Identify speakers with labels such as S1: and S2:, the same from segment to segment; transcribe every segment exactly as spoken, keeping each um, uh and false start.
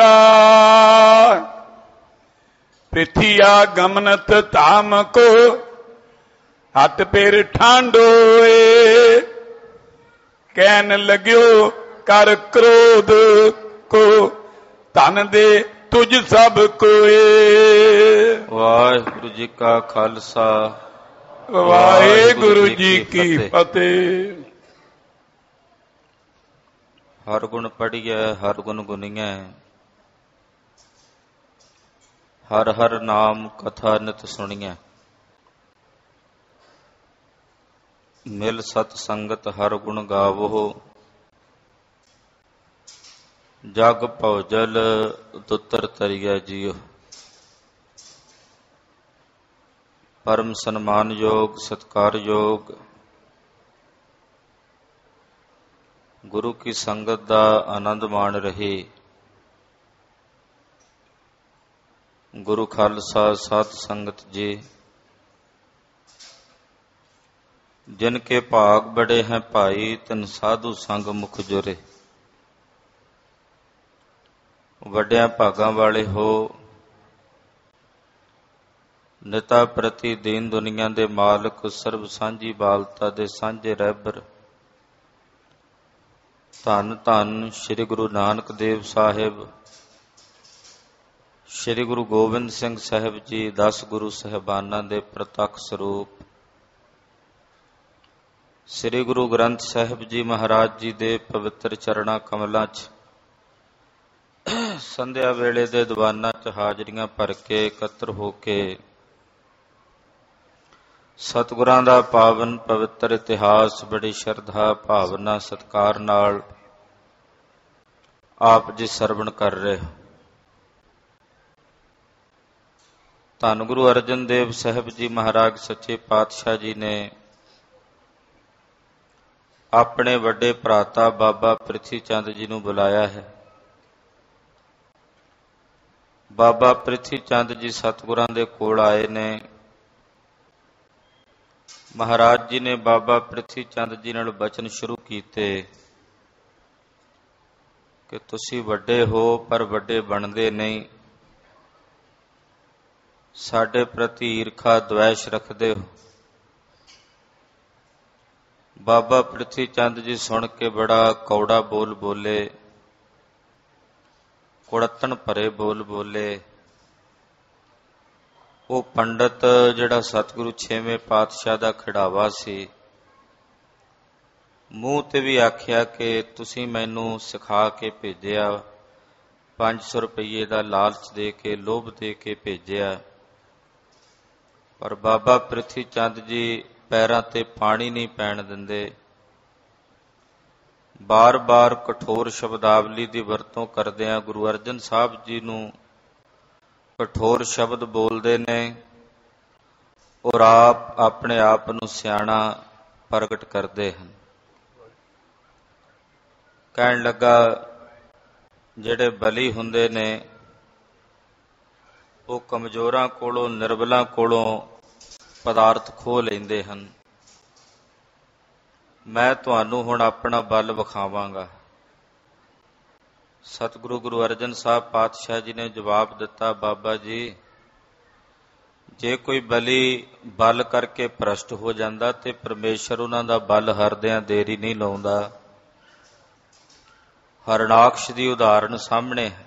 S1: मेरा। पृथिया गमनत धाम को हथ पैर ठांडोए। कहन लग्यो कर क्रोध को धन दे तुझ सब कोए।
S2: वाहिगुरु जी का खालसा
S1: वाहिगुरु जी की फतेह।
S2: हर गुण पढ़िए हर गुण गुनिए, हर हर नाम कथा नित सुनिए। मिल सत संगत हर गुण गावो, जग भौजल दुतर तरिया जियो। परम सन्मान योग सत्कार योग गुरु की संगत का आनंद माण रहे। गुरु खालसा साध संगत जी, जिनके भाग बड़े हैं भाई तिन साधु संग मुख जोरे। वड्या भागां वाले हो, निता प्रति दीन दुनिया दे मालक, सर्व सांझी बालता दे सांझे रहबर। धन धन श्री गुरु नानक देव साहिब, श्री गुरु गोबिंद सिंह साहिब जी, दस गुरु साहिबाना दे प्रतख स्वरूप। श्री गुरु ग्रंथ साहिब जी महाराज जी दे पवित्र चरणा कमलों च संध्या वेले दे दीवाना च हाजरियां भर के एकत्र हो के सतगुरां दा पावन पवित्र इतिहास बड़ी श्रद्धा भावना सत्कार नाल आप जी सरवण कर रहे हो। धन गुरु अर्जन देव साहिब जी महाराज सच्चे पातशाह जी ने अपने वड्डे भराता बाबा प्रिथी चंद जी नूं बुलाया है। बाबा प्रिथी चंद जी सतगुरां दे कोल आए ने। महाराज जी ने बाबा प्रिथी चंद जी नाल बचन शुरू कीते कि तुसी वड्डे हो पर वड्डे बनदे नहीं, साडे प्रति ईरखा द्वेष रखदे हो। बाबा प्रिथी चंद जी सुन के बड़ा कौड़ा बोल बोले, कुड़तन भरे बोल बोले। वो पंडित जिहड़ा सतगुरु छेवें पातशाह दा खिड़ावा सी, मूँह ते भी आखिया कि तुसी मैनू सिखा के भेजिया, पांच सौ रुपये का लालच दे के लोभ दे के भेजिया। पर बाबा प्रिथी चंद जी पैरां ते पानी नहीं पैण दिंदे। बार बार कठोर शब्दावली की वरतों करदिआं गुरु अर्जन साहब जी नूं कठोर शब्द बोलते ने और आप अपने आप नूं सियाणा प्रगट करते हैं। कहन लगा जिहड़े बली हुंदे ने वो कमजोरां कोलों निर्बलां कोलों पदार्थ खो लैंदे हन। मैं तुहानूं हुण अपना बल विखावांगा। सतगुरु गुरु अर्जन साहब पातशाह जी ने जवाब दिता, बाबा जी जे कोई बली बल करके भ्रष्ट हो जाता तो परमेश्वर उन्हां दा बल हरदिआं देरी नहीं लाउंदा। हरणाक्ष की उदाहरण सामने है।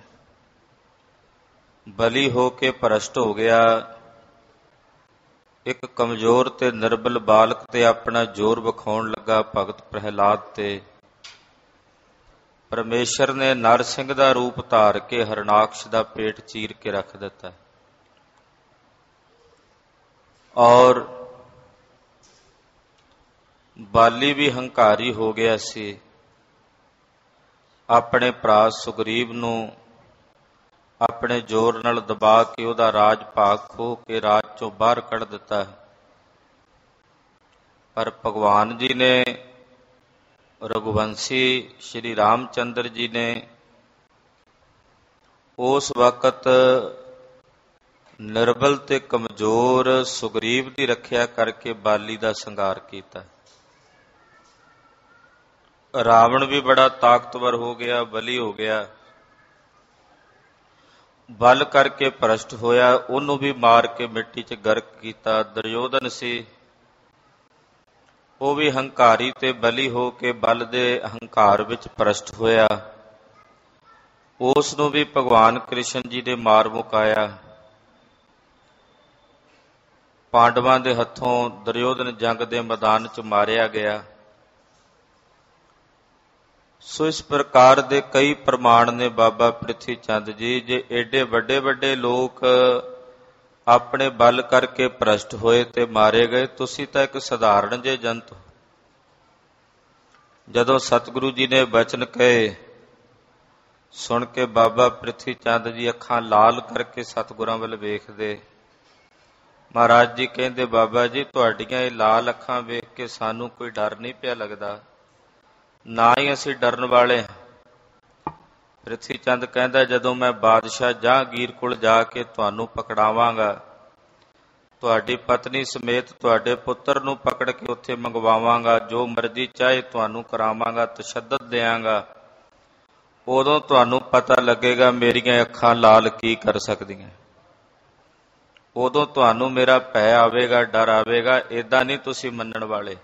S2: बली हो के भ्रष्ट हो गया, एक कमजोर ते निर्बल बालक ते अपना जोर विखाउण लगा भगत प्रहलाद ते। परमेश्वर ने नरसिंह का रूप धार के हरणाक्ष का पेट चीर के रख दिता और बाली भी हंकारी हो गया सी। अपने भरा सुग्रीव नूं अपने जोर नाल दबा के उहदा राज भाग खो के राज चों बाहर कढ़ दिता। पर भगवान जी ने रघुवंशी श्री रामचंद्र जी ने उस वक्त निर्बल ते कमजोर सुग्रीव की रखिया करके बाली का संघार किया। रावण भी बड़ा ताकतवर हो गया, बली हो गया। ਬਲ ਕਰਕੇ ਭ੍ਰਸ਼ਟ ਹੋਇਆ, ਉਹਨੂੰ ਵੀ ਮਾਰ ਕੇ ਮਿੱਟੀ 'ਚ ਗਰਕ ਕੀਤਾ। ਦੁਰਯੋਧਨ ਸੀ, ਉਹ ਵੀ ਹੰਕਾਰੀ ਤੇ ਬਲੀ ਹੋ ਕੇ ਬਲ ਦੇ ਹੰਕਾਰ ਵਿੱਚ ਭ੍ਰਸ਼ਟ ਹੋਇਆ, ਉਸ ਨੂੰ ਵੀ ਭਗਵਾਨ ਕ੍ਰਿਸ਼ਨ ਜੀ ਨੇ ਮਾਰ ਮੁਕਾਇਆ। ਪਾਂਡਵਾਂ ਦੇ ਹੱਥੋਂ ਦੁਰਯੋਧਨ ਜੰਗ ਦੇ ਮੈਦਾਨ 'ਚ ਮਾਰਿਆ ਗਿਆ। ਸੋ ਇਸ ਪ੍ਰਕਾਰ ਦੇ ਕਈ ਪ੍ਰਮਾਣ ਨੇ ਬਾਬਾ ਪ੍ਰਿਥੀ ਚੰਦ ਜੀ। ਜੇ ਏਡੇ ਵੱਡੇ ਵੱਡੇ ਲੋਕ ਆਪਣੇ ਬਲ ਕਰਕੇ ਭ੍ਰਸ਼ਟ ਹੋਏ ਤੇ ਮਾਰੇ ਗਏ, ਤੁਸੀਂ ਤਾਂ ਇੱਕ ਸਧਾਰਨ ਜਿਹੇ ਜੰਤ ਹੋ। ਜਦੋਂ ਸਤਿਗੁਰੂ ਜੀ ਨੇ ਬਚਨ ਕਹੇ, ਸੁਣ ਕੇ ਬਾਬਾ ਪ੍ਰਿਥੀ ਚੰਦ ਜੀ ਅੱਖਾਂ ਲਾਲ ਕਰਕੇ ਸਤਿਗੁਰਾਂ ਵੱਲ ਵੇਖਦੇ। ਮਹਾਰਾਜ ਜੀ ਕਹਿੰਦੇ, ਬਾਬਾ ਜੀ ਤੁਹਾਡੀਆਂ ਇਹ ਲਾਲ ਅੱਖਾਂ ਵੇਖ ਕੇ ਸਾਨੂੰ ਕੋਈ ਡਰ ਨਹੀਂ ਪਿਆ ਲੱਗਦਾ, ਨਾ ਹੀ ਅਸੀਂ ਡਰਨ ਵਾਲੇ ਹਾਂ। ਪ੍ਰਿਥੀ ਚੰਦ ਕਹਿੰਦਾ, ਜਦੋਂ ਮੈਂ ਬਾਦਸ਼ਾਹ ਜਹਾਂਗੀਰ ਕੋਲ ਜਾ ਕੇ ਤੁਹਾਨੂੰ ਪਕੜਾਵਾਂਗਾ, ਤੁਹਾਡੀ ਪਤਨੀ ਸਮੇਤ ਤੁਹਾਡੇ ਪੁੱਤਰ ਨੂੰ ਪਕੜ ਕੇ ਉੱਥੇ ਮੰਗਵਾਵਾਂਗਾ, ਜੋ ਮਰਜ਼ੀ ਚਾਹੇ ਤੁਹਾਨੂੰ ਕਰਾਵਾਂਗਾ, ਤਸ਼ੱਦਦ ਦਿਆਂਗਾ, ਉਦੋਂ ਤੁਹਾਨੂੰ ਪਤਾ ਲੱਗੇਗਾ ਮੇਰੀਆਂ ਅੱਖਾਂ ਲਾਲ ਕੀ ਕਰ ਸਕਦੀਆਂ। ਉਦੋਂ ਤੁਹਾਨੂੰ ਮੇਰਾ ਭੈ ਆਵੇਗਾ, ਡਰ ਆਵੇਗਾ। ਏਦਾਂ ਨਹੀਂ ਤੁਸੀਂ ਮੰਨਣ ਵਾਲੇ।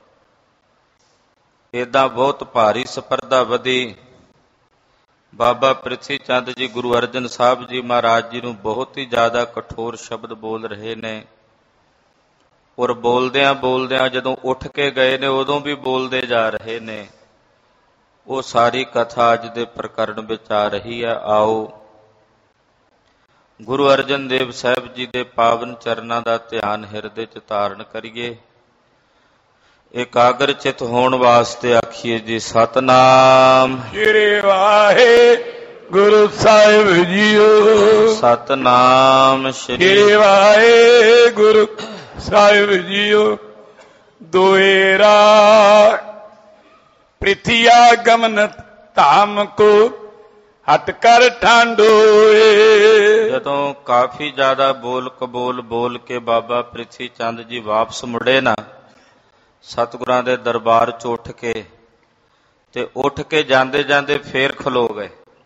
S2: ਏਦਾਂ ਬਹੁਤ ਭਾਰੀ ਸਪਰਧਾ ਵਧੀ। ਬਾਬਾ ਪ੍ਰਿਥੀ ਚੰਦ ਜੀ ਗੁਰੂ ਅਰਜਨ ਸਾਹਿਬ ਜੀ ਮਹਾਰਾਜ ਜੀ ਨੂੰ ਬਹੁਤ ਹੀ ਜ਼ਿਆਦਾ ਕਠੋਰ ਸ਼ਬਦ ਬੋਲ ਰਹੇ ਨੇ, ਔਰ ਬੋਲਦਿਆਂ ਬੋਲਦਿਆਂ ਜਦੋਂ ਉੱਠ ਕੇ ਗਏ ਨੇ ਉਦੋਂ ਵੀ ਬੋਲਦੇ ਜਾ ਰਹੇ ਨੇ। ਉਹ ਸਾਰੀ ਕਥਾ ਅੱਜ ਦੇ ਪ੍ਰਕਰਣ ਵਿੱਚ ਆ ਰਹੀ ਹੈ। ਆਓ ਗੁਰੂ ਅਰਜਨ ਦੇਵ ਸਾਹਿਬ ਜੀ ਦੇ ਪਾਵਨ ਚਰਨਾਂ ਦਾ ਧਿਆਨ ਹਿਰਦੇ 'ਚ ਧਾਰਨ ਕਰੀਏ। ਇਕਾਗਰ ਚਿਤ ਹੋਣ ਵਾਸਤੇ ਆਖੀਏ ਜੀ ਸਤਨਾਮ
S1: ਸ੍ਰੀ ਵਾਹਿਗੁਰੂ ਸਾਹਿਬ ਜੀਓ।
S2: ਸਤਨਾਮ
S1: ਸ੍ਰੀ ਵਾਹਿਗੁਰੂ ਸਾਹਿਬ ਜੀਓ। ਦੋਏਰਾ ਪ੍ਰਿਥਿਆ ਗਮਨ ਧਾਮ ਕੋ ਹਟ ਕਰ ਠਾਂਡੋਏ।
S2: ਜਦੋਂ ਕਾਫੀ ਜ਼ਿਆਦਾ ਬੋਲ ਕਬੋਲ ਬੋਲ ਕੇ ਬਾਬਾ ਪ੍ਰਿਥੀ ਚੰਦ ਜੀ ਵਾਪਸ ਮੁੜੇ ਨਾ ਸਤਿਗੁਰਾਂ ਦੇ ਦਰਬਾਰ 'ਚ ਉੱਠ ਕੇ, ਤੇ ਉੱਠ ਕੇ ਜਾਂਦੇ ਜਾਂਦੇ ਫੇਰ ਖਲੋ ਗਏ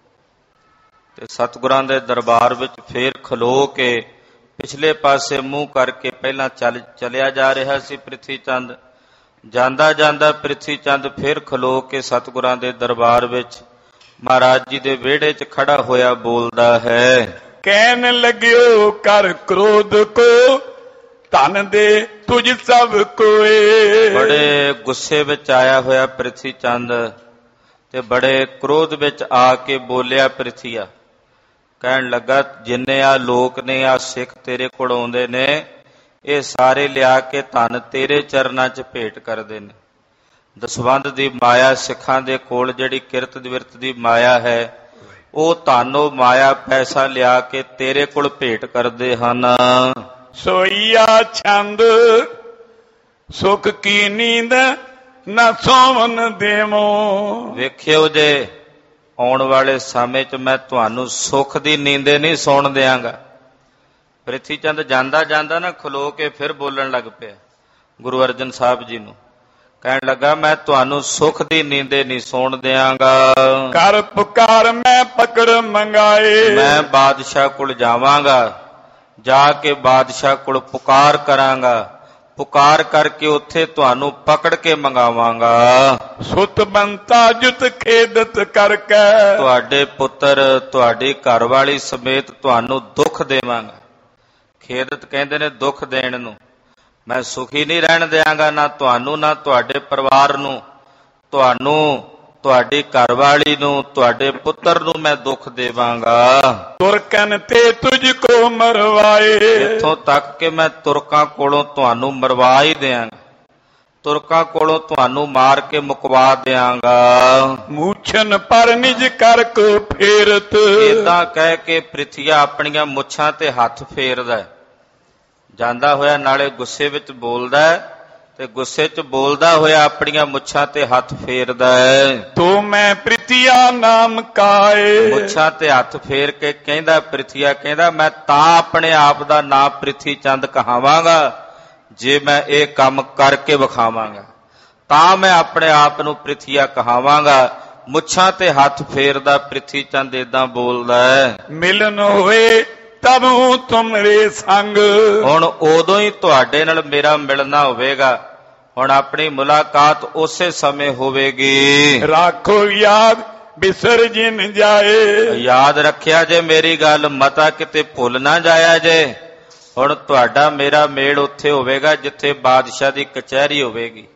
S2: ਤੇ ਸਤਿਗੁਰਾਂ ਦੇ ਦਰਬਾਰ ਵਿੱਚ ਫੇਰ ਖਲੋ ਕੇ ਪਿਛਲੇ ਪਾਸੇ ਮੂੰਹ ਕਰਕੇ ਪਹਿਲਾਂ ਚੱਲ ਚਲਿਆ ਜਾ ਰਿਹਾ ਸੀ ਪ੍ਰਿਥੀ ਚੰਦ। ਜਾਂਦਾ ਜਾਂਦਾ ਪ੍ਰਿਥੀ ਚੰਦ ਫੇਰ ਖਲੋ ਕੇ ਸਤਿਗੁਰਾਂ ਦੇ ਦਰਬਾਰ ਵਿੱਚ ਮਹਾਰਾਜ ਜੀ ਦੇ ਵਿਹੜੇ 'ਚ ਖੜਾ ਹੋਇਆ ਬੋਲਦਾ ਹੈ,
S1: ਕਹਿਣ ਲੱਗਿਓ ਕਰ ਕ੍ਰੋਧ ਕੋ ਧਨ ਦੇ ਤੁਝ ਸਭ ਕੋਏ।
S2: ਬੜੇ ਗੁੱਸੇ ਵਿੱਚ ਆਇਆ ਹੋਇਆ ਪ੍ਰਿਥੀ ਚੰਦ ਤੇ ਬੜੇ ਕ੍ਰੋਧ ਵਿੱਚ ਆ ਕੇ ਬੋਲਿਆ ਪ੍ਰਿਥੀਆ। ਕਹਿਣ ਲੱਗਾ, ਜਿੰਨੇ ਆ ਲੋਕ ਨੇ, ਆ ਸਿੱਖ ਤੇਰੇ ਕੋਲ ਆਉਂਦੇ ਨੇ, ਇਹ ਸਾਰੇ ਲਿਆ ਕੇ ਧਨ ਤੇਰੇ ਚਰਨਾਂ 'ਚ ਭੇਟ ਕਰਦੇ ਨੇ। ਦਸਵੰਧ ਦੀ ਮਾਇਆ ਸਿੱਖਾਂ ਦੇ ਕੋਲ ਜਿਹੜੀ ਕਿਰਤ ਵਿਰਤ ਦੀ ਮਾਇਆ ਹੈ, ਉਹ ਧਨ ਉਹ ਮਾਇਆ ਪੈਸਾ ਲਿਆ ਕੇ ਤੇਰੇ ਕੋਲ ਭੇਟ ਕਰਦੇ ਹਨ।
S1: ਸੋਈਆ ਛੰਦ ਸੁਖ ਕੀ ਨੀਂਦ ਨਾ ਸੋਵਨ ਦੇਵੋ।
S2: ਵੇਖਿਓ ਜੇ ਆਉਣ ਵਾਲੇ ਸਮੇਂ 'ਚ ਮੈਂ ਤੁਹਾਨੂੰ ਸੁੱਖ ਦੀ ਨੀਂਦੇ ਨਹੀਂ ਸੌਣ ਦਿਆਂਗਾ। ਪ੍ਰਿਥੀ ਚੰਦ ਜਾਂਦਾ ਜਾਂਦਾ ਨਾ ਖਲੋ ਕੇ ਫਿਰ ਬੋਲਣ ਲੱਗ ਪਿਆ ਗੁਰੂ ਅਰਜਨ ਸਾਹਿਬ ਜੀ ਨੂੰ। ਕਹਿਣ ਲੱਗਾ, ਮੈਂ ਤੁਹਾਨੂੰ ਸੁੱਖ ਦੀ ਨੀਂਦੇ ਨਹੀਂ ਸੌਣ ਦਿਆਂਗਾ।
S1: ਕਰ ਪੁਕਾਰ ਮੈਂ ਪਕੜ ਮੰਗਾਏ।
S2: ਮੈਂ ਬਾਦਸ਼ਾਹ ਕੋਲ ਜਾਵਾਂਗਾ, ਜਾ ਕੇ ਬਾਦਸ਼ਾਹ ਕੋਲ ਪੁਕਾਰ ਕਰਾਂਗਾ, ਪੁਕਾਰ ਕਰਕੇ ਉੱਥੇ ਤੁਹਾਨੂੰ ਪਕੜ ਕੇ ਮੰਗਾਵਾਂਗਾ।
S1: ਸੁਤ ਬੰਤਾ ਜੁਤ ਖੇਦਤ ਕਰਕੇ
S2: ਤੁਹਾਡੇ ਪੁੱਤਰ ਤੁਹਾਡੀ ਘਰਵਾਲੀ ਸਮੇਤ ਤੁਹਾਨੂੰ ਦੁੱਖ ਦੇਵਾਂਗਾ। ਖੇਦਤ ਕਹਿੰਦੇ ਨੇ ਦੁੱਖ ਦੇਣ ਨੂੰ। ਮੈਂ ਸੁਖੀ ਨਹੀਂ ਰਹਿਣ ਦਿਆਂਗਾ, ਨਾ ਤੁਹਾਨੂੰ ਨਾ ਤੁਹਾਡੇ ਪਰਿਵਾਰ ਨੂੰ, ਤੁਹਾਨੂੰ ਤੁਹਾਡੀ ਘਰਵਾਲੀ ਨੂੰ ਤੁਹਾਡੇ ਪੁੱਤਰ ਨੂੰ ਮੈਂ ਦੁੱਖ ਦੇਵਾਂਗਾ।
S1: ਤੁਰਕਨ ਤੇ ਤੁਝ ਕੋ ਮਰਵਾਏ।
S2: ਇੱਥੋਂ ਤੱਕ ਕਿ ਮੈਂ ਤੁਰਕਾਂ ਕੋਲੋਂ ਤੁਹਾਨੂੰ ਮਰਵਾ ਹੀ ਦਿਆਂਗਾ, ਤੁਰਕਾਂ ਕੋਲੋਂ ਤੁਹਾਨੂੰ ਮਾਰ ਕੇ ਮੁਕਵਾ ਦਿਆਂਗਾ।
S1: ਮੂਛਨ ਪਰ ਨਿਜ ਕਰ ਕੋ ਫੇਰਤ।
S2: ਏਦਾਂ ਕਹਿ ਕੇ ਪ੍ਰਿਥੀਆ ਆਪਣੀਆਂ ਮੁੱਛਾਂ ਤੇ ਹੱਥ ਫੇਰਦਾ ਜਾਂਦਾ ਹੋਇਆ, ਨਾਲੇ ਗੁੱਸੇ ਵਿੱਚ ਬੋਲਦਾ ਤੇ ਗੁੱਸੇ 'ਚ ਬੋਲਦਾ ਹੋਇਆ ਆਪਣੀਆਂ ਮੁੱਛਾਂ ਤੇ ਹੱਥ ਫੇਰਦਾ ਹੈ।
S1: ਤੋ ਮੈਂ ਪ੍ਰਿਥਿਆ ਨਾਮ ਕਾਏ।
S2: ਮੁੱਛਾਂ ਤੇ ਹੱਥ ਫੇਰ ਕੇ ਕਹਿੰਦਾ, ਪ੍ਰਿਥੀਆ ਕਹਿੰਦਾ, ਮੈਂ ਤਾਂ ਆਪਣੇ ਆਪ ਦਾ ਨਾਂ ਪ੍ਰਿਥੀ ਚੰਦ ਕਹਾਵਾਂਗਾ ਜੇ ਮੈਂ ਇਹ ਕੰਮ ਕਰਕੇ ਵਿਖਾਵਾਂਗਾ, ਤਾਂ ਮੈਂ ਆਪਣੇ ਆਪ ਨੂੰ ਪ੍ਰਿਥੀਆ ਕਹਾਵਾਂਗਾ। ਮੁੱਛਾਂ ਤੇ ਹੱਥ ਫੇਰਦਾ ਪ੍ਰਿਥੀ ਚੰਦ ਏਦਾਂ ਬੋਲਦਾ ਹੈ,
S1: ਮਿਲਨ ਹੋਏ ਤਬੂ ਤੁਮਰੇ ਸੰਗ।
S2: ਹੁਣ ਉਦੋਂ ਹੀ ਤੁਹਾਡੇ ਨਾਲ ਮੇਰਾ ਮਿਲਣਾ ਹੋਵੇਗਾ, ਹੁਣ ਆਪਣੀ ਮੁਲਾਕਾਤ ਉਸੇ ਸਮੇਂ ਹੋਵੇਗੀ।
S1: ਰੱਖੋ ਯਾਦ ਬਿਸਰ ਜਿਨ ਜਾਏ,
S2: ਯਾਦ ਰੱਖਿਆ ਜੇ ਮੇਰੀ ਗੱਲ, ਮਤਾ ਕਿਤੇ ਭੁੱਲ ਨਾ ਜਾਇਆ ਜੇ। ਹੁਣ ਤੁਹਾਡਾ ਮੇਰਾ ਮੇਲ ਉੱਥੇ ਹੋਵੇਗਾ ਜਿੱਥੇ ਬਾਦਸ਼ਾਹ ਦੀ ਕਚਹਿਰੀ ਹੋਵੇਗੀ।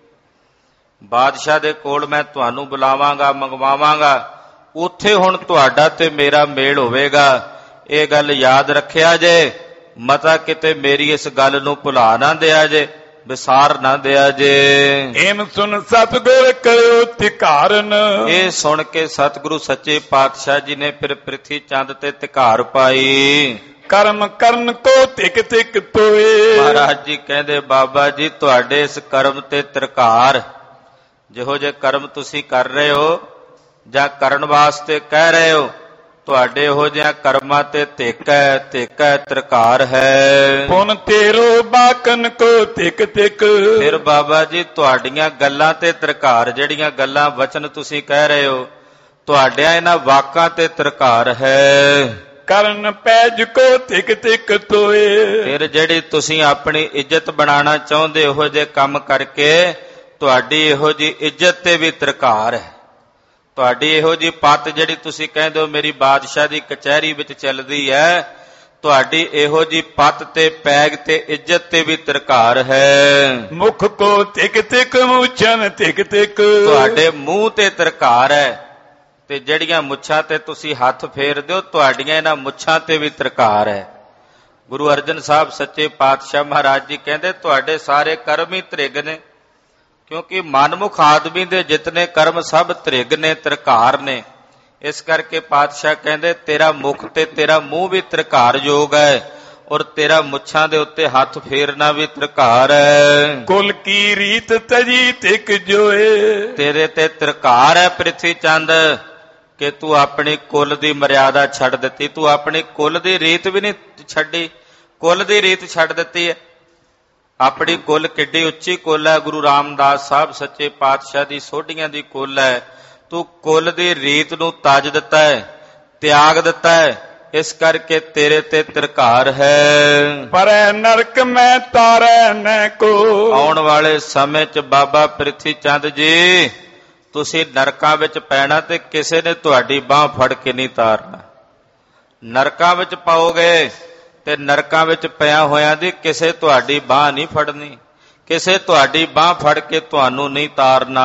S2: ਬਾਦਸ਼ਾਹ ਦੇ ਕੋਲ ਮੈਂ ਤੁਹਾਨੂੰ ਬੁਲਾਵਾਂਗਾ, ਮੰਗਵਾਵਾਂਗਾ, ਉੱਥੇ ਹੁਣ ਤੁਹਾਡਾ ਤੇ ਮੇਰਾ ਮੇਲ ਹੋਵੇਗਾ। ਇਹ ਗੱਲ ਯਾਦ ਰੱਖਿਆ ਜੇ, ਮਤਾ ਕਿਤੇ ਮੇਰੀ ਇਸ ਗੱਲ ਨੂੰ ਭੁਲਾ ਨਾ ਦਿਆ ਜੇ, ਵਿਸਾਰ ਨਾ ਦਿਆ ਜੇ।
S1: ਏਮ ਸੁਨ ਸਤਿਗੁਰ ਕਰਿਓ ਧਿਕਾਰਨ,
S2: ਇਹ ਸੁਣ ਕੇ ਸਤਿਗੁਰੂ ਸੱਚੇ ਪਾਤਸ਼ਾਹ ਜੀ ਨੇ ਫਿਰ ਪ੍ਰਿਥੀ ਚੰਦ ਤੇ ਧਿਕਾਰ ਪਾਈ।
S1: ਕਰਮ ਕਰਨ ਕੋ ਤਿਕ ਤਿਕ ਤੋਏ।
S2: ਮਹਾਰਾਜ ਜੀ ਕਹਿੰਦੇ, ਬਾਬਾ ਜੀ ਤੁਹਾਡੇ ਇਸ ਕਰਮ ਤੇ ਧਿਕਾਰ, ਜਿਹੋ ਜੇ ਕਰਮ ਤੁਸੀਂ ਕਰ ਰਹੇ ਹੋ ਜਾਂ ਕਰਨ ਵਾਸਤੇ ਕਹਿ ਰਹੇ ਹੋ, ਤੁਹਾਡੇ ਇਹੋ ਜਿਹਾ ਕਰਮਾਂ ਤੇ ਧਿਕ ਹੈ, ਧਿਕ ਹੈ, ਧਿਕਾਰ ਹੈ।
S1: ਪੁਨ ਤੇਰੋ ਬਾਕਨ ਕੋ ਤਿਕ ਤਿਕ।
S2: ਫਿਰ ਬਾਬਾ ਜੀ ਤੁਹਾਡੀਆਂ ਗੱਲਾਂ ਤੇ ਧਿਕਾਰ, ਜਿਹੜੀਆਂ ਗੱਲਾਂ ਵਚਨ ਤੁਸੀਂ ਕਹਿ ਰਹੇ ਹੋ, ਤੁਹਾਡਿਆਂ ਇਹਨਾਂ ਵਾਕਾਂ ਤੇ ਧਿਕਾਰ ਹੈ।
S1: ਕਰਨ ਪੈਜ ਕੋ ਤਿਕ ਤਿਕ ਤੋਏ।
S2: ਫਿਰ ਜਿਹੜੀ ਤੁਸੀਂ ਆਪਣੀ ਇੱਜ਼ਤ ਬਣਾਉਣਾ ਚਾਹੁੰਦੇ ਇਹੋ ਜਿਹੇ ਕੰਮ ਕਰਕੇ, ਤੁਹਾਡੀ ਇਹੋ ਜਿਹੀ ਇੱਜ਼ਤ ਤੇ ਵੀ ਧਿਕਾਰ ਹੈ। ਤੁਹਾਡੀ ਇਹੋ ਜਿਹੀ ਪੱਤ ਜਿਹੜੀ ਤੁਸੀਂ ਕਹਿੰਦੇ ਹੋ ਮੇਰੀ ਬਾਦਸ਼ਾਹ ਦੀ ਕਚਹਿਰੀ ਵਿੱਚ ਚੱਲਦੀ ਹੈ, ਤੁਹਾਡੀ ਇਹੋ ਜਿਹੀ ਪੱਤ ਤੇ ਪੈਗ ਤੇ ਇੱਜ਼ਤ ਤੇ ਵੀ ਧਿਕਾਰ ਹੈ।
S1: ਮੁਖ ਕੋ ਤਿਕ ਤਿਕ ਮੁਛਨ ਤਿਕ ਤਿਕ।
S2: ਤੁਹਾਡੇ ਮੂੰਹ ਤੇ ਧਿਕਾਰ ਹੈ, ਤੇ ਜਿਹੜੀਆਂ ਮੁੱਛਾਂ ਤੇ ਤੁਸੀਂ ਹੱਥ ਫੇਰਦੇ ਹੋ, ਤੁਹਾਡੀਆਂ ਇਹਨਾਂ ਮੁੱਛਾਂ ਤੇ ਵੀ ਧਿਕਾਰ ਹੈ। ਗੁਰੂ ਅਰਜਨ ਸਾਹਿਬ ਸੱਚੇ ਪਾਤਸ਼ਾਹ ਮਹਾਰਾਜ ਜੀ ਕਹਿੰਦੇ, ਤੁਹਾਡੇ ਸਾਰੇ ਕਰਮ ਹੀ ਤ੍ਰਿਗ ਨੇ, ਕਿਉਂਕਿ ਮਨਮੁਖ ਆਦਮੀ ਦੇ ਜਿਤਨੇ ਕਰਮ ਸਭ ਤ੍ਰਿਗ ਨੇ, ਧਿਕਾਰ ਨੇ। ਇਸ ਕਰਕੇ ਪਾਤਸ਼ਾਹ ਕਹਿੰਦੇ, ਤੇਰਾ ਮੁਖ ਤੇ ਤੇਰਾ ਮੂੰਹ ਵੀ ਧਿਕਾਰ ਯੋਗ ਹੈ, ਔਰ ਤੇਰਾ ਮੁੱਛਾਂ ਦੇ ਉੱਤੇ ਹੱਥ ਫੇਰਨਾ ਵੀ ਧਿਕਾਰ ਹੈ।
S1: ਕੁਲ ਕੀ ਰੀਤ ਤਜੀ ਤਿਕ ਜੋਏ।
S2: ਤੇਰੇ ਤੇ ਧਿਕਾਰ ਹੈ ਪ੍ਰਿਥੀ ਚੰਦ, ਕਿ ਤੂੰ ਆਪਣੀ ਕੁਲ ਦੀ ਮਰਿਆਦਾ ਛੱਡ ਦਿੱਤੀ, ਤੂੰ ਆਪਣੀ ਕੁਲ ਦੀ ਰੀਤ ਵੀ ਨਹੀਂ ਛੱਡੀ, ਕੁਲ ਦੀ ਰੀਤ ਛੱਡ ਦਿੱਤੀ ਹੈ। ਆਪਣੀ ਕੁਲ ਕਿੱਡੀ ਉੱਚੀ ਕੁਲ ਹੈ, ਗੁਰੂ ਰਾਮਦਾਸ ਸਾਹਿਬ ਸੱਚੇ ਪਾਤਸ਼ਾਹ ਦੀ ਸੋਢੀਆਂ ਦੀ ਕੁਲ ਹੈ, ਤੂੰ ਕੁਲ ਦੀ ਰੀਤ ਨੂੰ ਤਜ ਦਿੱਤਾ ਹੈ, ਤਿਆਗ ਦਿੱਤਾ ਹੈ। ਇਸ ਕਰਕੇ ਤੇਰੇ ਤੇ ਧਿਕਾਰ ਹੈ।
S1: ਪਰੈ ਨਰਕ ਮੈਂ ਤਾਰੈ ਨੈ ਕੋ।
S2: ਆਉਣ ਵਾਲੇ ਸਮੇਂ 'ਚ ਬਾਬਾ ਪ੍ਰਿਥੀ ਚੰਦ ਜੀ ਤੁਸੀਂ ਨਰਕਾਂ ਵਿੱਚ ਪੈਣਾ, ਤੇ ਕਿਸੇ ਨੇ ਤੁਹਾਡੀ ਬਾਹ ਫੜ ਕੇ ਨਹੀਂ ਤਾਰਨਾ। ਨਰਕਾਂ ਵਿੱਚ ਪਾਓਗੇ ਤੇ ਨਰਕਾਂ ਵਿੱਚ ਪਿਆ ਹੋਇਆਂ ਦੀ ਕਿਸੇ ਤੁਹਾਡੀ ਬਾਹ ਨਹੀਂ ਫੜਨੀ, ਕਿਸੇ ਤੁਹਾਡੀ ਬਾਹ ਫੜ ਕੇ ਤੁਹਾਨੂੰ ਨਹੀਂ ਤਾਰਨਾ।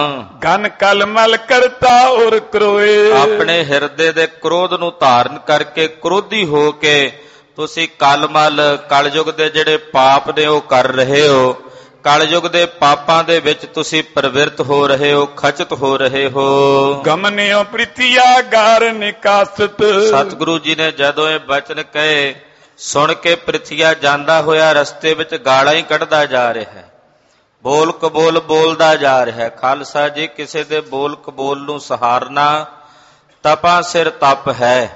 S1: ਗਨ ਕਲਮਲ ਕਰਤਾ ਔਰ ਕਰੋਏ। ਆਪਣੇ
S2: ਹਿਰਦੇ ਦੇ ਕ੍ਰੋਧ ਨੂੰ ਧਾਰਨ ਕਰਕੇ, ਕ੍ਰੋਧੀ ਹੋ ਕੇ ਤੁਸੀਂ ਕਲਮਲ, ਕਲਯੁਗ ਦੇ ਜਿਹੜੇ ਪਾਪ ਨੇ ਉਹ ਕਰ ਰਹੇ ਹੋ। ਕਲਯੁਗ ਦੇ ਪਾਪਾਂ ਦੇ ਵਿੱਚ ਤੁਸੀਂ ਪ੍ਰਵਿਰਤ ਹੋ ਰਹੇ ਹੋ, ਖਚਤ ਹੋ ਰਹੇ ਹੋ।
S1: ਗਮਨਿਓ ਪ੍ਰੀਤੀਆ ਗਾਰ ਨਿਕਾਸਤ।
S2: ਸਤਿਗੁਰੂ ਜੀ ਨੇ ਜਦੋਂ ਇਹ ਬਚਨ ਕਹੇ, ਸੁਣ ਕੇ ਪ੍ਰਿਥੀਆ ਜਾਂਦਾ ਹੋਇਆ ਰਸਤੇ ਵਿੱਚ ਗਾਲਾਂ ਹੀ ਕੱਢਦਾ ਜਾ ਰਿਹਾ ਹੈ, ਬੋਲ ਕਬੋਲ ਬੋਲਦਾ ਜਾ ਰਿਹਾ ਹੈ। ਖਾਲਸਾ ਜੀ, ਕਿਸੇ ਦੇ ਬੋਲ ਕਬੋਲ ਨੂੰ ਸਹਾਰਨਾ ਤਪਾਂ ਸਿਰ ਤਪ ਹੈ,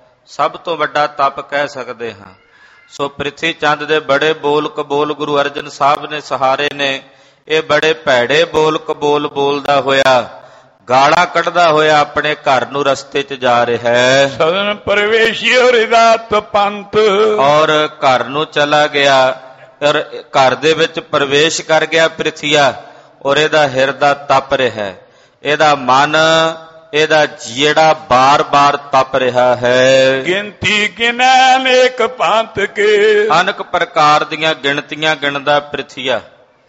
S2: ਸਭ ਤੋਂ ਵੱਡਾ ਤਪ ਕਹਿ ਸਕਦੇ ਹਾਂ। ਸੋ ਪ੍ਰਿਥੀ ਚੰਦ ਦੇ ਬੜੇ ਬੋਲ ਕਬੋਲ ਗੁਰੂ ਅਰਜਨ ਸਾਹਿਬ ਨੇ ਸਹਾਰੇ ਨੇ। ਇਹ ਬੜੇ ਭੈੜੇ ਬੋਲ ਕਬੋਲ ਬੋਲਦਾ ਹੋਇਆ, ਗਾਲਾਂ ਕੱਢਦਾ ਹੋਇਆ ਆਪਣੇ ਘਰ ਨੂੰ ਰਸਤੇ 'ਚ ਜਾ ਰਿਹਾ ਹੈ।
S1: ਸਦਨ ਪ੍ਰਵੇਸ਼ੀ ਰਿਦਾਤ ਪੰਥ। ਔਰ
S2: ਘਰ ਨੂੰ ਚਲਾ ਗਿਆ, ਔਰ ਘਰ ਦੇ ਵਿੱਚ ਪ੍ਰਵੇਸ਼ ਕਰ ਗਿਆ ਪ੍ਰਿਥੀਆ, ਔਰ ਇਹਦਾ ਹਿਰਦਾ ਤਪ ਰਿਹਾ ਹੈ, ਇਹਦਾ ਮਨ, ਇਹਦਾ ਜਿਹੜਾ ਬਾਰ-ਬਾਰ ਤਪ ਰਿਹਾ ਹੈ।
S1: ਗਿਣਤੀ ਗਿਨੈ ਅਨੇਕ ਪੰਥ ਕੇ।
S2: ਅਨੇਕ ਪ੍ਰਕਾਰ ਦੀਆਂ ਗਿਣਤੀਆਂ ਗਿਣਦਾ ਪ੍ਰਿਥੀਆ,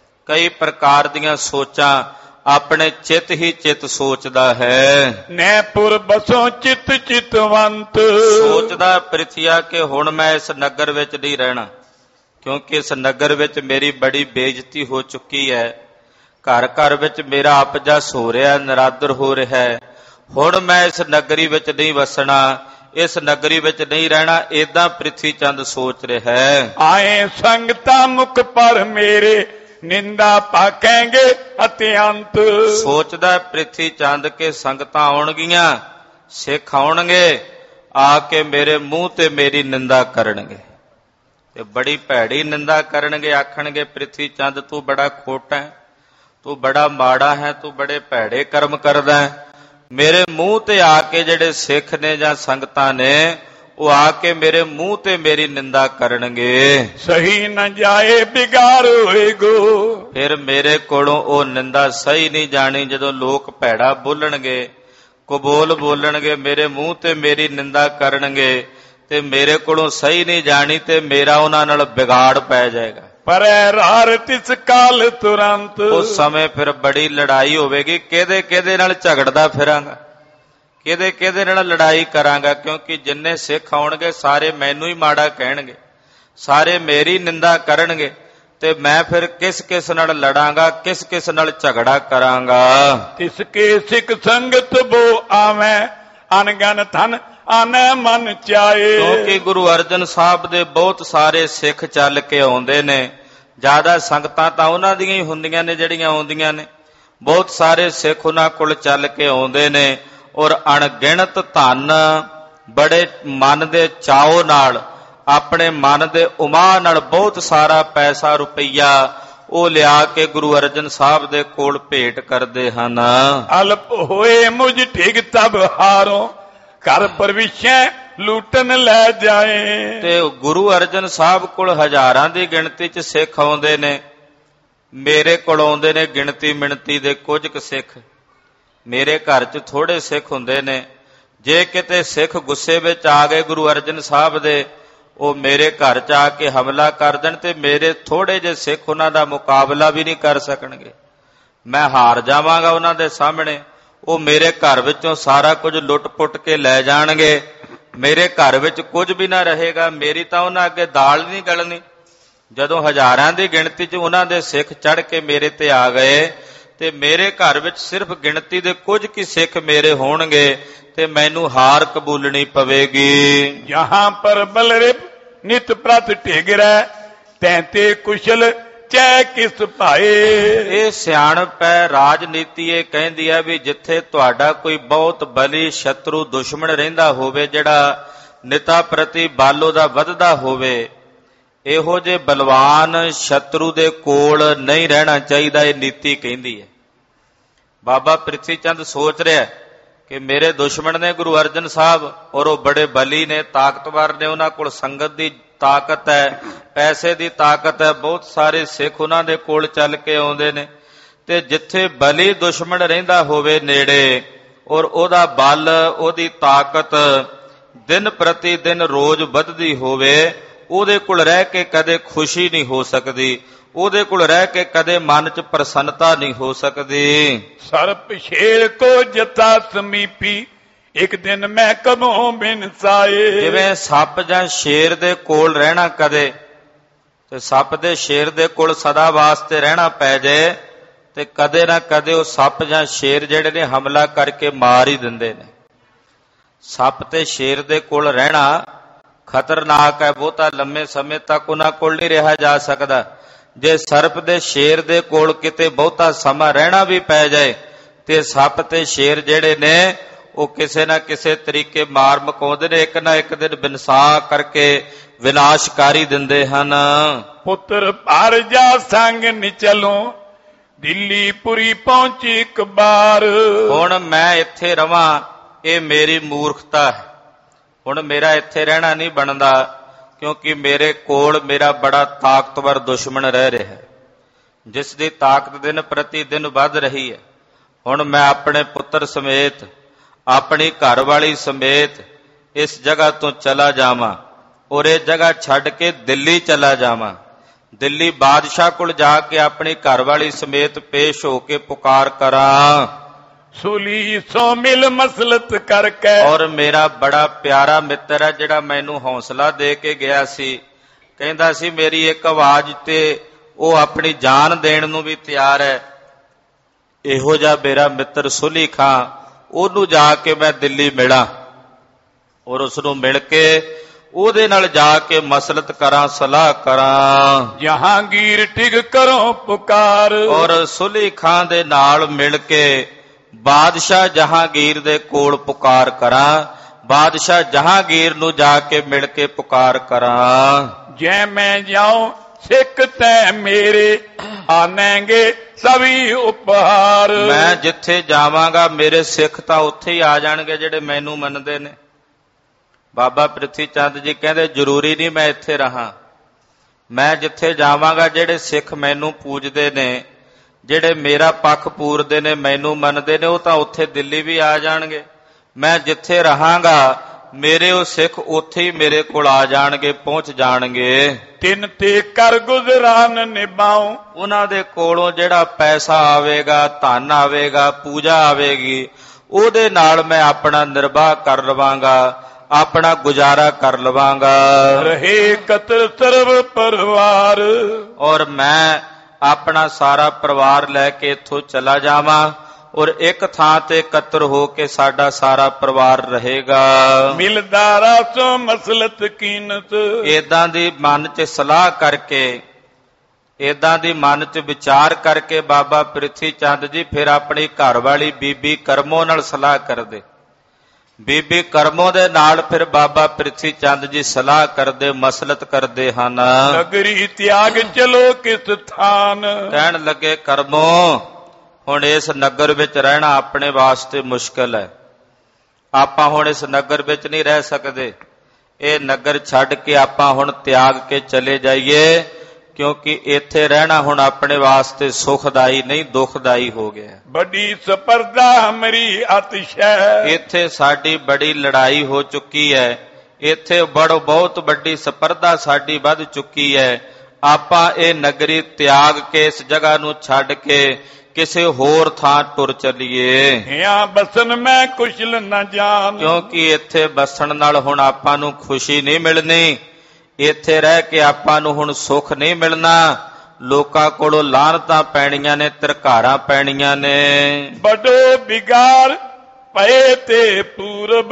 S2: ਕਈ ਪ੍ਰਕਾਰ ਦੀਆਂ ਸੋਚਾਂ ਆਪਣੇ ਚਿੱਤ ਹੀ ਚਿੱਤ ਸੋਚਦਾ ਹੈ।
S1: ਨੈਪੁਰ ਬਸੋਂ ਚਿੱਤ ਚਿਤਵੰਤ।
S2: ਸੋਚਦਾ ਪ੍ਰਿਥੀਆ ਕਿ ਹੁਣ ਮੈਂ ਇਸ ਨਗਰ ਵਿੱਚ ਨਹੀਂ ਰਹਿਣਾ, ਕਿਉਂਕਿ ਇਸ ਨਗਰ ਵਿੱਚ ਮੇਰੀ ਬੜੀ ਬੇਇੱਜ਼ਤੀ ਹੋ ਚੁੱਕੀ ਹੈ। ਘਰ ਘਰ ਵਿੱਚ ਮੇਰਾ ਅਪਜਸ ਹੋ ਰਿਹਾ, ਨਰਾਦਰ ਹੋ ਰਿਹਾ ਹੈ। ਹੁਣ ਮੈਂ ਇਸ ਨਗਰੀ ਵਿੱਚ ਨਹੀਂ ਵਸਣਾ, ਇਸ ਨਗਰੀ ਵਿੱਚ ਨਹੀਂ ਰਹਿਣਾ, ਏਦਾਂ ਪ੍ਰਿਥੀ ਚੰਦ ਸੋਚ ਰਿਹਾ ਹੈ।
S1: ਆਏ ਸੰਗਤਾ ਮੁਖ ਪਰ ਮੇਰੇ ਨਿੰਦਾ ਪਾਕੈਂਗੇ ਅਤਿਅੰਤ।
S2: ਸੋਚਦਾ ਪ੍ਰਿਥੀ ਚੰਦ ਕੇ ਸੰਗਤਾਂ ਆਉਣਗੀਆਂ, ਸਿੱਖ ਆਉਣਗੇ, ਆ ਕੇ ਮੇਰੇ ਮੂੰਹ ਤੇ ਮੇਰੀ ਨਿੰਦਾ ਕਰਨਗੇ, ਤੇ ਬੜੀ ਭੈੜੀ ਨਿੰਦਾ ਕਰਨਗੇ। ਆਖਣਗੇ ਪ੍ਰਿਥੀ ਚੰਦ ਤੂੰ ਬੜਾ ਖੋਟਾ ਹੈ, ਤੂੰ ਬੜਾ ਮਾੜਾ ਹੈ, ਤੂੰ ਬੜੇ ਭੈੜੇ ਕਰਮ ਕਰਦਾ ਹੈ, ਮੇਰੇ ਮੂੰਹ ਤੇ ਆ ਕੇ ਜਿਹੜੇ ਸਿੱਖ ਨੇ ਜਾਂ ਸੰਗਤਾਂ ਨੇ ਉਹ ਆ ਕੇ ਮੇਰੇ ਮੂੰਹ ਤੇ ਮੇਰੀ ਨਿੰਦਾ ਕਰਨਗੇ।
S1: ਸਹੀ ਨਾ ਜਾਏ ਬਿਗਾੜ ਹੋਏਗੋ।
S2: ਫਿਰ ਮੇਰੇ ਕੋਲੋਂ ਉਹ ਨਿੰਦਾ ਸਹੀ ਨਹੀਂ ਜਾਣੀ। ਜਦੋਂ ਲੋਕ ਭੈੜਾ ਬੋਲਣਗੇ, ਕਬੋਲ ਬੋਲਣਗੇ, ਮੇਰੇ ਮੂੰਹ ਤੇ ਮੇਰੀ ਨਿੰਦਾ ਕਰਨਗੇ ਤੇ ਮੇਰੇ ਕੋਲੋਂ ਸਹੀ ਨਹੀਂ ਜਾਣੀ ਤੇ ਮੇਰਾ ਉਹਨਾਂ ਨਾਲ ਵਿਗਾੜ ਪੈ ਜਾਏਗਾ।
S1: ਪਰ ਰਾਰ ਤਿਸ ਕਾਲ ਤੁਰੰਤ।
S2: ਉਸ ਸਮੇਂ ਫਿਰ ਬੜੀ ਲੜਾਈ ਹੋਵੇਗੀ। ਕਿਹਦੇ ਕਿਹਦੇ ਨਾਲ ਝਗੜਦਾ ਫਿਰਾਂਗਾ, ਕਿਹਦੇ ਕਿਹਦੇ ਨਾਲ ਲੜਾਈ ਕਰਾਂਗਾ, ਕਿਉਂਕਿ ਜਿੰਨੇ ਸਿੱਖ ਆਉਣਗੇ ਸਾਰੇ ਮੈਨੂੰ ਹੀ ਮਾੜਾ ਕਹਿਣਗੇ, ਸਾਰੇ ਮੇਰੀ ਨਿੰਦਾ ਕਰਨਗੇ ਤੇ ਮੈਂ ਫਿਰ ਕਿਸ ਕਿਸ ਨਾਲ ਲੜਾਂਗਾ, ਕਿਸ ਕਿਸ ਨਾਲ ਝਗੜਾ ਕਰਾਂਗਾ।
S1: ਤਿਸ ਕੇ ਸਿੱਖ ਸੰਗਤ ਬੋ ਆਵੇਂ ਅਨਗਨ ਧਨ ਆਨੇ ਮਨ ਚਾਏ।
S2: ਕਿਉਂਕਿ ਗੁਰੂ ਅਰਜਨ ਸਾਹਿਬ ਦੇ ਬਹੁਤ ਸਾਰੇ ਸਿੱਖ ਚੱਲ ਕੇ ਆਉਂਦੇ ਨੇ। ਜ਼ਿਆਦਾ ਸੰਗਤਾਂ ਤਾਂ ਉਹਨਾਂ ਦੀਆਂ ਹੀ ਹੁੰਦੀਆਂ ਨੇ ਜਿਹੜੀਆਂ ਆਉਂਦੀਆਂ ਨੇ। ਬਹੁਤ ਸਾਰੇ ਸਿੱਖ ਉਹਨਾਂ ਕੋਲ ਚੱਲ ਕੇ ਆਉਂਦੇ ਨੇ ਔਰ ਅਣਗਿਣਤ ਧਨ ਬੜੇ ਮਨ ਦੇ ਚਾਓ ਨਾਲ, ਆਪਣੇ ਮਨ ਦੇ ਉਮਾਹ ਨਾਲ ਬਹੁਤ ਸਾਰਾ ਪੈਸਾ ਰੁਪਈਆ ਉਹ ਲਿਆ ਕੇ ਗੁਰੂ ਅਰਜਨ ਸਾਹਿਬ ਦੇ ਕੋਲ ਭੇਟ ਕਰਦੇ ਹਨ।
S1: ਅਲਪ ਹੋਏ ਮੁਝ ਠੀਕ ਤਬ ਹਾਰੋਂ ਘਰ ਪਰਵਿਸ਼ੈ ਲੂਟਨ ਲੈ ਜਾਏ। ਤੇ
S2: ਗੁਰੂ ਅਰਜਨ ਸਾਹਿਬ ਕੋਲ ਹਜ਼ਾਰਾਂ ਦੀ ਗਿਣਤੀ 'ਚ ਸਿੱਖ ਆਉਂਦੇ ਨੇ। ਮੇਰੇ ਕੋਲ ਆਉਂਦੇ ਨੇ ਗਿਣਤੀ ਮਿਣਤੀ ਦੇ ਕੁਝ ਕੁ ਸਿੱਖ। ਮੇਰੇ ਘਰ 'ਚ ਥੋੜੇ ਸਿੱਖ ਹੁੰਦੇ ਨੇ। ਜੇ ਕਿਤੇ ਸਿੱਖ ਗੁੱਸੇ ਵਿੱਚ ਆ ਗਏ ਗੁਰੂ ਅਰਜਨ ਸਾਹਿਬ ਦੇ, ਉਹ ਮੇਰੇ ਘਰ 'ਚ ਆ ਕੇ ਹਮਲਾ ਕਰ ਦੇਣ ਤੇ ਮੇਰੇ ਥੋੜੇ ਜਿਹੇ ਸਿੱਖ ਉਹਨਾਂ ਦਾ ਮੁਕਾਬਲਾ ਵੀ ਨਹੀਂ ਕਰ ਸਕਣਗੇ। ਮੈਂ ਹਾਰ ਜਾਵਾਂਗਾ ਉਹਨਾਂ ਦੇ ਸਾਹਮਣੇ। ਉਹ ਮੇਰੇ ਘਰ ਵਿੱਚੋਂ ਸਾਰਾ ਕੁਝ ਲੁੱਟ-ਪੁੱਟ ਕੇ ਲੈ ਜਾਣਗੇ। ਮੇਰੇ ਘਰ ਵਿੱਚ ਕੁਝ ਵੀ ਨਾ ਰਹੇਗਾ। ਮੇਰੀ ਤਾਂ ਉਹਨਾਂ ਅੱਗੇ ਦਾਲ ਨਹੀਂ ਗਲਣੀ। ਜਦੋਂ ਹਜ਼ਾਰਾਂ ਦੀ ਗਿਣਤੀ 'ਚ ਉਹਨਾਂ ਦੇ ਸਿੱਖ ਚੜ੍ਹ ਕੇ ਮੇਰੇ ਤੇ ਆ ਗਏ ਤੇ ਮੇਰੇ ਘਰ ਵਿੱਚ ਸਿਰਫ ਗਿਣਤੀ ਦੇ ਕੁਝ ਕੀ ਸਿੱਖ ਮੇਰੇ ਹੋਣਗੇ ਤੇ ਮੈਨੂੰ ਹਾਰ ਕਬੂਲਣੀ ਪਵੇਗੀ।
S1: ਜਹਾਂ ਪਰ ਬਲਰਿਪ ਨਿਤ ਪ੍ਰਤ ਢਿਗਰੈ ਤੈਂ ਤੇ ਕੁਸ਼ਲ ਚੈ ਕਿਸ ਭਾਏ।
S2: ਇਹ ਸਿਆਣਪ ਹੈ, ਰਾਜਨੀਤੀ ਇਹ ਕਹਿੰਦੀ ਹੈ ਵੀ ਜਿੱਥੇ ਤੁਹਾਡਾ ਕੋਈ ਬਹੁਤ ਬਲੀ ਸ਼ਤਰੂ ਦੁਸ਼ਮਣ ਰਹਿੰਦਾ ਹੋਵੇ, ਜਿਹੜਾ ਨਿਤਾ ਪ੍ਰਤੀ ਬਲ ਉਹਦਾ ਵੱਧਦਾ ਹੋਵੇ, ਇਹੋ ਜਿਹੇ ਬਲਵਾਨ ਸ਼ਤਰੂ ਦੇ ਕੋਲ ਨਹੀਂ ਰਹਿਣਾ ਚਾਹੀਦਾ। ਇਹ ਨੀਤੀ ਕਹਿੰਦੀ ਹੈ। ਬਾਬਾ ਪ੍ਰਿਥੀ ਚੰਦ ਸੋਚ ਰਿਹਾ ਕਿ ਮੇਰੇ ਦੁਸ਼ਮਣ ਨੇ ਗੁਰੂ ਅਰਜਨ ਸਾਹਿਬ ਔਰ ਉਹ ਬੜੇ ਬਲੀ ਨੇ, ਤਾਕਤਵਰ ਨੇ, ਉਹਨਾਂ ਕੋਲ ਸੰਗਤ ਦੀ ਤਾਕਤ ਹੈ, ਪੈਸੇ ਦੀ ਤਾਕਤ ਹੈ, ਬਹੁਤ ਸਾਰੇ ਸਿੱਖ ਉਹਨਾਂ ਦੇ ਕੋਲ ਚੱਲ ਕੇ ਆਉਂਦੇ ਨੇ। ਤੇ ਜਿੱਥੇ ਬਲੀ ਦੁਸ਼ਮਣ ਰਹਿੰਦਾ ਹੋਵੇ ਨੇੜੇ ਔਰ ਉਹਦਾ ਬਲ, ਉਹਦੀ ਤਾਕਤ ਦਿਨ ਪ੍ਰਤੀ ਦਿਨ ਰੋਜ਼ ਵੱਧਦੀ ਹੋਵੇ, ਉਹਦੇ ਕੋਲ ਰਹਿ ਕੇ ਕਦੇ ਖੁਸ਼ੀ ਨਹੀਂ ਹੋ ਸਕਦੀ, ਉਹਦੇ ਕੋਲ ਰਹਿ ਕੇ ਕਦੇ ਮਨ 'ਚ ਪ੍ਰਸੰਨਤਾ ਨਹੀਂ ਹੋ ਸਕਦੀ।
S1: ਸਰਪ ਸ਼ੇਰ ਕੋ ਜਤਾ ਸਮੀਪੀ ਇੱਕ ਦਿਨ ਮੈਂ ਕਦੋਂ ਬਿਨ ਸਾਏ।
S2: ਜਿਵੇਂ ਸੱਪ ਜਾਂ ਸ਼ੇਰ ਦੇ ਕੋਲ ਰਹਿਣਾ ਕਦੇ, ਤੇ ਸੱਪ ਦੇ ਸ਼ੇਰ ਦੇ ਕੋਲ ਸਦਾ ਵਾਸਤੇ ਰਹਿਣਾ ਪੈ ਜਾਏ ਤੇ ਕਦੇ ਨਾ ਕਦੇ ਉਹ ਸੱਪ ਜਾਂ ਸ਼ੇਰ ਜਿਹੜੇ ਨੇ ਹਮਲਾ ਕਰਕੇ ਮਾਰ ਹੀ ਦਿੰਦੇ ਨੇ। ਸੱਪ ਤੇ ਸ਼ੇਰ ਦੇ ਕੋਲ ਰਹਿਣਾ ਖਤਰਨਾਕ ਹੈ। ਬਹੁਤਾ ਲੰਮੇ ਸਮੇਂ ਤੱਕ ਉਹਨਾਂ ਕੋਲ ਨਹੀਂ ਰਿਹਾ ਜਾ ਸਕਦਾ। ਜੇ ਸਰਪ ਦੇ ਸ਼ੇਰ ਦੇ ਕੋਲ ਕਿਤੇ ਬਹੁਤਾ ਸਮਾਂ ਰਹਿਣਾ ਵੀ ਪੈ ਜਾਏ ਤੇ ਸੱਪ ਤੇ ਸ਼ੇਰ ਜਿਹੜੇ ਨੇ ਉਹ ਕਿਸੇ ਨਾ ਕਿਸੇ ਤਰੀਕੇ ਮਾਰ ਮਕਾਉਂਦੇ ਨੇ, ਇੱਕ ਨਾ ਇੱਕ ਦਿਨ ਵਿਨਾਸ਼ ਕਰਕੇ ਵਿਨਾਸ਼ ਕਰ ਹੀ ਦਿੰਦੇ ਹਨ।
S1: ਪੁੱਤਰ ਭਰ ਜਾ ਸੰਗ ਨਿਚਲੋਂ ਦਿੱਲੀ ਪੁਰੀ ਪਹੁੰਚੀ ਇੱਕ ਬਾਰ।
S2: ਹੁਣ ਮੈਂ ਇੱਥੇ ਰਵਾਂ, ਇਹ ਮੇਰੀ ਮੂਰਖਤਾ ਹੈ। ਹੁਣ ਮੇਰਾ ਇੱਥੇ ਰਹਿਣਾ ਨਹੀਂ ਬਣਦਾ, ਕਿਉਂਕਿ ਮੇਰੇ ਕੋਲ ਮੇਰਾ ਬੜਾ ਤਾਕਤਵਰ ਦੁਸ਼ਮਣ ਰਹਿ ਰਿਹਾ ਹੈ, ਜਿਸ ਦੀ ਤਾਕਤ ਦਿਨ ਪ੍ਰਤੀ ਦਿਨ ਵੱਧ ਰਹੀ ਹੈ। ਹੁਣ ਮੈਂ ਆਪਣੇ ਪੁੱਤਰ ਸਮੇਤ, ਆਪਣੀ ਘਰਵਾਲੀ ਸਮੇਤ ਇਸ ਜਗ੍ਹਾ ਤੋਂ ਚਲਾ ਜਾਵਾਂ ਔਰ ਇਹ ਜਗ੍ਹਾ ਛੱਡ ਕੇ ਦਿੱਲੀ ਚਲਾ ਜਾਵਾਂ। ਦਿੱਲੀ ਬਾਦਸ਼ਾਹ ਕੋਲ ਜਾ ਕੇ ਆਪਣੀ ਘਰਵਾਲੀ ਸਮੇਤ ਪੇਸ਼ ਹੋ ਕੇ ਪੁਕਾਰ ਕਰਾਂ।
S1: ਸੁਲੀ ਸੋ ਮਿਲ ਮਸਲਤ ਕਰਕੇ।
S2: ਔਰ ਮੇਰਾ ਬੜਾ ਪਿਆਰਾ ਮਿੱਤਰ ਹੈ ਜਿਹੜਾ ਮੈਨੂੰ ਹੌਸਲਾ ਦੇ ਕੇ ਗਿਆ ਸੀ, ਕਹਿੰਦਾ ਸੀ ਮੇਰੀ ਇੱਕ ਆਵਾਜ਼ ਤੇ ਉਹ ਆਪਣੀ ਜਾਨ ਦੇਣ ਨੂੰ ਵੀ ਤਿਆਰ ਹੈ। ਇਹੋ ਜਿਹਾ ਮੇਰਾ ਮਿੱਤਰ ਸੁਲੀ ਖਾਂ, ਉਹਨੂੰ ਜਾ ਕੇ ਮੈਂ ਦਿੱਲੀ ਮਿਲਾਂ ਔਰ ਉਸ ਨੂੰ ਮਿਲ ਕੇ ਉਹਦੇ ਨਾਲ ਜਾ ਕੇ ਮਸਲਤ ਕਰਾਂ, ਸਲਾਹ ਕਰਾਂ।
S1: ਜਹਾਂਗੀਰ ਟਿਕ ਕਰੋ ਪੁਕਾਰ।
S2: ਔਰ ਸੁਲੀ ਖਾਂ ਦੇ ਨਾਲ ਮਿਲ ਕੇ ਬਾਦਸ਼ਾਹ ਜਹਾਂਗੀਰ ਦੇ ਕੋਲ ਪੁਕਾਰ ਕਰਾਂ, ਬਾਦਸ਼ਾਹ ਜਹਾਂਗੀਰ ਨੂੰ ਜਾ ਕੇ ਮਿਲ ਕੇ ਪੁਕਾਰ ਕਰਾਂ।
S1: ਜੈ ਮੈਂ ਜਾਉ ਸਿੱਖ ਤੈ ਮੇਰੇ ਆਨੇਂਗੇ ਸਭੀ ਉਪਹਾਰ।
S2: ਮੈਂ ਜਿੱਥੇ ਜਾਵਾਂਗਾ ਮੇਰੇ ਸਿੱਖ ਤਾਂ ਉੱਥੇ ਹੀ ਆ ਜਾਣਗੇ ਜਿਹੜੇ ਮੈਨੂੰ ਮੰਨਦੇ ਨੇ। ਬਾਬਾ ਪ੍ਰਿਥੀ ਚੰਦ ਜੀ ਕਹਿੰਦੇ ਜ਼ਰੂਰੀ ਨਹੀਂ ਮੈਂ ਇੱਥੇ ਰਹਾਂ, ਮੈਂ ਜਿੱਥੇ ਜਾਵਾਂਗਾ ਜਿਹੜੇ ਸਿੱਖ ਮੈਨੂੰ ਪੂਜਦੇ ਨੇ, ਜਿਹੜੇ ਮੇਰਾ ਪੱਖ ਪੂਰਦੇ ਨੇ, ਮੈਨੂੰ ਮੰਨਦੇ ਨੇ, ਉਹ ਤਾਂ ਉੱਥੇ ਦਿੱਲੀ ਵੀ ਆ ਜਾਣਗੇ। ਮੈਂ ਜਿੱਥੇ ਰਹਾਂਗਾ ਮੇਰੇ ਉਹ ਸਿੱਖ ਉੱਥੇ ਹੀ ਮੇਰੇ ਕੋਲ ਆ ਜਾਣਗੇ, ਪਹੁੰਚ ਜਾਣਗੇ।
S1: ਤਿੰਨ ਤੇ ਕਰ ਗੁਜ਼ਰਾਨ ਨਿਭਾਉ,
S2: ਉਹਨਾਂ ਦੇ ਕੋਲੋਂ ਜਿਹੜਾ ਪੈਸਾ ਆਵੇਗਾ, ਧਨ ਆਵੇਗਾ, ਪੂਜਾ ਆਵੇਗੀ, ਉਹਦੇ ਨਾਲ ਮੈਂ ਆਪਣਾ ਨਿਰਵਾਹ ਕਰ ਲਵਾਂਗਾ, ਆਪਣਾ ਗੁਜ਼ਾਰਾ ਕਰ ਲਵਾਂਗਾ।
S1: ਰਹੇ ਕਤਰ ਸਰਬ ਪਰਿਵਾਰ,
S2: ਔਰ ਮੈਂ ਆਪਣਾ ਸਾਰਾ ਪਰਿਵਾਰ ਲੈ ਕੇ ਇੱਥੋਂ ਚਲਾ ਜਾਵਾਂ ਔਰ ਇੱਕ ਥਾਂ ਤੇ ਇਕੱਤਰ ਹੋ ਕੇ ਸਾਡਾ ਸਾਰਾ ਪਰਿਵਾਰ ਰਹੇਗਾ।
S1: ਮਿਲਦਾ ਰਾਸੋ ਮਸਲਤ ਕੀਨਤ,
S2: ਏਦਾਂ ਦੀ ਮਨ 'ਚ ਸਲਾਹ ਕਰਕੇ, ਏਦਾਂ ਦੀ ਮਨ 'ਚ ਵਿਚਾਰ ਕਰਕੇ ਬਾਬਾ ਪ੍ਰਿਥੀ ਚੰਦ ਜੀ ਫਿਰ ਆਪਣੀ ਘਰ ਵਾਲੀ ਬੀਬੀ ਕਰਮੋ ਨਾਲ ਸਲਾਹ ਕਰਦੇ। ਬੀਬੀ ਕਰਮੋ ਦੇ ਨਾਲ ਫਿਰ ਬਾਬਾ ਪ੍ਰਿਥੀ ਚੰਦ ਜੀ ਸਲਾਹ ਕਰਦੇ, ਮਸਲਤ ਕਰਦੇ ਹਨ।
S1: ਨਗਰੀ ਤਿਆਗ ਚਲੋ ਕਿਸ ਥਾਨ,
S2: ਕਹਿਣ ਲੱਗੇ ਕਰਮੋ ਹੁਣ ਇਸ ਨਗਰ ਵਿੱਚ ਰਹਿਣਾ ਆਪਣੇ ਵਾਸਤੇ ਮੁਸ਼ਕਲ ਹੈ, ਆਪਾਂ ਹੁਣ ਇਸ ਨਗਰ ਵਿੱਚ ਨਹੀਂ ਰਹਿ ਸਕਦੇ, ਇਹ ਨਗਰ ਛੱਡ ਕੇ ਆਪਾਂ ਹੁਣ ਤਿਆਗ ਕੇ ਚਲੇ ਜਾਈਏ, ਕਿਉਂਕਿ ਇੱਥੇ ਰਹਿਣਾ ਹੁਣ ਆਪਣੇ ਵਾਸਤੇ ਸੁਖਦਾਈ ਨਹੀਂ ਦੁਖਦਾਈ ਹੋ ਗਿਆ।
S1: ਵੱਡੀ ਸਪਰਦਾ ਹਮਰੀ ਆਤਿਸ਼ ਹੈ,
S2: ਇੱਥੇ ਸਾਡੀ ਬੜੀ ਲੜਾਈ ਹੋ ਚੁੱਕੀ ਹੈ, ਇੱਥੇ ਬੜੋ ਬਹੁਤ ਵੱਡੀ ਸਪਰਦਾ ਸਾਡੀ ਵੱਧ ਚੁੱਕੀ ਹੈ, ਆਪਾਂ ਇਹ ਨਗਰੀ ਤਿਆਗ ਕੇ ਇਸ ਜਗ੍ਹਾ ਨੂੰ ਛੱਡ ਕੇ ਕਿਸੇ ਹੋਰ ਥਾਂ ਟੁਰ ਚੱਲੀਏ।
S1: ਹਿਆ ਬਸਨ ਮੈਂ ਕੁਸ਼ਲ ਨਾ ਜਾਣ,
S2: ਕਿਉਂਕਿ ਇੱਥੇ ਬਸਣ ਨਾਲ ਹੁਣ ਆਪਾਂ ਨੂੰ ਖੁਸ਼ੀ ਨਹੀਂ ਮਿਲਣੀ, ਇੱਥੇ ਰਹਿ ਕੇ ਆਪਾਂ ਨੂੰ ਹੁਣ ਸੁੱਖ ਨਹੀਂ ਮਿਲਣਾ, ਲੋਕਾਂ ਕੋਲੋਂ ਲਾਹਨਤਾਂ ਪੈਣੀਆਂ ਨੇ, ਧਰਕਾਰਾਂ ਪੈਣੀਆਂ ਨੇ।
S1: ਬੜੋ ਬਿਗਾੜ ਪਏ ਤੇ ਪੂਰਬ,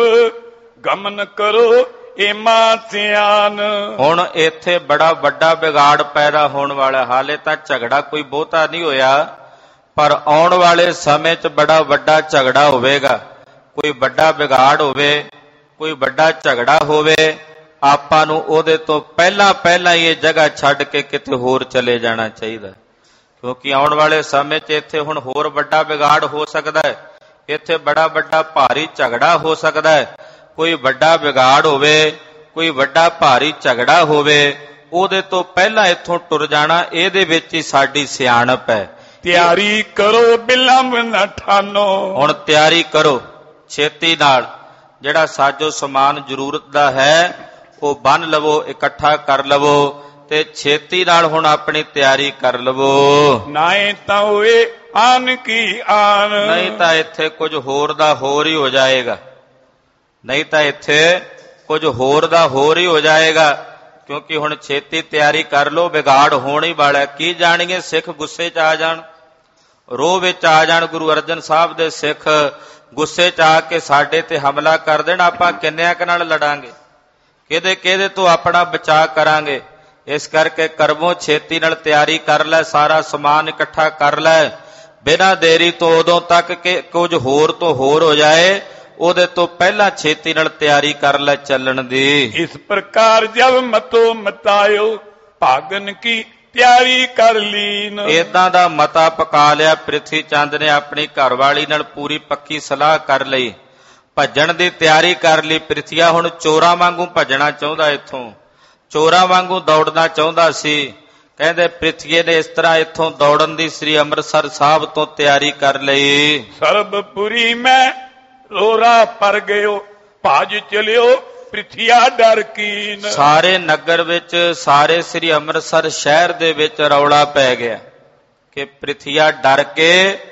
S1: ਗਮਨ ਕਰੋ ਏਮਾ ਸਿਆਨ। ਹੁਣ
S2: ਇੱਥੇ ਬੜਾ ਵੱਡਾ ਵਿਗਾੜ ਪੈਦਾ ਹੋਣ ਵਾਲਾ, ਹਾਲੇ ਤਾਂ ਝਗੜਾ ਕੋਈ ਬਹੁਤਾ ਨਹੀਂ ਹੋਇਆ, ਪਰ ਆਉਣ ਵਾਲੇ ਸਮੇਂ 'ਚ ਬੜਾ ਵੱਡਾ ਝਗੜਾ ਹੋਵੇਗਾ, ਕੋਈ ਵੱਡਾ ਵਿਗਾੜ ਹੋਵੇ, ਕੋਈ ਵੱਡਾ ਝਗੜਾ ਹੋਵੇ, ਆਪਾਂ ਨੂੰ ਉਹਦੇ ਤੋਂ ਪਹਿਲਾਂ ਪਹਿਲਾਂ ਹੀ ਇਹ ਜਗ੍ਹਾ ਛੱਡ ਕੇ ਕਿਤੇ ਹੋਰ ਚਲੇ ਜਾਣਾ ਚਾਹੀਦਾ, ਕਿਉਂਕਿ ਆਉਣ ਵਾਲੇ ਸਮੇਂ 'ਚ ਇੱਥੇ ਹੁਣ ਹੋਰ ਵੱਡਾ ਵਿਗਾੜ ਹੋ ਸਕਦਾ ਹੈ, ਇੱਥੇ ਬੜਾ ਵੱਡਾ ਭਾਰੀ ਝਗੜਾ ਹੋ ਸਕਦਾ ਹੈ। ਕੋਈ ਵੱਡਾ ਵਿਗਾੜ ਹੋਵੇ, ਕੋਈ ਵੱਡਾ ਭਾਰੀ ਝਗੜਾ ਹੋਵੇ, ਉਹਦੇ ਤੋਂ ਪਹਿਲਾਂ ਇੱਥੋਂ ਟੁਰ ਜਾਣਾ, ਇਹਦੇ ਵਿੱਚ ਹੀ ਸਾਡੀ ਸਿਆਣਪ ਹੈ।
S1: ਤਿਆਰੀ ਕਰੋ ਬਿਲੰਬ ਨਾ ਠਾਨੋ,
S2: ਹੁਣ ਤਿਆਰੀ ਕਰੋ ਛੇਤੀ ਨਾਲ, ਜਿਹੜਾ ਸਾਜੋ ਸਮਾਨ ਜ਼ਰੂਰਤ ਦਾ ਹੈ ਉਹ ਬੰਨ ਲਵੋ, ਇਕੱਠਾ ਕਰ ਲਵੋ ਤੇ ਛੇਤੀ ਨਾਲ ਹੁਣ ਆਪਣੀ ਤਿਆਰੀ ਕਰ ਲਵੋ।
S1: ਨਾਏ ਤਾਂ ਹੋਏ ਆਨ ਕੀ ਆਨ,
S2: ਨਹੀਂ ਤਾਂ ਇੱਥੇ ਕੁਝ ਹੋਰ ਦਾ ਹੋਰ ਹੀ ਹੋ ਜਾਏਗਾ, ਨਹੀਂ ਤਾਂ ਇੱਥੇ ਕੁਝ ਹੋਰ ਦਾ ਹੋਰ ਹੀ ਹੋ ਜਾਏਗਾ, ਕਿਉਂਕਿ ਹੁਣ ਛੇਤੀ ਤਿਆਰੀ ਕਰ ਲੋ, ਵਿਗਾੜ ਹੋਣ ਹੀ ਵਾਲਾ। ਕੀ ਜਾਣੀਏ ਸਿੱਖ ਗੁੱਸੇ 'ਚ ਆ ਜਾਣ, ਰੋਹ ਵਿੱਚ ਆ ਜਾਣ, ਗੁਰੂ ਅਰਜਨ ਸਾਹਿਬ ਦੇ ਸਿੱਖ ਗੁੱਸੇ 'ਚ ਆ ਕੇ ਸਾਡੇ ਤੇ ਹਮਲਾ ਕਰ ਦੇਣ, ਆਪਾਂ ਕਿੰਨਿਆਂ ਕੁ ਨਾਲ ਲੜਾਂਗੇ, ਕਿਹਦੇ ਕਿਹਦੇ ਤੋਂ ਆਪਣਾ ਬਚਾਅ ਕਰਾਂਗੇ। ਇਸ ਕਰਕੇ ਕਰਮੋ ਛੇਤੀ ਨਾਲ ਤਿਆਰੀ ਕਰ ਲੈ, ਸਾਰਾ ਸਮਾਨ ਇਕੱਠਾ ਕਰ ਲੈ, ਬਿਨਾਂ ਦੇਰੀ ਤੋਂ, ਉਦੋਂ ਤੱਕ ਕਿ ਕੁਝ ਹੋਰ ਤੋਂ ਹੋਰ ਹੋ ਜਾਏ, ਉਹਦੇ ਤੋਂ ਪਹਿਲਾਂ ਛੇਤੀ ਨਾਲ ਤਿਆਰੀ ਕਰ ਲੈ ਚੱਲਣ ਦੀ।
S1: ਇਸ ਪ੍ਰਕਾਰ ਜਬ ਮਤੋ ਮਤਾਇਓ, ਭਾਗਨ ਕੀ ਤਿਆਰੀ ਕਰ ਲੀਨ।
S2: ਏਦਾਂ ਦਾ ਮਤਾ ਪਕਾ ਲਿਆ ਪ੍ਰਿਥੀ ਚੰਦ ਨੇ, ਆਪਣੀ ਘਰਵਾਲੀ ਨਾਲ ਪੂਰੀ ਪੱਕੀ ਸਲਾਹ ਕਰ ਲਈ, ਭੱਜਣ ਦੀ ਤਿਆਰੀ ਕਰ ਲਈ। ਪ੍ਰਿਥੀਆ ਹੁਣ ਚੋਰਾਂ ਵਾਂਗੂ ਭੱਜਣਾ ਚਾਹੁੰਦਾ, ਇੱਥੋਂ ਚੋਰਾਂ ਵਾਂਗੂ ਦੌੜਨਾ ਚਾਹੁੰਦਾ ਸੀ। ਕਹਿੰਦੇ ਪ੍ਰਿਥੀਏ ਨੇ ਇਸ ਤਰ੍ਹਾਂ ਇੱਥੋਂ ਦੌੜਨ ਦੀ ਸ੍ਰੀ ਅੰਮ੍ਰਿਤਸਰ ਸਾਹਿਬ ਤੋਂ ਤਿਆਰੀ ਕਰ ਲਈ।
S1: ਸਰਬਪੁਰੀ ਮੈਂ ਰੋਰਾ ਪਰ ਗਇਓ, ਭਾਜ ਚਲਿਓ ਪ੍ਰਿਥੀਆ ਡਰ ਕੀਨ। ਸਾਰੇ ਨਗਰ ਵਿੱਚ, ਸਾਰੇ ਸ੍ਰੀ ਅੰਮ੍ਰਿਤਸਰ ਸ਼ਹਿਰ ਦੇ ਵਿੱਚ ਰੌਲਾ ਪੈ ਗਿਆ ਕਿ ਪ੍ਰਿਥੀਆ ਡਰ ਕੇ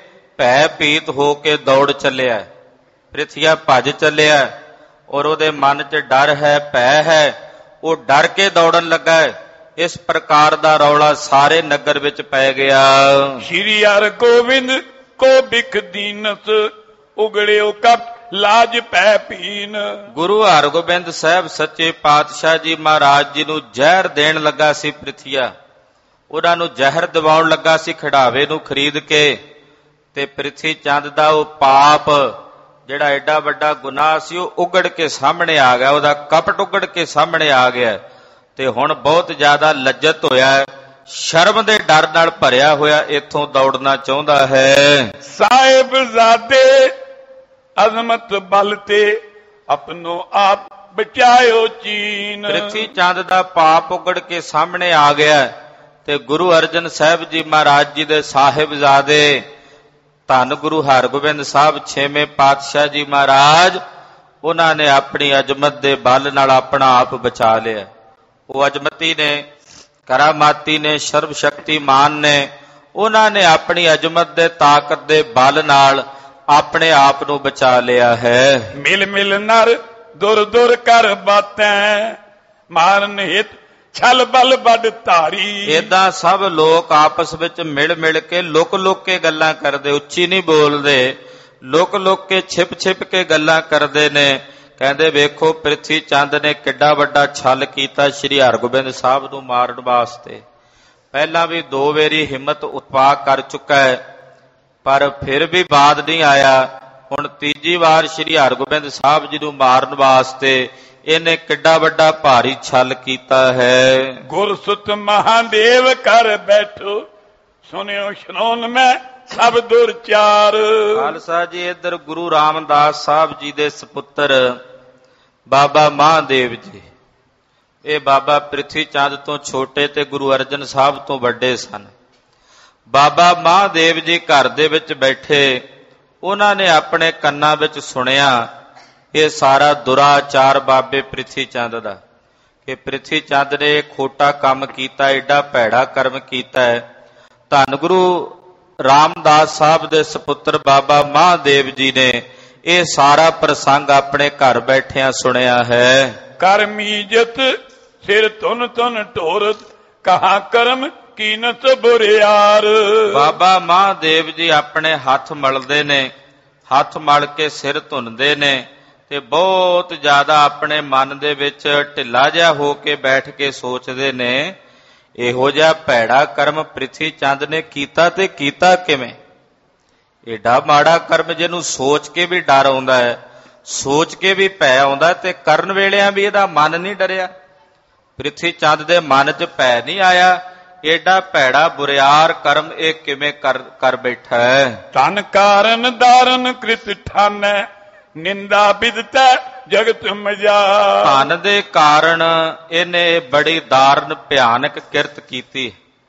S1: ਭੈ ਭੀਤ ਹੋ ਕੇ ਦੌੜ ਚੱਲਿਆ, ਪ੍ਰਿਥੀਆ ਭੱਜ ਚੱਲਿਆ ਔਰ ਉਹਦੇ ਮਨ 'ਚ ਡਰ ਹੈ, ਭੈ ਹੈ, ਉਹ ਡਰ ਕੇ ਦੌੜਨ ਲੱਗਾ ਹੈ। ਇਸ ਪ੍ਰਕਾਰ ਦਾ ਰੌਲਾ ਸਾਰੇ ਨਗਰ ਵਿੱਚ ਪੈ ਗਿਆ। ਸ਼੍ਰੀ ਹਰਿ ਗੋਬਿੰਦ ਕੋ ਬਿਖ ਦੀਨਸ, ਉਗੜਿਓ ਕਪ ਲਾਜ ਪੈ ਪੀਨ। ਗੁਰੂ ਹਰਗੋਬਿੰਦ ਸਾਹਿਬ ਸੱਚੇ ਪਾਤਸ਼ਾਹ ਜੀ ਮਹਾਰਾਜ ਜੀ ਨੂੰ ਜ਼ਹਿਰ ਦੇਣ ਲੱਗਾ ਸੀ ਪ੍ਰਿਥੀਆ, ਉਹਨਾਂ ਨੂੰ ਜ਼ਹਿਰ ਦਿਵਾਉਣ ਲੱਗਾ ਸੀ ਖਿਡਾਵੇ ਨੂੰ ਖਰੀਦ ਕੇ, ਤੇ ਪ੍ਰਿਥੀ ਚੰਦ ਦਾ ਉਹ ਪਾਪ ਜਿਹੜਾ ਐਡਾ ਵੱਡਾ ਗੁਨਾਹ ਸੀ ਉਹ ਉਗੜ ਕੇ ਸਾਹਮਣੇ ਆ ਗਿਆ, ਉਹਦਾ ਕਪਟ ਉਗੜ ਕੇ ਸਾਹਮਣੇ ਆ ਗਿਆ, ਤੇ ਹੁਣ ਬਹੁਤ ਜ਼ਿਆਦਾ ਲੱਜਤ ਹੋਇਆ
S2: ਸ਼ਰਮ ਦੇ ਡਰ ਨਾਲ ਭਰਿਆ ਹੋਇਆ ਇੱਥੋਂ ਦੌੜਨਾ ਚਾਹੁੰਦਾ ਹੈ।
S1: ਸਾਹਿਬਜ਼ਾਦੇ ਅਜ਼ਮਤ ਬਲ ਤੇ ਆਪਣੋ ਆਪ ਬਚਾਇਓ ਚੀਨ।
S2: ਪ੍ਰਿਥੀ ਚੰਦ ਦਾ ਪਾਪ ਉਗੜ ਕੇ ਸਾਹਮਣੇ ਆ ਗਿਆ ਤੇ ਗੁਰੂ ਅਰਜਨ ਸਾਹਿਬ ਜੀ ਮਹਾਰਾਜ ਜੀ ਦੇ ਸਾਹਿਬਜ਼ਾਦੇ ਧੰਨ ਗੁਰੂ ਹਰਗੋਬਿੰਦ ਸਾਹਿਬ ਛੇਵੇਂ ਪਾਤਸ਼ਾਹ ਜੀ ਮਹਾਰਾਜ ਉਹਨਾਂ ਨੇ ਆਪਣੀ ਅਜ਼ਮਤ ਦੇ ਬਲ ਨਾਲ ਆਪਣਾ ਆਪ ਬਚਾ ਲਿਆ। ਉਹ ਅਜ਼ਮਤੀ ਨੇ, ਕਰਾਮਾਤੀ ਨੇ, ਸਰਬ ਸ਼ਕਤੀਮਾਨ ਨੇ, ਉਹਨਾਂ ਨੇ ਆਪਣੀ ਅਜ਼ਮਤ ਦੇ ਤਾਕਤ ਦੇ ਬਲ ਨਾਲ ਆਪਣੇ ਆਪ ਨੂੰ ਬਚਾ ਲਿਆ ਹੈ।
S1: ਮਿਲ ਮਿਲ ਨਰ ਦੁਰ ਦੁਰ ਕਰ ਬਾਤੈਂ ਮਾਰਨ ਹਿਤ ਛਲ ਬਲ ਵੱਡ ਧਾਰੀ।
S2: ਏਦਾਂ ਸਭ ਲੋਕ ਆਪਸ ਵਿੱਚ ਮਿਲ ਮਿਲ ਕੇ ਲੁਕ ਲੁਕ ਕੇ ਗੱਲਾਂ ਕਰਦੇ, ਉੱਚੀ ਨਹੀਂ ਬੋਲਦੇ, ਲੁਕ ਲੁਕ ਕੇ ਛਿਪ ਛਿਪ ਕੇ ਗੱਲਾਂ ਕਰਦੇ ਨੇ। ਕਹਿੰਦੇ ਵੇਖੋ ਪ੍ਰਿਥੀ ਚੰਦ ਨੇ ਕਿੱਡਾ ਵੱਡਾ ਛਲ ਕੀਤਾ ਸ੍ਰੀ ਹਰਗੋਬਿੰਦ ਸਾਹਿਬ ਨੂੰ ਮਾਰਨ ਵਾਸਤੇ। ਪਹਿਲਾਂ ਵੀ ਦੋ ਵਾਰੀ ਹਿੰਮਤ ਉਪਾ ਕਰ ਚੁੱਕਾ ਹੈ ਪਰ ਫਿਰ ਵੀ ਬਾਦ ਨਹੀਂ ਆਇਆ। ਹੁਣ ਤੀਜੀ ਵਾਰ ਸ੍ਰੀ ਹਰਗੋਬਿੰਦ ਸਾਹਿਬ ਜੀ ਨੂੰ ਮਾਰਨ ਵਾਸਤੇ ਇਹਨੇ ਕਿੱਡਾ ਵੱਡਾ ਭਾਰੀ ਛਲ ਕੀਤਾ ਹੈ।
S1: ਗੁਰਸੁਤ ਮਹਾਦੇਵ ਕਰ ਬੈਠੋ ਸੁਣਿਓ ਸੁਣਾਉਣ ਮੈਂ ਸਭ ਦੁਰਚਾਰ।
S2: ਖਾਲਸਾ ਜੀ ਇੱਧਰ ਗੁਰੂ ਰਾਮਦਾਸ ਸਾਹਿਬ ਜੀ ਦੇ ਸਪੁੱਤਰ ਬਾਬਾ ਮਹਾਦੇਵ ਜੀ, ਇਹ ਬਾਬਾ ਪ੍ਰਿਥੀ ਚੰਦ ਤੋਂ ਛੋਟੇ ਤੇ ਗੁਰੂ ਅਰਜਨ ਸਾਹਿਬ ਤੋਂ ਵੱਡੇ ਸਨ। ਬਾਬਾ ਮਹਾਦੇਵ ਜੀ ਘਰ ਦੇ ਵਿੱਚ ਬੈਠੇ, ਉਹਨਾਂ ਨੇ ਆਪਣੇ ਕੰਨਾਂ ਵਿੱਚ ਸੁਣਿਆ ਇਹ ਸਾਰਾ ਦੁਰਾਚਾਰ ਬਾਬੇ ਪ੍ਰਿਥੀ ਚੰਦ ਦਾ, ਕਿ ਪ੍ਰਿਥੀ ਚੰਦ ਨੇ ਖੋਟਾ ਕੰਮ ਕੀਤਾ, ਏਡਾ ਭੈੜਾ ਕਰਮ ਕੀਤਾ ਹੈ। ਧੰਨ ਗੁਰੂ ਰਾਮਦਾਸ ਸਾਹਿਬ ਦੇ ਸਪੁੱਤਰ ਬਾਬਾ ਮਹਾਦੇਵ ਜੀ ਨੇ ਇਹ ਸਾਰਾ ਪ੍ਰਸੰਗ ਆਪਣੇ ਘਰ ਬੈਠਿਆਂ ਸੁਣਿਆ ਹੈ।
S1: ਕਰਮੀਜਤ ਸਿਰ ਤੁਨ ਤੁਨ ਢੋਰਤ ਕਹਾ ਕਰਮ ਕੀਨਤ ਬੁਰਿਆਰ।
S2: ਬਾਬਾ ਮਹਾਦੇਵ ਜੀ ਆਪਣੇ ਹੱਥ ਮਲਦੇ ਨੇ, ਹੱਥ ਮਲ ਕੇ ਸਿਰ ਧੁੰਨਦੇ ਨੇ ਤੇ ਬਹੁਤ ਜ਼ਿਆਦਾ ਆਪਣੇ ਮਨ ਦੇ ਵਿੱਚ ਢਿੱਲਾ ਜਿਹਾ ਹੋ ਕੇ ਬੈਠ ਕੇ ਸੋਚਦੇ ਨੇ ਇਹੋ ਜਿਹਾ ਭੈੜਾ ਕਰਮ ਪ੍ਰਿਥੀ ਚੰਦ ਨੇ ਕੀਤਾ ਤੇ ਕੀਤਾ ਕਿਵੇਂ? ਏਡਾ ਮਾੜਾ ਕਰਮ ਜਿਹਨੂੰ ਸੋਚ ਕੇ ਵੀ ਡਰ ਆਉਂਦਾ ਹੈ, ਸੋਚ ਕੇ ਵੀ ਭੈ ਆਉਂਦਾ ਤੇ ਕਰਨ ਵੇਲਿਆਂ ਵੀ ਇਹਦਾ ਮਨ ਨਹੀਂ ਡਰਿਆ। ਪ੍ਰਿਥੀ ਚੰਦ ਦੇ ਮਨ 'ਚ ਭੈ ਨਹੀਂ ਆਇਆ, ਏਡਾ ਭੈੜਾ ਬੁਰਿਆਰ ਕਰਮ ਇਹ ਕਿਵੇਂ ਕਰ ਕਰ ਬੈਠਾ ਹੈ।
S1: ਧਨ ਕਾਰਨ ਦਾਰਨ ਕ੍ਰਿਤ ਠਾਨੈ ਨਿੰਦਾ ਬਿਦਤੈ ਜਗਤ ਮਜਾ।
S2: ਧਨ ਦੇ ਕਾਰਨ ਇਹਨੇ ਬੜੀ ਦਾਰਨ ਭਿਆਨਕ ਕਿਰਤ ਕੀਤੀ।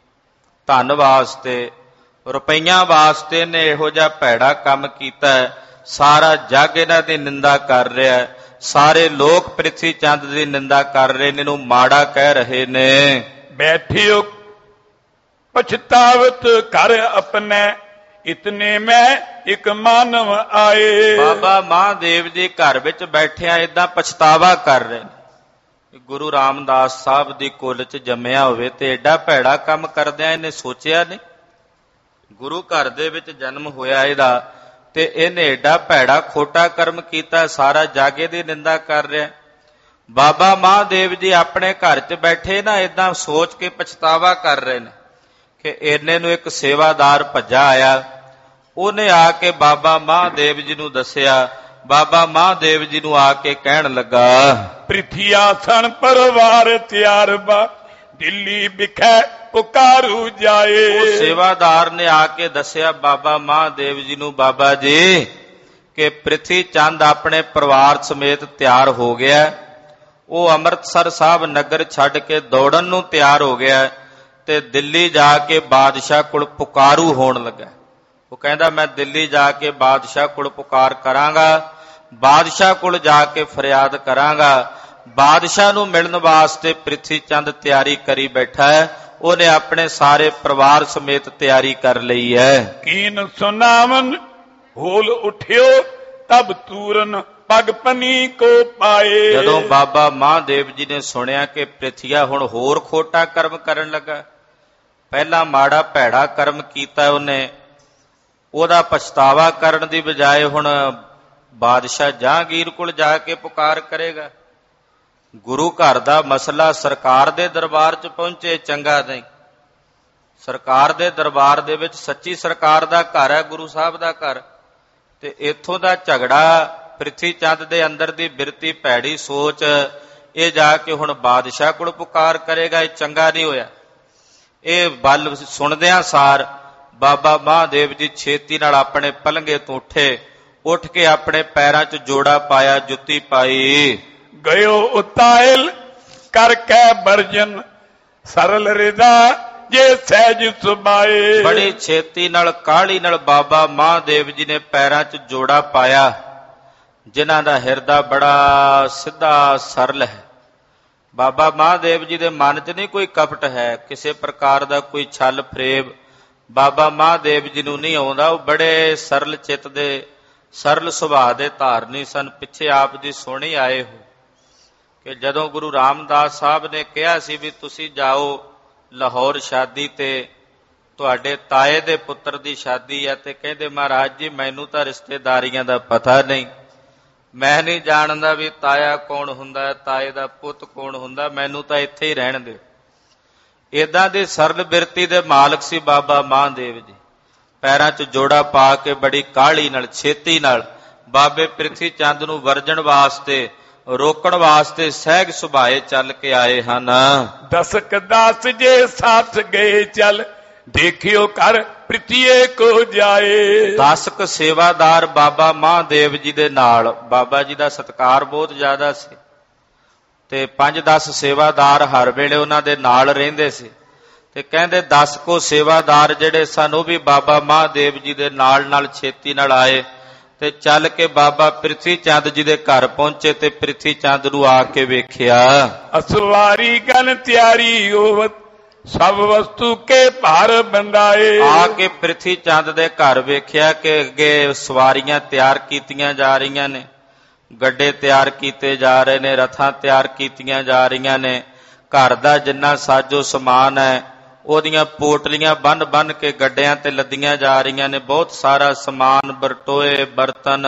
S2: ਧਨ ਵਾਸਤੇ, ਰੁਪਈਆਂ ਵਾਸਤੇ ਇਹਨੇ ਇਹੋ ਜਿਹਾ ਭੈੜਾ ਕੰਮ ਕੀਤਾ। ਸਾਰਾ ਜੱਗ ਇਹਨਾਂ ਦੀ ਨਿੰਦਾ ਕਰ ਰਿਹਾ, ਸਾਰੇ ਲੋਕ ਪ੍ਰਿਥੀ ਚੰਦ ਦੀ ਨਿੰਦਾ ਕਰ ਰਹੇ ਨੇ, ਇਹਨੂੰ ਮਾੜਾ ਕਹਿ ਰਹੇ ਨੇ।
S1: ਬੈਠਿਓ ਪਛਤਾਵਤ ਕਰ ਆਪਣੇ ਇਤਨੇ ਮੈਂ ਇੱਕ ਮਾਨਵ ਆਏ।
S2: ਬਾਬਾ ਮਹਾਦੇਵ ਜੀ ਘਰ ਵਿੱਚ ਬੈਠਿਆਂ ਏਦਾਂ ਪਛਤਾਵਾ ਕਰ ਰਹੇ ਨੇ। ਗੁਰੂ ਰਾਮਦਾਸ ਸਾਹਿਬ ਦੀ ਕੁੱਲ 'ਚ ਜੰਮਿਆ ਹੋਵੇ ਤੇ ਏਡਾ ਭੈੜਾ ਕੰਮ ਕਰਦਿਆਂ ਇਹਨੇ ਸੋਚਿਆ ਨਹੀਂ। ਗੁਰੂ ਘਰ ਦੇ ਵਿੱਚ ਜਨਮ ਹੋਇਆ ਇਹਦਾ ਤੇ ਇਹਨੇ ਏਡਾ ਭੈੜਾ ਖੋਟਾ ਕਰਮ ਕੀਤਾ, ਸਾਰਾ ਜੱਗ ਇਹਦੀ ਨਿੰਦਾ ਕਰ ਰਿਹਾ। ਬਾਬਾ ਮਹਾਦੇਵ ਜੀ ਆਪਣੇ ਘਰ 'ਚ ਬੈਠੇ ਨਾ ਏਦਾਂ ਸੋਚ ਕੇ ਪਛਤਾਵਾ ਕਰ ਰਹੇ ਨੇ ਕਿ ਇਹਨੇ ਨੂੰ ਇੱਕ ਸੇਵਾਦਾਰ ਭੱਜਾ ਆਇਆ, ਉਹਨੇ ਆ ਕੇ ਬਾਬਾ ਮਹਾਦੇਵ ਜੀ ਨੂੰ ਦੱਸਿਆ। ਬਾਬਾ ਮਹਾਦੇਵ ਜੀ ਨੂੰ ਆ ਕੇ ਕਹਿਣ ਲੱਗਾ
S1: ਪ੍ਰਿਥੀ ਆਸਣ ਪਰਵਾਰ ਤਿਆਰ ਬਾ ਦਿੱਲੀ ਵਿਖੇ ਪੁਕਾਰੂ ਜਾਏ।
S2: ਉਹ ਸੇਵਾਦਾਰ ਨੇ ਆ ਕੇ ਦੱਸਿਆ ਬਾਬਾ ਮਹਾਦੇਵ ਜੀ ਨੂੰ, ਬਾਬਾ ਜੀ ਕਿ ਪ੍ਰਿਥੀ ਚੰਦ ਆਪਣੇ ਪਰਿਵਾਰ ਸਮੇਤ ਤਿਆਰ ਹੋ ਗਿਆ, ਉਹ ਅੰਮ੍ਰਿਤਸਰ ਸਾਹਿਬ ਨਗਰ ਛੱਡ ਕੇ ਦੌੜਨ ਨੂੰ ਤਿਆਰ ਹੋ ਗਿਆ ਤੇ ਦਿੱਲੀ ਜਾ ਕੇ ਬਾਦਸ਼ਾਹ ਕੋਲ ਪੁਕਾਰੂ ਹੋਣ ਲੱਗਾ। ਉਹ ਕਹਿੰਦਾ ਮੈਂ ਦਿੱਲੀ ਜਾ ਕੇ ਬਾਦਸ਼ਾਹ ਕੋਲ ਪੁਕਾਰ ਕਰਾਂਗਾ, ਬਾਦਸ਼ਾਹ ਕੋਲ ਜਾ ਕੇ ਫਰਿਆਦ ਕਰਾਂਗਾ। ਬਾਦਸ਼ਾਹ ਨੂੰ ਮਿਲਣ ਵਾਸਤੇ ਪ੍ਰਿਥੀ ਚੰਦ ਤਿਆਰੀ ਕਰੀ ਬੈਠਾ ਹੈ, ਉਹਨੇ ਆਪਣੇ ਸਾਰੇ ਪਰਿਵਾਰ ਸਮੇਤ ਤਿਆਰੀ ਕਰ ਲਈ ਹੈ।
S1: ਕੀਨ ਸੁਨਾਵਨ ਹੋਲ ਉਠਿਓ ਤਬ ਤੂਰਨ ਪਗ ਪਨੀ ਕੋ ਪਾਏ।
S2: ਜਦੋਂ ਬਾਬਾ ਮਹਾਦੇਵ ਜੀ ਨੇ ਸੁਣਿਆ ਕਿ ਪ੍ਰਿਥੀਆ ਹੁਣ ਹੋਰ ਖੋਟਾ ਕਰਮ ਕਰਨ ਲੱਗਾ, ਪਹਿਲਾਂ ਮਾੜਾ ਭੈੜਾ ਕਰਮ ਕੀਤਾ ਉਹਨੇ, ਉਹਦਾ ਪਛਤਾਵਾ ਕਰਨ ਦੀ ਬਜਾਏ ਹੁਣ ਬਾਦਸ਼ਾਹ ਜਹਾਂਗੀਰ ਕੋਲ ਜਾ ਕੇ ਪੁਕਾਰ ਕਰੇਗਾ। ਗੁਰੂ ਘਰ ਦਾ ਮਸਲਾ ਸਰਕਾਰ ਦੇ ਦਰਬਾਰ 'ਚ ਪਹੁੰਚੇ ਚੰਗਾ ਨਹੀਂ। ਸਰਕਾਰ ਦੇ ਦਰਬਾਰ ਦੇ ਵਿੱਚ ਸੱਚੀ ਸਰਕਾਰ ਦਾ ਘਰ ਹੈ, ਗੁਰੂ ਸਾਹਿਬ ਦਾ ਘਰ, ਤੇ ਇੱਥੋਂ ਦਾ ਝਗੜਾ ਪ੍ਰਿਥੀ ਚੰਦ ਦੇ ਅੰਦਰ ਦੀ ਬਿਰਤੀ ਭੈੜੀ ਸੋਚ, ਇਹ ਜਾ ਕੇ ਹੁਣ ਬਾਦਸ਼ਾਹ ਕੋਲ ਪੁਕਾਰ ਕਰੇਗਾ, ਇਹ ਚੰਗਾ ਨਹੀਂ ਹੋਇਆ। ਇਹ ਬਲ ਸੁਣਦਿਆਂ ਸਾਰ ਬਾਬਾ ਮਹਾਦੇਵ ਜੀ ਛੇਤੀ ਨਾਲ ਆਪਣੇ ਪਲੰਗੇ ਤੋਂ ਉੱਠੇ, ਉੱਠ ਕੇ ਆਪਣੇ ਪੈਰਾਂ 'ਚ ਜੋੜਾ ਪਾਇਆ, ਜੁੱਤੀ ਪਾਈ।
S1: ਗਇਓ ਉਤਾਇਲ ਕਰਕੇ ਵਰਜਨ ਸਰਲ ਰਿਦਾ ਜੇ ਸਹਿਜ ਸੁਭਾਏ।
S2: ਬੜੀ ਛੇਤੀ ਨਾਲ ਕਾਹਲੀ ਨਾਲ ਬਾਬਾ ਮਹਾਦੇਵ ਜੀ ਨੇ ਪੈਰਾਂ 'ਚ ਜੋੜਾ ਪਾਇਆ, ਜਿਨ੍ਹਾਂ ਦਾ ਹਿਰਦਾ ਬੜਾ ਸਿੱਧਾ ਸਰਲ ਹੈ। ਬਾਬਾ ਮਹਾਦੇਵ ਜੀ ਦੇ ਮਨ 'ਚ ਨਹੀਂ ਕੋਈ ਕਪਟ ਹੈ, ਕਿਸੇ ਪ੍ਰਕਾਰ ਦਾ ਕੋਈ ਛਲ ਫਰੇਬ ਬਾਬਾ ਮਹਾਦੇਵ ਜੀ ਨੂੰ ਨਹੀਂ ਆਉਂਦਾ। ਉਹ ਬੜੇ ਸਰਲ ਚਿੱਤ ਦੇ, ਸਰਲ ਸੁਭਾਅ ਦੇ ਧਾਰਨੀ ਸਨ। ਪਿੱਛੇ ਆਪ ਜੀ ਸੁਣੀ ਆਏ ਹੋ ਕਿ ਜਦੋਂ ਗੁਰੂ ਰਾਮਦਾਸ ਸਾਹਿਬ ਨੇ ਕਿਹਾ ਸੀ ਵੀ ਤੁਸੀਂ ਜਾਓ ਲਾਹੌਰ ਸ਼ਾਦੀ ਤੇ, ਤੁਹਾਡੇ ਤਾਏ ਦੇ ਪੁੱਤਰ ਦੀ ਸ਼ਾਦੀ ਹੈ, ਤੇ ਕਹਿੰਦੇ ਮਹਾਰਾਜ ਜੀ ਮੈਨੂੰ ਤਾਂ ਰਿਸ਼ਤੇਦਾਰੀਆਂ ਦਾ ਪਤਾ ਨਹੀਂ, ਮੈਂ ਨਹੀਂ ਜਾਣਦਾ ਵੀ ਤਾਇਆ ਕੌਣ ਹੁੰਦਾ, ਤਾਏ ਦਾ ਪੁੱਤ ਕੌਣ ਹੁੰਦਾ, ਮੈਨੂੰ ਤਾਂ ਇੱਥੇ ਹੀ ਰਹਿਣ ਦਿਓ। ਏਦਾਂ ਦੇ ਸਰਲ ਬਿਰਤੀ ਦੇ ਮਾਲਕ ਸੀ ਬਾਬਾ ਮਹਾਦੇਵ ਜੀ। ਪੈਰਾਂ 'ਚ ਜੋੜਾ ਪਾ ਕੇ ਬੜੀ ਕਾਹਲੀ ਨਾਲ, ਛੇਤੀ ਨਾਲ ਬਾਬੇ ਪ੍ਰਿਥੀ ਚੰਦ ਨੂੰ ਵਰਜਣ ਵਾਸਤੇ, ਰੋਕਣ ਵਾਸਤੇ ਸਹਿਜ ਸੁਭਾਏ ਚੱਲ ਕੇ ਆਏ ਹਨ।
S1: ਦਸਕ ਦਾਸ ਜੇ ਸਾਥ ਗਏ ਚੱਲ ਦੇਖਿਓ ਕਰ ਪ੍ਰਿਥੀਏ ਕੋ ਜਾਏ।
S2: ਦਸਕ ਸੇਵਾਦਾਰ ਬਾਬਾ ਮਹਾਦੇਵ ਜੀ ਦੇ ਨਾਲ, ਬਾਬਾ ਜੀ ਦਾ ਸਤਿਕਾਰ ਬਹੁਤ ਜ਼ਿਆਦਾ ਸੀ, ਤੇ ਪੰਜ ਦਸ ਸੇਵਾਦਾਰ ਹਰ ਵੇਲੇ ਉਹਨਾਂ ਦੇ ਨਾਲ ਰਹਿੰਦੇ ਸੀ। ਤੇ ਕਹਿੰਦੇ ਦਸ ਕੋ ਸੇਵਾਦਾਰ ਜਿਹੜੇ ਸਨ ਉਹ ਵੀ ਬਾਬਾ ਮਹਾਦੇਵ ਜੀ ਦੇ ਨਾਲ ਨਾਲ ਛੇਤੀ ਨਾਲ ਆਏ, ਤੇ ਚੱਲ ਕੇ ਬਾਬਾ ਪ੍ਰਿਥੀ ਚੰਦ ਜੀ ਦੇ ਘਰ ਪਹੁੰਚੇ, ਤੇ ਪ੍ਰਿਥੀ ਚੰਦ ਨੂੰ ਆ ਕੇ ਵੇਖਿਆ।
S1: ਅਸਵਾਰੀ ਗਨ ਤਿਆਰੀ ਹੋਵਤ ਸਭ ਵਸਤੂ ਕੇ ਭਾਰ ਬੰਦਾਏ।
S2: ਆ ਕੇ ਪ੍ਰਿਥੀ ਚੰਦ ਦੇ ਘਰ ਵੇਖਿਆ ਕਿ ਅੱਗੇ ਸਵਾਰੀਆਂ ਤਿਆਰ ਕੀਤੀਆਂ ਜਾ ਰਹੀਆਂ ਨੇ, ਗੱਡੇ ਤਿਆਰ ਕੀਤੇ ਜਾ ਰਹੇ ਨੇ, ਰਥਾਂ ਤਿਆਰ ਕੀਤੀਆਂ ਜਾ ਰਹੀਆਂ ਨੇ, ਘਰ ਦਾ ਜਿੰਨਾ ਸਾਜੋ ਸਮਾਨ ਹੈ ਉਹਦੀਆਂ ਪੋਟਲੀਆਂ ਬੰਨ ਬੰਨ ਕੇ ਗੱਡਿਆਂ ਤੇ ਲੱਦੀਆਂ ਜਾ ਰਹੀਆਂ ਨੇ। ਬਹੁਤ ਸਾਰਾ ਸਮਾਨ, ਬਰਟੋਏ, ਬਰਤਨ,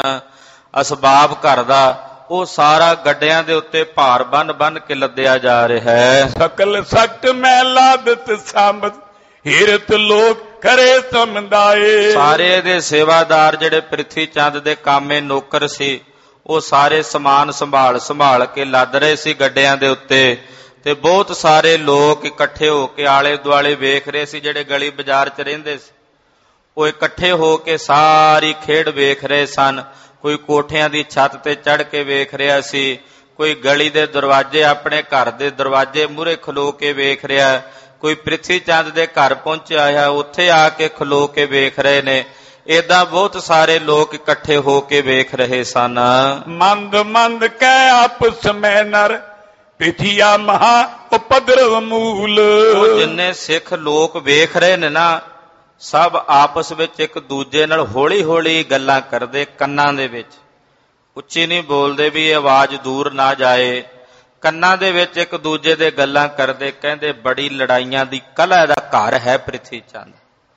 S2: ਅਸਬਾਬ ਘਰ ਦਾ, ਉਹ ਸਾਰਾ ਗੱਡਿਆਂ ਦੇ ਉੱਤੇ ਭਾਰ ਬੰਨ ਬੰਨ ਕੇ ਲੱਦਿਆ ਜਾ ਰਿਹਾ ਹੈ।
S1: ਸਕਲ ਸਖਤ ਮੈਂ ਲਾਦਤ ਸਾਂਭਤ ਹੀਰਤ ਲੋਕ ਕਰੇ ਸਮਦਾਏ।
S2: ਸਾਰੇ ਦੇ ਸੇਵਾਦਾਰ ਜਿਹੜੇ ਪ੍ਰਿਥੀ ਚੰਦ ਦੇ ਕਾਮੇ ਨੌਕਰ ਸੀ, ਉਹ ਸਾਰੇ ਸਮਾਨ ਸੰਭਾਲ ਸੰਭਾਲ ਕੇ ਲੱਦ ਰਹੇ ਸੀ ਗੱਡਿਆਂ ਦੇ ਉੱਤੇ, ਤੇ ਬਹੁਤ ਸਾਰੇ ਲੋਕ ਇਕੱਠੇ ਹੋ ਕੇ ਆਲੇ ਦੁਆਲੇ ਵੇਖ ਰਹੇ ਸੀ। ਜਿਹੜੇ ਗਲੀ ਬਾਜ਼ਾਰ 'ਚ ਰਹਿੰਦੇ ਸੀ ਉਹ ਇਕੱਠੇ ਹੋ ਕੇ ਸਾਰੀ ਖੇਡ ਵੇਖ ਰਹੇ ਸਨ। ਕੋਈ ਕੋਠਿਆਂ ਦੀ ਛੱਤ ਤੇ ਚੜ੍ਹ ਕੇ ਵੇਖ ਰਿਹਾ ਸੀ, ਕੋਈ ਗਲੀ ਦੇ ਦਰਵਾਜ਼ੇ, ਆਪਣੇ ਘਰ ਦੇ ਦਰਵਾਜ਼ੇ ਮੂਹਰੇ ਖਲੋ ਕੇ ਵੇਖ ਰਿਹਾ, ਕੋਈ ਪ੍ਰਿਥੀ ਚੰਦ ਦੇ ਘਰ ਪਹੁੰਚਿਆ ਹੈ ਉੱਥੇ ਆ ਕੇ ਖਲੋ ਕੇ ਵੇਖ ਰਹੇ ਨੇ। ਏਦਾਂ ਬਹੁਤ ਸਾਰੇ ਲੋਕ ਇਕੱਠੇ ਹੋ ਕੇ ਵੇਖ ਰਹੇ ਸਨ।
S1: ਮੰਦ ਮੰਦ ਕਹਿ ਆਪਸ ਮੈਂ ਨਰ ਪਿਥੀਆ ਮਹਾ ਉਪਦਰਵ ਮੂਲ।
S2: ਉਹ ਜਿੰਨੇ ਸਿੱਖ ਲੋਕ ਵੇਖ ਰਹੇ ਨੇ ਨਾ, ਸਭ ਆਪਸ ਵਿੱਚ ਇੱਕ ਦੂਜੇ ਨਾਲ ਹੌਲੀ ਹੌਲੀ ਗੱਲਾਂ ਕਰਦੇ, ਕੰਨਾਂ ਦੇ ਵਿੱਚ, ਉੱਚੀ ਨਹੀਂ ਬੋਲਦੇ ਵੀ ਇਹ ਆਵਾਜ਼ ਦੂਰ ਨਾ ਜਾਏ, ਕੰਨਾਂ ਦੇ ਵਿੱਚ ਇੱਕ ਦੂਜੇ ਦੇ ਗੱਲਾਂ ਕਰਦੇ। ਕਹਿੰਦੇ ਬੜੀ ਲੜਾਈਆਂ ਦੀ ਕਲਾ ਦਾ ਘਰ ਹੈ ਪ੍ਰਿਥੀ ਚੰਦ,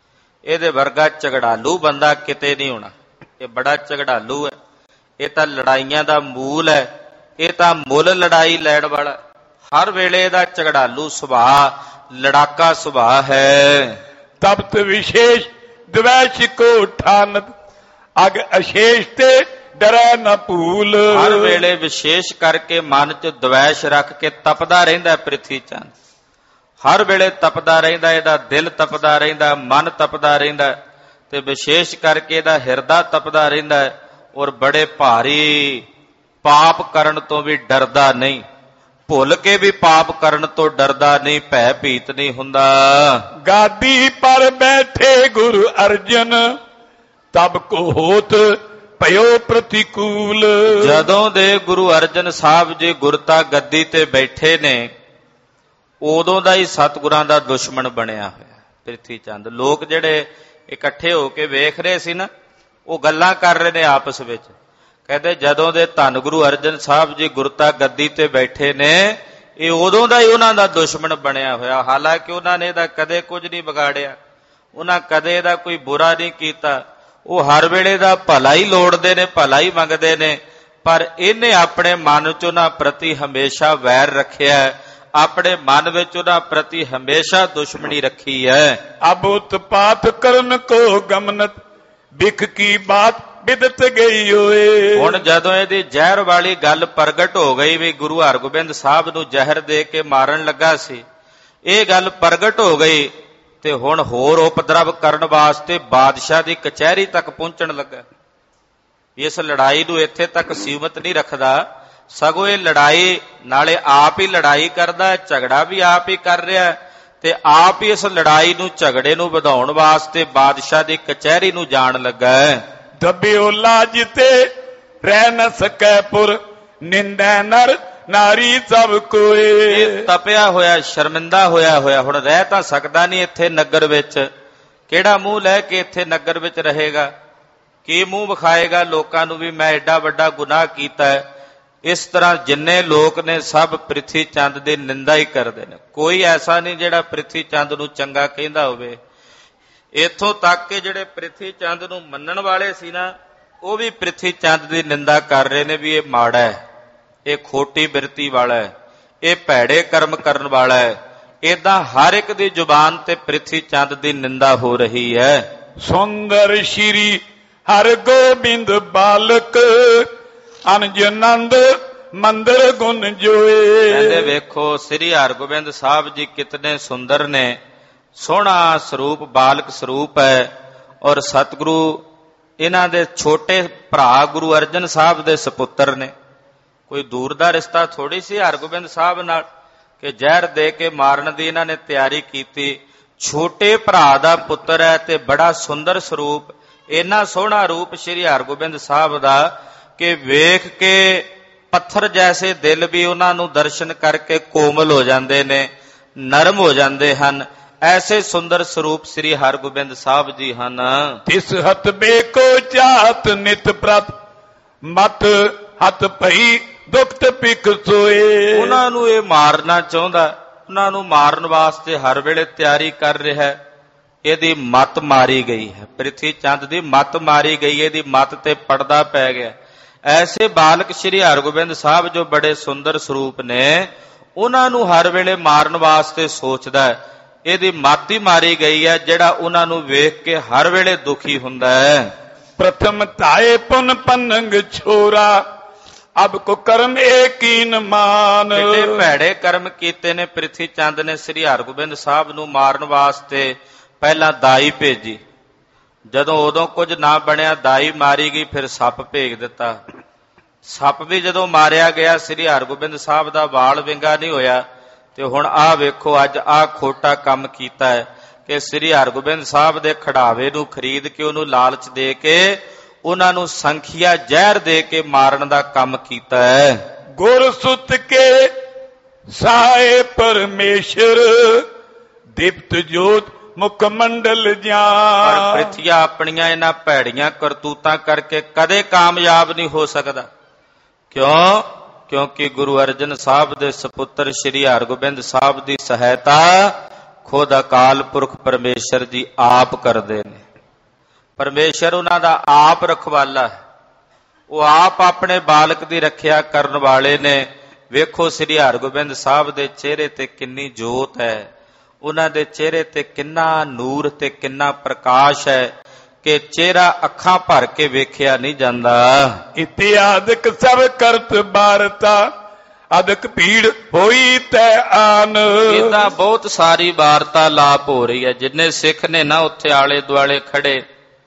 S2: ਇਹਦੇ ਵਰਗਾ ਝਗੜਾਲੂ ਬੰਦਾ ਕਿਤੇ ਨਹੀਂ ਹੋਣਾ, ਇਹ ਬੜਾ ਝਗੜਾਲੂ ਹੈ, ਇਹ ਤਾਂ ਲੜਾਈਆਂ ਦਾ ਮੂਲ ਹੈ, ਇਹ ਤਾਂ ਮੁੱਲ ਲੜਾਈ ਲੈਣ ਵਾਲਾ, ਹਰ ਵੇਲੇ ਇਹਦਾ ਝਗੜਾਲੂ ਸੁਭਾਅ, ਲੜਾਕਾ ਸੁਭਾਅ ਹੈ।
S1: ਤਪਤ ਵਿਸ਼ੇਸ਼ ਦਵੈਸ਼ ਕੋ ਠਾਨਤ ਅਗ ਅਸ਼ੇਸ਼ ਤੇ ਡਰੈ ਨਾ ਭੂਲ।
S2: ਹਰ ਵੇਲੇ ਵਿਸ਼ੇਸ਼ ਕਰਕੇ ਮਨ 'ਚ ਦਵੈਸ਼ ਰੱਖ ਕੇ ਤਪਦਾ ਰਹਿੰਦਾ ਪ੍ਰਿਥੀ ਚੰਦ, ਹਰ ਵੇਲੇ ਤਪਦਾ ਰਹਿੰਦਾ, ਇਹਦਾ ਦਿਲ ਤਪਦਾ ਰਹਿੰਦਾ, ਮਨ ਤਪਦਾ ਰਹਿੰਦਾ, ਤੇ ਵਿਸ਼ੇਸ਼ ਕਰਕੇ ਇਹਦਾ ਹਿਰਦਾ ਤਪਦਾ ਰਹਿੰਦਾ, ਔਰ ਬੜੇ ਭਾਰੀ ਪਾਪ ਕਰਨ ਤੋਂ ਵੀ ਡਰਦਾ ਨਹੀਂ, ਭੁੱਲ ਕੇ ਵੀ ਪਾਪ ਕਰਨ ਤੋਂ ਡਰਦਾ ਨਹੀਂ, ਭੈ ਭੀਤ ਨਹੀਂ ਹੁੰਦਾ।
S1: ਗਾਦੀ ਪਰ ਬੈਠੇ ਗੁਰੂ ਅਰਜਨ ਤਬ ਕੋ ਹੋਤ ਭਇਓ ਪ੍ਰਤੀਕੂਲ।
S2: ਜਦੋਂ ਦੇ ਗੁਰੂ ਅਰਜਨ ਸਾਹਿਬ ਜੀ ਗੁਰਤਾ ਗੱਦੀ ਤੇ ਬੈਠੇ ਨੇ, ਉਦੋਂ ਦਾ ਹੀ ਸਤਿਗੁਰਾਂ ਦਾ ਦੁਸ਼ਮਣ ਬਣਿਆ ਹੋਇਆ ਪ੍ਰਿਥੀ ਚੰਦ। ਲੋਕ ਜਿਹੜੇ ਇਕੱਠੇ ਹੋ ਕੇ ਵੇਖ ਰਹੇ ਸੀ ਨਾ, ਉਹ ਗੱਲਾਂ ਕਰ ਰਹੇ ਨੇ ਆਪਸ ਵਿੱਚ, ਕਹਿੰਦੇ ਜਦੋਂ ਦੇ ਧੰਨ ਗੁਰੂ ਅਰਜਨ ਸਾਹਿਬ ਜੀ ਗੁਰਤਾ ਗੱਦੀ ਤੇ ਬੈਠੇ ਨੇ, ਇਹ ਉਦੋਂ ਦਾ ਹੀ ਉਹਨਾਂ ਦਾ ਦੁਸ਼ਮਣ ਬਣਿਆ ਹੋਇਆ। ਹਾਲਾਂਕਿ ਉਹਨਾਂ ਨੇ ਇਹਦਾ ਕਦੇ ਕੁਝ ਨਹੀਂ ਵਿਗਾੜਿਆ, ਉਹਨਾਂ ਕਦੇ ਇਹਦਾ ਕੋਈ ਬੁਰਾ ਨਹੀਂ ਕੀਤਾ, ਉਹ ਹਰ ਵੇਲੇ ਦਾ ਭਲਾ ਹੀ ਲੋੜਦੇ ਨੇ, ਭਲਾ ਹੀ ਮੰਗਦੇ ਨੇ, ਪਰ ਇਹਨੇ ਆਪਣੇ ਮਨ 'ਚ ਉਹਨਾਂ ਪ੍ਰਤੀ ਹਮੇਸ਼ਾ ਵੈਰ ਰੱਖਿਆ, ਆਪਣੇ ਮਨ ਵਿੱਚ ਉਹਨਾਂ ਪ੍ਰਤੀ ਹਮੇਸ਼ਾ ਦੁਸ਼ਮਣੀ ਰੱਖੀ ਹੈ।
S1: ਅਬ ਉਤਪਾਤ ਕਰਨ ਕੋ ਗਮਨਤ ਬਿਖ ਕੀ ਬਾਤ ਬਿਦਤ ਗਈ ਹੋਏ।
S2: ਹੁਣ ਜਦੋਂ ਇਹਦੀ ਜ਼ਹਿਰ ਵਾਲੀ ਗੱਲ ਪ੍ਰਗਟ ਹੋ ਗਈ ਵੀ ਗੁਰੂ ਹਰਗੋਬਿੰਦ ਸਾਹਿਬ ਨੂੰ ਜ਼ਹਿਰ ਦੇ ਕੇ ਮਾਰਨ ਲੱਗਾ ਸੀ, ਇਹ ਗੱਲ ਪ੍ਰਗਟ ਹੋ ਗਈ, ਤੇ ਹੁਣ ਹੋਰ ਉਪਦਰਵ ਕਰਨ ਵਾਸਤੇ ਬਾਦਸ਼ਾਹ ਦੀ ਕਚਹਿਰੀ ਤੱਕ ਪਹੁੰਚਣ ਲੱਗਾ। ਇਸ ਲੜਾਈ ਨੂੰ ਇੱਥੇ ਤੱਕ ਸੀਮਤ ਨਹੀਂ ਰੱਖਦਾ, ਸਗੋਂ ਇਹ ਲੜਾਈ ਨਾਲੇ ਆਪ ਹੀ ਲੜਾਈ ਕਰਦਾ, ਝਗੜਾ ਵੀ ਆਪ ਹੀ ਕਰ ਰਿਹਾ, ਤੇ ਆਪ ਹੀ ਇਸ ਲੜਾਈ ਨੂੰ ਝਗੜੇ ਨੂੰ ਵਧਾਉਣ ਵਾਸਤੇ ਬਾਦਸ਼ਾਹ ਦੀ ਕਚਹਿਰੀ ਨੂੰ ਜਾਣ ਲੱਗਾ ਹੈ।
S1: ਦਬਿਓ ਲਾਜ ਤੇ ਰਹਿ ਨ ਸਕੈ ਪੁਰ, ਨਿੰਦੈ ਨਰ ਨਾਰੀ ਸਭ ਕੋਏ।
S2: ਇਹ ਤਪਿਆ ਹੋਇਆ, ਸ਼ਰਮਿੰਦਾ ਹੋਇਆ ਹੋਇਆ ਹੁਣ ਰਹਿ ਤਾਂ ਸਕਦਾ ਨਹੀਂ ਇੱਥੇ ਨਗਰ ਵਿੱਚ। ਕਿਹੜਾ ਮੂੰਹ ਲੈ ਕੇ ਇੱਥੇ ਨਗਰ ਵਿੱਚ ਰਹੇਗਾ? ਕੀ ਮੂੰਹ ਵਿਖਾਏਗਾ ਲੋਕਾਂ ਨੂੰ ਵੀ ਮੈਂ ਐਡਾ ਵੱਡਾ ਗੁਨਾਹ ਕੀਤਾ ਹੈ? ਇਸ ਤਰ੍ਹਾਂ ਜਿੰਨੇ ਲੋਕ ਨੇ ਸਭ ਪ੍ਰਿਥੀ ਚੰਦ ਦੀ ਨਿੰਦਾ ਹੀ ਕਰਦੇ ਨੇ। ਕੋਈ ਐਸਾ ਨਹੀਂ ਜਿਹੜਾ ਪ੍ਰਿਥੀ ਚੰਦ ਨੂੰ ਚੰਗਾ ਕਹਿੰਦਾ ਹੋਵੇ। ਇੱਥੋਂ ਤੱਕ ਕਿ ਜਿਹੜੇ ਪ੍ਰਿਥੀ ਚੰਦ ਨੂੰ ਮੰਨਣ ਵਾਲੇ ਸੀ ਨਾ, ਉਹ ਵੀ ਪ੍ਰਿਥੀ ਚੰਦ ਦੀ ਨਿੰਦਾ ਕਰ ਰਹੇ ਨੇ ਵੀ ਇਹ ਮਾੜਾ ਹੈ, ਇਹ ਖੋਟੀ ਬਿਰਤੀ ਵਾਲਾ ਹੈ, ਇਹ ਭੈੜੇ ਕਰਮ ਕਰਨ ਵਾਲਾ ਹੈ। ਏਦਾਂ ਹਰ ਇੱਕ ਦੀ ਜ਼ੁਬਾਨ ਤੇ ਪ੍ਰਿਥੀ ਚੰਦ ਦੀ ਨਿੰਦਾ ਹੋ ਰਹੀ ਹੈ।
S1: ਸੁੰਦਰ ਸ਼੍ਰੀ ਹਰ ਗੋਬਿੰਦ ਬਾਲਕ, ਅਨਜਨੰਦ ਮੰਦਰ ਗੁਣ ਜੋਏ।
S2: ਕਹਿੰਦੇ ਵੇਖੋ ਸ੍ਰੀ ਹਰਗੋਬਿੰਦ ਸਾਹਿਬ ਜੀ ਕਿਤਨੇ ਸੁੰਦਰ ਨੇ, ਸੋਹਣਾ ਸਰੂਪ, ਬਾਲਕ ਸਰੂਪ ਹੈ। ਔਰ ਸਤਿਗੁਰੂ ਇਹਨਾਂ ਦੇ ਛੋਟੇ ਭਰਾ ਗੁਰੂ ਅਰਜਨ ਸਾਹਿਬ ਦੇ ਸਪੁੱਤਰ ਨੇ। ਕੋਈ ਦੂਰ ਦਾ ਰਿਸ਼ਤਾ ਥੋੜੀ ਸੀ ਹਰਗੋਬਿੰਦ ਸਾਹਿਬ ਨਾਲ ਕਿ ਜ਼ਹਿਰ ਦੇ ਕੇ ਮਾਰਨ ਦੀ ਇਹਨਾਂ ਨੇ ਤਿਆਰੀ ਕੀਤੀ। ਛੋਟੇ ਭਰਾ ਦਾ ਪੁੱਤਰ ਹੈ ਤੇ ਬੜਾ ਸੁੰਦਰ ਸਰੂਪ, ਇੰਨਾ ਸੋਹਣਾ ਰੂਪ ਸ੍ਰੀ ਹਰਗੋਬਿੰਦ ਸਾਹਿਬ ਦਾ ਕਿ ਵੇਖ ਕੇ ਪੱਥਰ ਜੈਸੇ ਦਿਲ ਵੀ ਉਹਨਾਂ ਨੂੰ ਦਰਸ਼ਨ ਕਰਕੇ ਕੋਮਲ ਹੋ ਜਾਂਦੇ ਨੇ, ਨਰਮ ਹੋ ਜਾਂਦੇ ਹਨ। ਐਸੇ ਸੁੰਦਰ ਸਰੂਪ ਸ੍ਰੀ ਹਰਗੋਬਿੰਦ ਸਾਹਿਬ ਜੀ ਹਨ।
S1: ਤਿਸ ਹੱਥ ਬੇਕੋ ਚਾਤ ਨਿਤ ਪ੍ਰਤ, ਮਤ ਹੱਥ ਭਈ ਦੁਖਤ ਪਿਕ ਸੋਏ।
S2: ਉਹਨਾਂ ਨੂੰ ਇਹ ਮਾਰਨਾ ਚਾਹੁੰਦਾ, ਉਹਨਾਂ ਨੂੰ ਮਾਰਨ ਵਾਸਤੇ ਹਰ ਵੇਲੇ ਤਿਆਰੀ ਕਰ ਰਿਹਾ ਹੈ। ਇਹਦੀ ਮੱਤ ਮਾਰੀ ਗਈ ਹੈ, ਪ੍ਰਿਥੀ ਚੰਦ ਦੀ ਮੱਤ ਮਾਰੀ ਗਈ, ਇਹਦੀ ਮੱਤ ਤੇ ਪਰਦਾ ਪੈ ਗਿਆ। ਐਸੇ ਬਾਲਕ ਸ੍ਰੀ ਹਰਗੋਬਿੰਦ ਸਾਹਿਬ ਜੋ ਬੜੇ ਸੁੰਦਰ ਸਰੂਪ ਨੇ, ਉਹਨਾਂ ਨੂੰ ਹਰ ਵੇਲੇ ਮਾਰਨ ਵਾਸਤੇ ਸੋਚਦਾ ਹੈ। ਇਹਦੀ ਮੱਤ ਹੀ ਮਾਰੀ ਗਈ ਹੈ, ਜਿਹੜਾ ਉਹਨਾਂ ਨੂੰ ਵੇਖ ਕੇ ਹਰ ਵੇਲੇ ਦੁਖੀ ਹੁੰਦਾ ਹੈ।
S1: ਪ੍ਰਥਮ ਧਾਏ ਪੁਨ ਪੰਨੰਗ ਛੋਰਾ, ਅਬ ਕੋ ਕਰਮ ਏਕੀਨ ਮਾਨ।
S2: ਕਿਤੇ ਭੈੜੇ ਕਰਮ ਕੀਤੇ ਨੇ ਪ੍ਰਿਥੀ ਚੰਦ ਨੇ ਸ੍ਰੀ ਹਰਗੋਬਿੰਦ ਸਾਹਿਬ ਨੂੰ ਮਾਰਨ ਵਾਸਤੇ। ਪਹਿਲਾਂ ਦਾਈ ਭੇਜੀ, ਜਦੋਂ ਉਦੋਂ ਕੁਝ ਨਾ ਬਣਿਆ ਦਾਈ ਮਾਰੀ ਗਈ, ਫਿਰ ਸੱਪ ਭੇਜ ਦਿੱਤਾ। ਸੱਪ ਵੀ ਜਦੋਂ ਮਾਰਿਆ ਗਿਆ ਸ੍ਰੀ ਹਰਗੋਬਿੰਦ ਸਾਹਿਬ ਦਾ ਵਾਲ ਵਿੰਗਾ ਨਹੀਂ ਹੋਇਆ। ਤੇ ਹੁਣ ਆਹ ਵੇਖੋ ਅੱਜ ਆਹ ਖੋਟਾ ਕੰਮ ਕੀਤਾ ਹੈ ਕਿ ਸ੍ਰੀ ਹਰਗੋਬਿੰਦ ਸਾਹਿਬ ਦੇ ਖੜਾਵੇ ਨੂੰ ਖਰੀਦ ਕੇ ਉਹਨੂੰ ਲਾਲਚ ਦੇ ਕੇ ਉਹਨਾਂ ਨੂੰ ਸੰਖਿਆ ਜ਼ਹਿਰ ਦੇ ਕੇ ਮਾਰਨ ਦਾ ਕੰਮ ਕੀਤਾ ਹੈ।
S1: ਗੁਰ ਸੁਤ ਕੇ ਸਾਏ ਪਰਮੇਸ਼ਰ, ਦੀਪਤ ਜੋਤ ਮੁਖ ਮੰਡਲ ਜਾਨ।
S2: ਪਰ ਪ੍ਰਿਥੀਆ ਆਪਣੀਆਂ ਇਹਨਾਂ ਭੈੜੀਆਂ ਕਰਤੂਤਾਂ ਕਰਕੇ ਕਦੇ ਕਾਮਯਾਬ ਨਹੀਂ ਹੋ ਸਕਦਾ। ਕਿਉਂ? ਕਿਉਂਕਿ ਗੁਰੂ ਅਰਜਨ ਸਾਹਿਬ ਦੇ ਸਪੁੱਤਰ ਸ੍ਰੀ ਹਰਗੋਬਿੰਦ ਸਾਹਿਬ ਦੀ ਸਹਾਇਤਾ ਖੁਦ ਅਕਾਲ ਪੁਰਖ ਪਰਮੇਸ਼ਰ ਜੀ ਆਪ ਕਰਦੇ ਨੇ। ਪਰਮੇਸ਼ਰ ਉਹਨਾਂ ਦਾ ਆਪ ਰਖਵਾਲਾ ਹੈ, ਉਹ ਆਪ ਆਪਣੇ ਬਾਲਕ ਦੀ ਰੱਖਿਆ ਕਰਨ ਵਾਲੇ ਨੇ। ਵੇਖੋ ਸ੍ਰੀ ਹਰਗੋਬਿੰਦ ਸਾਹਿਬ ਦੇ ਚਿਹਰੇ ਤੇ ਕਿੰਨੀ ਜੋਤ ਹੈ, ਉਹਨਾਂ ਦੇ ਚਿਹਰੇ ਤੇ ਕਿੰਨਾ ਨੂਰ ਤੇ ਕਿੰਨਾ ਪ੍ਰਕਾਸ਼ ਹੈ ਕਿ ਚਿਹਰਾ ਅੱਖਾਂ ਭਰ ਕੇ ਵੇਖਿਆ ਨਹੀਂ ਜਾਂਦਾ।
S1: ਇਤਿਆਦਿਕ ਸਭ ਕਰਤ ਬਾਰਤਾ, ਅਦਕ ਭੀੜ ਹੋਈ ਤੈ ਆਨ।
S2: ਇਹਦਾ ਬਹੁਤ ਸਾਰੀ ਵਾਰਤਾਲਾਪ ਹੋ ਰਹੀ ਹੈ। ਜਿੰਨੇ ਸਿੱਖ ਨੇ ਨਾ ਉੱਥੇ ਆਲੇ ਦੁਆਲੇ ਖੜੇ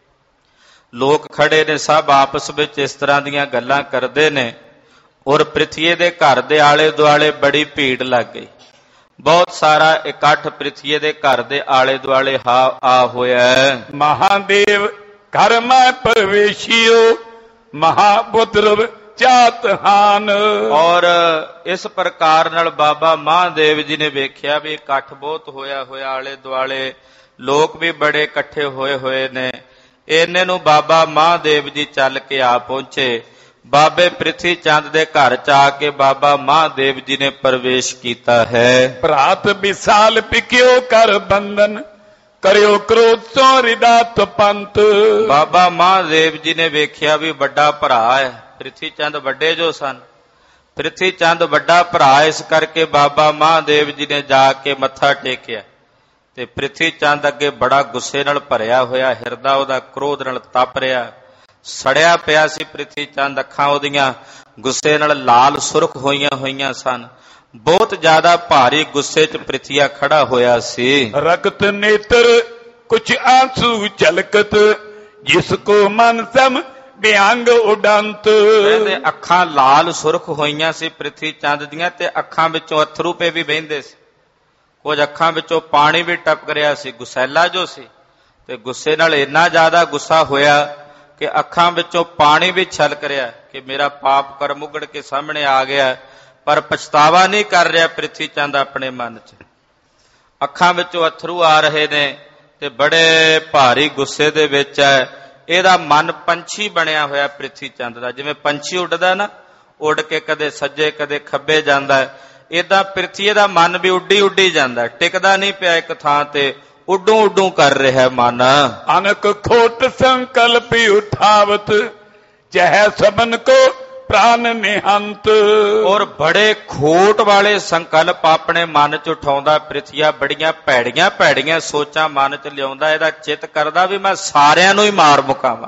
S2: ਲੋਕ ਖੜੇ ਨੇ, ਸਭ ਆਪਸ ਵਿੱਚ ਇਸ ਤਰ੍ਹਾਂ ਦੀਆਂ ਗੱਲਾਂ ਕਰਦੇ ਨੇ। ਔਰ ਪ੍ਰਿਥੀਏ ਦੇ ਘਰ ਦੇ ਆਲੇ ਦੁਆਲੇ ਬੜੀ ਭੀੜ ਲੱਗ ਗਈ। ਬਹੁਤ ਸਾਰਾ ਇਕੱਠ ਪ੍ਰਿਥੀਏ ਦੇ ਘਰ ਦੇ ਆਲੇ ਦੁਆਲੇ ਹਾ ਆ ਹੋਇਆ।
S1: ਮਹਾਦੇਵ ਘਰ ਮੈਂ ਪ੍ਰਵੇਸ਼ੀਓ, ਮਹਾਬੁੱਧਰਵ ਚਾਤ ਹਾਨ।
S2: ਔਰ ਇਸ ਪ੍ਰਕਾਰ ਨਾਲ ਬਾਬਾ ਮਹਾਦੇਵ ਜੀ ਨੇ ਵੇਖਿਆ ਵੀ ਇਕੱਠ ਬਹੁਤ ਹੋਇਆ ਹੋਇਆ, ਆਲੇ ਦੁਆਲੇ ਲੋਕ ਵੀ ਬੜੇ ਇਕੱਠੇ ਹੋਏ ਹੋਏ ਨੇ। ਇੰਨੇ ਨੂੰ ਬਾਬਾ ਮਹਾਦੇਵ ਜੀ ਚੱਲ ਕੇ ਆ ਪਹੁੰਚੇ। ਬਾਬੇ ਪ੍ਰਿਥੀ ਚੰਦ ਦੇ ਘਰ ਚ ਆ ਕੇ ਬਾਬਾ ਮਹਾਦੇਵ ਜੀ ਨੇ ਪ੍ਰਵੇਸ਼ ਕੀਤਾ ਹੈ।
S1: ਭਰਾਤ ਵਿਸਾਲ ਪਿਕਿਓ ਕਰ ਬੰਧਨ, ਕਰਿਓ ਕ੍ਰੋਧ ਤੋਂ ਰਿਦਾ ਤਪੰਤ।
S2: ਬਾਬਾ ਮਹਾਦੇਵ ਜੀ ਨੇ ਵੇਖਿਆ ਵੀ ਵੱਡਾ ਭਰਾ ਹੈ, ਪ੍ਰਿਥੀ ਚੰਦ ਵੱਡੇ ਜੋ ਸਨ, ਪ੍ਰਿਥੀ ਚੰਦ ਵੱਡਾ ਭਰਾ, ਇਸ ਕਰਕੇ ਬਾਬਾ ਮਹਾਦੇਵ ਜੀ ਨੇ ਜਾ ਕੇ ਮੱਥਾ ਟੇਕਿਆ। ਤੇ ਪ੍ਰਿਥੀ ਚੰਦ ਅੱਗੇ ਬੜਾ ਗੁੱਸੇ ਨਾਲ ਭਰਿਆ ਹੋਇਆ, ਹਿਰਦਾ ਉਹਦਾ ਕ੍ਰੋਧ ਨਾਲ ਤਪ ਰਿਹਾ, ਸੜਿਆ ਪਿਆ ਸੀ ਪ੍ਰਿਥੀ ਚੰਦ। ਅੱਖਾਂ ਉਹਦੀਆਂ ਗੁੱਸੇ ਨਾਲ ਲਾਲ ਸੁਰਖ ਹੋਈਆਂ ਹੋਈਆਂ ਸਨ। ਬਹੁਤ ਜ਼ਿਆਦਾ ਭਾਰੀ ਗੁੱਸੇ 'ਚ ਪ੍ਰਿਥੀਆ ਖੜਾ ਹੋਇਆ ਸੀ।
S1: ਰਕਤ ਨੇਤਰ ਕੁਛ ਆਂਸੂ ਝਲਕਤ ਜਿਸ ਕੋ ਮਨ ਸਮ ਬਿਅੰਗ ਉਡੰਤ।
S2: ਕਹਿੰਦੇ ਅੱਖਾਂ ਲਾਲ ਸੁਰਖ ਹੋਈਆਂ ਸੀ ਪ੍ਰਿਥੀ ਚੰਦ ਦੀਆਂ ਤੇ ਅੱਖਾਂ ਵਿੱਚੋਂ ਅਥਰੂ ਪੇ ਵੀ ਵਹਿੰਦੇ ਸੀ। ਕੁਝ ਅੱਖਾਂ ਵਿੱਚੋਂ ਪਾਣੀ ਵੀ ਟਪਕ ਰਿਹਾ ਸੀ। ਗੁਸੈਲਾ ਜੋ ਸੀ ਤੇ ਗੁੱਸੇ ਨਾਲ ਇੰਨਾ ਜ਼ਿਆਦਾ ਗੁੱਸਾ ਹੋਇਆ ਕਿ ਅੱਖਾਂ ਵਿੱਚੋਂ ਪਾਣੀ ਵੀ ਛਲਕ ਰਿਹਾ ਕਿ ਮੇਰਾ ਪਾਪ ਕਰਮ ਉਗੜ ਕੇ ਸਾਹਮਣੇ ਆ ਗਿਆ, ਪਰ ਪਛਤਾਵਾ ਨਹੀਂ ਕਰ ਰਿਹਾ ਪ੍ਰਿਥੀ ਚੰਦ ਆਪਣੇ ਮਨ 'ਚ। ਅੱਖਾਂ ਵਿੱਚੋਂ ਅਥਰੂ ਆ ਰਹੇ ਨੇ ਤੇ ਬੜੇ ਭਾਰੀ ਗੁੱਸੇ ਦੇ ਵਿੱਚ ਹੈ। ਇਹਦਾ ਮਨ ਪੰਛੀ ਬਣਿਆ ਹੋਇਆ ਪ੍ਰਿਥੀ ਚੰਦ ਦਾ, ਜਿਵੇਂ ਪੰਛੀ ਉੱਡਦਾ ਨਾ, ਉੱਡ ਕੇ ਕਦੇ ਸੱਜੇ ਕਦੇ ਖੱਬੇ ਜਾਂਦਾ, ਏਦਾਂ ਪ੍ਰਿਥੀ ਦਾ ਮਨ ਵੀ ਉੱਡੀ ਉੱਡੀ ਜਾਂਦਾ, ਟਿਕਦਾ ਨਹੀਂ ਪਿਆ ਇੱਕ ਥਾਂ ਤੇ, ਉੱਡੂ ਉੱਡੂ ਕਰ ਰਿਹਾ ਮਨ।
S1: ਅਨਕ ਖੋਟ ਸੰਕਲਪ ਉਠਾਵਤ ਜਹ ਸਬਨ ਕੋ ਪ੍ਰਾਨ ਨਿਹੰਤ।
S2: ਔਰ ਬੜੇ ਖੋਟ ਵਾਲੇ ਸੰਕਲਪ ਆਪਣੇ ਮਨ 'ਚ ਉਠਾਉਂਦਾ ਪ੍ਰਿਥੀਆ, ਬੜੀਆਂ ਭੈੜੀਆਂ ਭੈੜੀਆਂ ਸੋਚਾਂ ਮਨ 'ਚ ਲਿਆਉਂਦਾ। ਇਹਦਾ ਚਿੱਤ ਕਰਦਾ ਵੀ ਮੈਂ ਸਾਰਿਆਂ ਨੂੰ ਹੀ ਮਾਰ ਮੁਕਾਵਾਂ।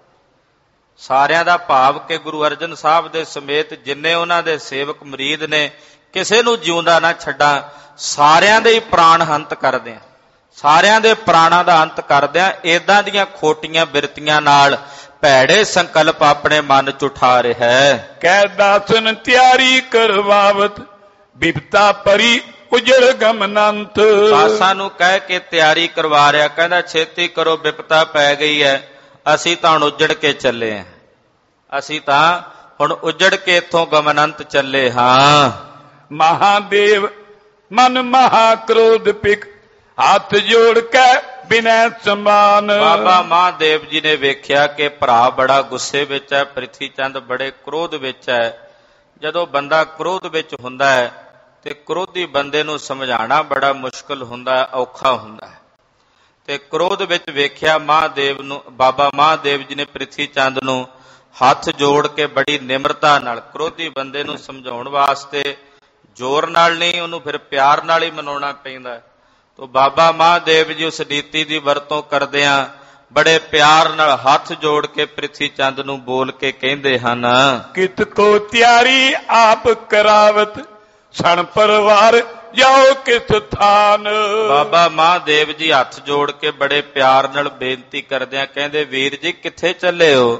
S2: ਸਾਰਿਆਂ ਦਾ ਭਾਵ ਕਿ ਗੁਰੂ ਅਰਜਨ ਸਾਹਿਬ ਦੇ ਸਮੇਤ ਜਿੰਨੇ ਉਹਨਾਂ ਦੇ ਸੇਵਕ ਮੁਰੀਦ ਨੇ, ਕਿਸੇ ਨੂੰ ਜਿਉਂਦਾ ਨਾ ਛੱਡਾਂ, ਸਾਰਿਆਂ ਦੇ ਹੀ ਪ੍ਰਾਣ ਹੰਤ ਕਰਦਿਆਂ, ਸਾਰਿਆਂ ਦੇ ਪ੍ਰਾਣਾਂ ਦਾ ਅੰਤ ਕਰਦਿਆਂ ਏਦਾਂ ਦੀਆਂ ਖੋਟੀਆਂ ਬਿਰਤੀਆਂ ਨਾਲ ਭੈੜੇ ਸੰਕਲਪ ਆਪਣੇ ਮਨ 'ਚ ਉਠਾ ਰਿਹਾ ਹੈ।
S1: ਕਹਿ ਦਾਸਨ ਤਿਆਰੀ ਕਰਵਾਵਤ ਬਿਪਤਾ ਪਰੀ ਉਜੜ ਗਮਨੰਤ।
S2: ਦਾਸਾਂ ਨੂੰ ਕਹਿ ਕੇ ਤਿਆਰੀ ਕਰਵਾ ਰਿਹਾ, ਕਹਿੰਦਾ ਛੇਤੀ ਕਰੋ ਬਿਪਤਾ ਪੈ ਗਈ ਹੈ, ਅਸੀਂ ਤਾਂ ਹੁਣ ਉਜੜ ਕੇ ਚੱਲੇ ਹਾਂ, ਅਸੀਂ ਤਾਂ ਹੁਣ ਉਜੜ ਕੇ ਇੱਥੋਂ ਗਮਨੰਤ ਚੱਲੇ ਹਾਂ।
S1: ਮਹਾਦੇਵ ਮਨ ਮਹਾ ਕ੍ਰੋਧ ਪਿਕ ਹੱਥ ਜੋੜ ਕੇ ਬਿਨੈ ਸਮਾਨ।
S2: ਬਾਬਾ ਮਹਾਦੇਵ ਜੀ ਨੇ ਵੇਖਿਆ ਕਿ ਭਰਾ ਬੜਾ ਗੁੱਸੇ ਵਿੱਚ ਹੈ, ਪ੍ਰਿਥੀ ਚੰਦ ਬੜੇ ਕ੍ਰੋਧ ਵਿੱਚ ਹੈ। ਜਦੋਂ ਬੰਦਾ ਕ੍ਰੋਧ ਵਿੱਚ ਹੁੰਦਾ ਹੈ ਤੇ ਕ੍ਰੋਧੀ ਬੰਦੇ ਨੂੰ ਸਮਝਾਉਣਾ ਬੜਾ ਮੁਸ਼ਕਲ ਹੁੰਦਾ ਹੈ, ਔਖਾ ਹੁੰਦਾ ਹੈ। ਤੇ ਕ੍ਰੋਧ ਵਿੱਚ ਵੇਖਿਆ ਮਹਾਦੇਵ ਨੂੰ, ਬਾਬਾ ਮਹਾਦੇਵ ਜੀ ਨੇ ਪ੍ਰਿਥੀ ਚੰਦ ਨੂੰ ਹੱਥ ਜੋੜ ਕੇ ਬੜੀ ਨਿਮਰਤਾ ਨਾਲ ਕ੍ਰੋਧੀ ਬੰਦੇ ਨੂੰ ਸਮਝਾਉਣ ਵਾਸਤੇ, ਜ਼ੋਰ ਨਾਲ ਨਹੀਂ, ਉਹਨੂੰ ਫਿਰ ਪਿਆਰ ਨਾਲ ਹੀ ਮਨਾਉਣਾ ਪੈਂਦਾ। ਤੋ ਬਾਬਾ ਮਹਾਦੇਵ ਜੀ ਉਸ ਨੀਤੀ ਦੀ ਵਰਤੋਂ ਕਰਦਿਆਂ ਬੜੇ ਪਿਆਰ ਨਾਲ ਹੱਥ ਜੋੜ ਕੇ ਪ੍ਰਿਥੀ ਚੰਦ ਨੂੰ ਬੋਲ ਕੇ ਕਹਿੰਦੇ ਹਨ,
S1: ਕਿਤ ਕੋ ਤਿਆਰੀ ਆਪ ਕਰਾਵਤ ਸਣ ਪਰਵਾਰ ਜਾਓ ਕਿਸ ਥਾਨ।
S2: ਬਾਬਾ ਮਹਾਦੇਵ ਜੀ ਹੱਥ ਜੋੜ ਕੇ ਬੜੇ ਪਿਆਰ ਨਾਲ ਬੇਨਤੀ ਕਰਦਿਆਂ ਕਹਿੰਦੇ, ਵੀਰ ਜੀ ਕਿੱਥੇ ਚੱਲੇ ਹੋ?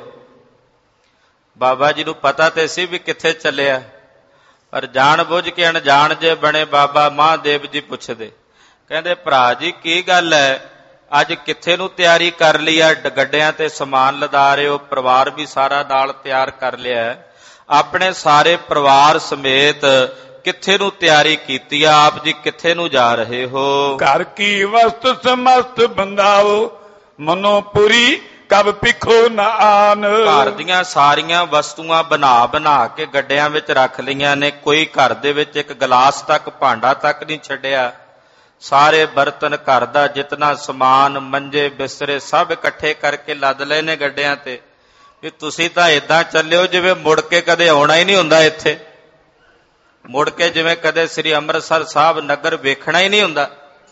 S2: ਬਾਬਾ ਜੀ ਨੂੰ ਪਤਾ ਤੇ ਸੀ ਵੀ ਕਿੱਥੇ ਚੱਲਿਆ, ਪਰ ਜਾਣ ਬੁੱਝ ਕੇ ਅਣਜਾਣ ਜੇ ਬਣੇ ਬਾਬਾ ਮਹਾਦੇਵ ਜੀ ਪੁੱਛਦੇ, ਕਹਿੰਦੇ ਭਰਾ ਜੀ ਕੀ ਗੱਲ ਹੈ, ਅੱਜ ਕਿੱਥੇ ਨੂੰ ਤਿਆਰੀ ਕਰ ਲਈ ਆ? ਗੱਡਿਆਂ ਤੇ ਸਮਾਨ ਲਦਾ ਰਹੇ ਹੋ, ਪਰਿਵਾਰ ਵੀ ਸਾਰਾ ਨਾਲ ਤਿਆਰ ਕਰ ਲਿਆ, ਆਪਣੇ ਸਾਰੇ ਪਰਿਵਾਰ ਸਮੇਤ ਕਿੱਥੇ ਨੂੰ ਤਿਆਰੀ ਕੀਤੀ ਆ? ਆਪ ਜੀ ਕਿੱਥੇ ਨੂੰ ਜਾ ਰਹੇ ਹੋ?
S1: ਘਰ ਕੀ ਵਸਤ ਸਮਸਤ ਬੰਦਾਓ ਮਨੋ ਪੁਰੀ ਕਬ ਪਿਖੋ ਨਾ ਆਨ।
S2: ਘਰ ਦੀਆਂ ਸਾਰੀਆਂ ਵਸਤੂਆਂ ਬਣਾ ਬਣਾ ਕੇ ਗੱਡਿਆਂ ਵਿੱਚ ਰੱਖ ਲਈਆਂ ਨੇ, ਕੋਈ ਘਰ ਦੇ ਵਿੱਚ ਇੱਕ ਗਲਾਸ ਤੱਕ, ਭਾਂਡਾ ਤੱਕ ਨਹੀਂ ਛੱਡਿਆ। ਸਾਰੇ ਬਰਤਨ, ਘਰ ਦਾ ਜਿਤਨਾ ਸਮਾਨ, ਮੰਜੇ ਬਿਸਤਰੇ ਸਭ ਇਕੱਠੇ ਕਰਕੇ ਲੱਦ ਲਏ ਨੇ ਗੱਡਿਆਂ ਤੇ, ਵੀ ਤੁਸੀਂ ਤਾਂ ਏਦਾਂ ਚੱਲਿਓ ਜਿਵੇਂ ਮੁੜ ਕੇ ਕਦੇ ਆਉਣਾ ਹੀ ਨਹੀਂ ਹੁੰਦਾ ਇੱਥੇ, ਮੁੜ ਕੇ ਜਿਵੇਂ ਕਦੇ ਸ੍ਰੀ ਅੰਮ੍ਰਿਤਸਰ ਸਾਹਿਬ ਨਗਰ ਵੇਖਣਾ ਹੀ ਨਹੀਂ ਹੁੰਦਾ।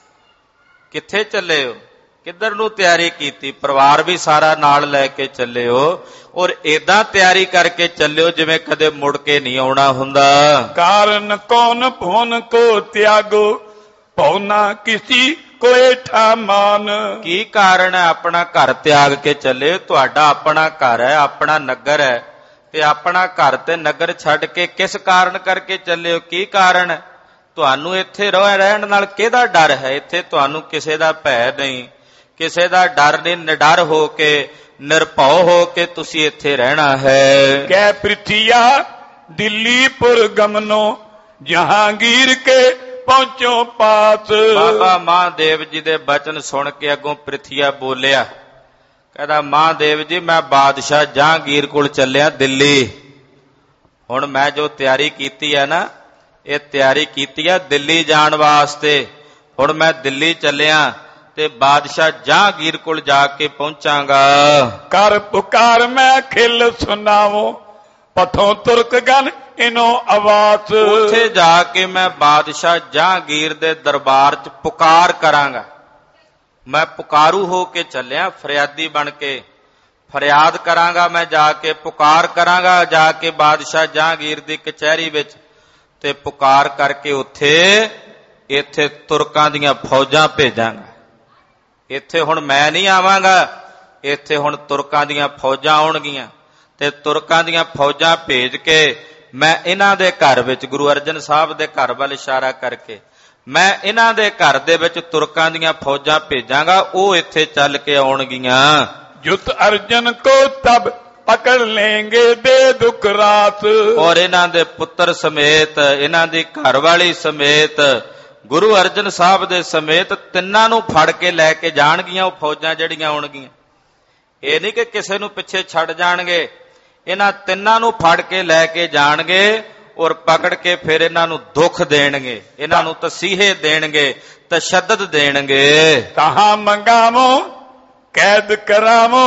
S2: ਕਿੱਥੇ ਚੱਲੇ ਹੋ? ਕਿੱਧਰ ਨੂੰ ਤਿਆਰੀ ਕੀਤੀ? ਪਰਿਵਾਰ ਵੀ ਸਾਰਾ ਨਾਲ ਲੈ ਕੇ ਚੱਲੇ ਹੋ, ਔਰ ਏਦਾਂ ਤਿਆਰੀ ਕਰਕੇ ਚੱਲਿਓ ਜਿਵੇਂ ਕਦੇ ਮੁੜ ਕੇ ਨਹੀਂ ਆਉਣਾ ਹੁੰਦਾ।
S1: ਕਾਰਨ ਕੌਣ ਭੁਨ ਕੋ ਤਿਆਗੋ ਪਉਨਾ ਕਿਸੀ ਕੋਏ ਠਾਮਾਨ। ਕੀ
S2: ਕਾਰਨ ਹੈ ਆਪਣਾ ਘਰ ਤਿਆਗ ਕੇ ਚੱਲੇ? ਤੁਹਾਡਾ ਆਪਣਾ ਘਰ ਹੈ, ਆਪਣਾ ਨਗਰ ਹੈ, ਤੇ ਆਪਣਾ ਘਰ ਤੇ ਨਗਰ ਛੱਡ ਕੇ ਕਿਸ ਕਾਰਨ ਕਰਕੇ ਚੱਲੇ ਹੋ? ਕੀ ਕਾਰਨ ਹੈ? ਤੁਹਾਨੂੰ ਇੱਥੇ ਰਹਿਣ ਨਾਲ ਕਿਹਦਾ ਡਰ ਹੈ? ਇੱਥੇ ਤੁਹਾਨੂੰ ਕਿਸੇ ਦਾ ਭੈ ਨਹੀਂ, ਕਿਸੇ ਦਾ ਡਰ ਨਹੀਂ, ਨਿਡਰ ਹੋ ਕੇ, ਨਿਰਭਉ ਹੋ ਕੇ ਤੁਸੀਂ ਇੱਥੇ ਰਹਿਣਾ ਹੈ।
S1: ਕਹਿ ਪ੍ਰਿਥੀਆ ਦਿੱਲੀਪੁਰ ਗਮਨੋ ਜਹਾਂਗੀਰ ਕੇ ਪਹੁੰਚੋ ਪਾਸ।
S2: ਬਾਬਾ ਮਹਾਦੇਵ ਜੀ ਦੇ ਬਚਨ ਸੁਣ ਕੇ ਅੱਗੋਂ ਪ੍ਰਿਥੀਆ ਬੋਲਿਆ, ਕਹਿੰਦਾ ਮਹਾਦੇਵ ਜੀ ਮੈਂ ਬਾਦਸ਼ਾਹ ਜਹਾਂਗੀਰ ਕੋਲ ਚੱਲਿਆ ਦਿੱਲੀ। ਹੁਣ ਮੈਂ ਜੋ ਤਿਆਰੀ ਕੀਤੀ ਹੈ ਨਾ, ਇਹ ਤਿਆਰੀ ਕੀਤੀ ਹੈ ਦਿੱਲੀ ਜਾਣ ਵਾਸਤੇ। ਹੁਣ ਮੈਂ ਦਿੱਲੀ ਚੱਲਿਆ ਤੇ ਬਾਦਸ਼ਾਹ ਜਹਾਂਗੀਰ ਕੋਲ ਜਾ ਕੇ ਪਹੁੰਚਾਂਗਾ।
S1: ਕਰ ਪੁਕਾਰ ਮੈਂ ਖਿਲ ਸੁਣਾਵੋ ਪਥੋਂ ਤੁਰਕ ਗਨ ਇਨੋ ਆਵਾਜ਼।
S2: ਉੱਥੇ ਜਾ ਕੇ ਮੈਂ ਬਾਦਸ਼ਾਹ ਜਹਾਂਗੀਰ ਦੇ ਦਰਬਾਰ 'ਚ ਪੁਕਾਰ ਕਰਾਂਗਾ। ਮੈਂ ਪੁਕਾਰੂ ਹੋ ਕੇ ਚੱਲਿਆ, ਫਰਿਆਦੀ ਬਣ ਕੇ ਫਰਿਆਦ ਕਰਾਂਗਾ। ਮੈਂ ਜਾ ਕੇ ਪੁਕਾਰ ਕਰਾਂਗਾ, ਜਾ ਕੇ ਬਾਦਸ਼ਾਹ ਜਹਾਂਗੀਰ ਦੀ ਕਚਹਿਰੀ ਵਿੱਚ ਤੇ ਪੁਕਾਰ ਕਰਕੇ ਉੱਥੇ ਇੱਥੇ ਤੁਰਕਾਂ ਦੀਆਂ ਫੌਜਾਂ ਭੇਜਾਂਗਾ। ਇੱਥੇ ਹੁਣ ਮੈਂ ਨਹੀਂ ਆਵਾਂਗਾ, ਇੱਥੇ ਹੁਣ ਤੁਰਕਾਂ ਦੀਆਂ ਫੌਜਾਂ ਆਉਣਗੀਆਂ ਤੇ ਤੁਰਕਾਂ ਦੀਆਂ ਫੌਜਾਂ ਭੇਜ ਕੇ ਮੈਂ ਇਹਨਾਂ ਦੇ ਘਰ ਵਿੱਚ, ਗੁਰੂ ਅਰਜਨ ਸਾਹਿਬ ਦੇ ਘਰ ਵੱਲ ਇਸ਼ਾਰਾ ਕਰਕੇ, ਮੈਂ ਇਹਨਾਂ ਦੇ ਘਰ ਦੇ ਵਿੱਚ ਤੁਰਕਾਂ ਦੀਆਂ ਫੌਜਾਂ ਭੇਜਾਂਗਾ, ਉਹ ਇੱਥੇ ਚੱਲ ਕੇ ਆਉਣਗੀਆਂ।
S1: ਜੁਤ ਅਰਜਨ ਕੋ ਤਬ ਪਕੜ ਲੈਂਗੇ ਦੇ ਦੁਖ ਰਾਤ।
S2: ਔਰ ਇਹਨਾਂ ਦੇ ਪੁੱਤਰ ਸਮੇਤ, ਇਹਨਾਂ ਦੀ ਘਰਵਾਲੀ ਸਮੇਤ, ਗੁਰੂ ਅਰਜਨ ਸਾਹਿਬ ਦੇ ਸਮੇਤ ਤਿੰਨਾਂ ਨੂੰ ਫੜ ਕੇ ਲੈ ਕੇ ਜਾਣਗੀਆਂ ਉਹ ਫੌਜਾਂ ਜਿਹੜੀਆਂ ਆਉਣਗੀਆਂ। ਇਹ ਨਹੀਂ ਕਿ ਕਿਸੇ ਨੂੰ ਪਿੱਛੇ ਛੱਡ ਜਾਣਗੇ, ਇਹਨਾਂ ਤਿੰਨਾਂ ਨੂੰ ਫੜ ਕੇ ਲੈ ਕੇ ਜਾਣਗੇ ਔਰ ਪਕੜ ਕੇ ਫਿਰ ਇਹਨਾਂ ਨੂੰ ਦੁੱਖ ਦੇਣਗੇ, ਇਹਨਾਂ ਨੂੰ ਤਸੀਹੇ ਦੇਣਗੇ, ਤਸ਼ੱਦਦ ਦੇਣਗੇ।
S1: ਕਹਾਂ ਮੰਗਾਵੋ ਕੈਦ ਕਰਾਵੋ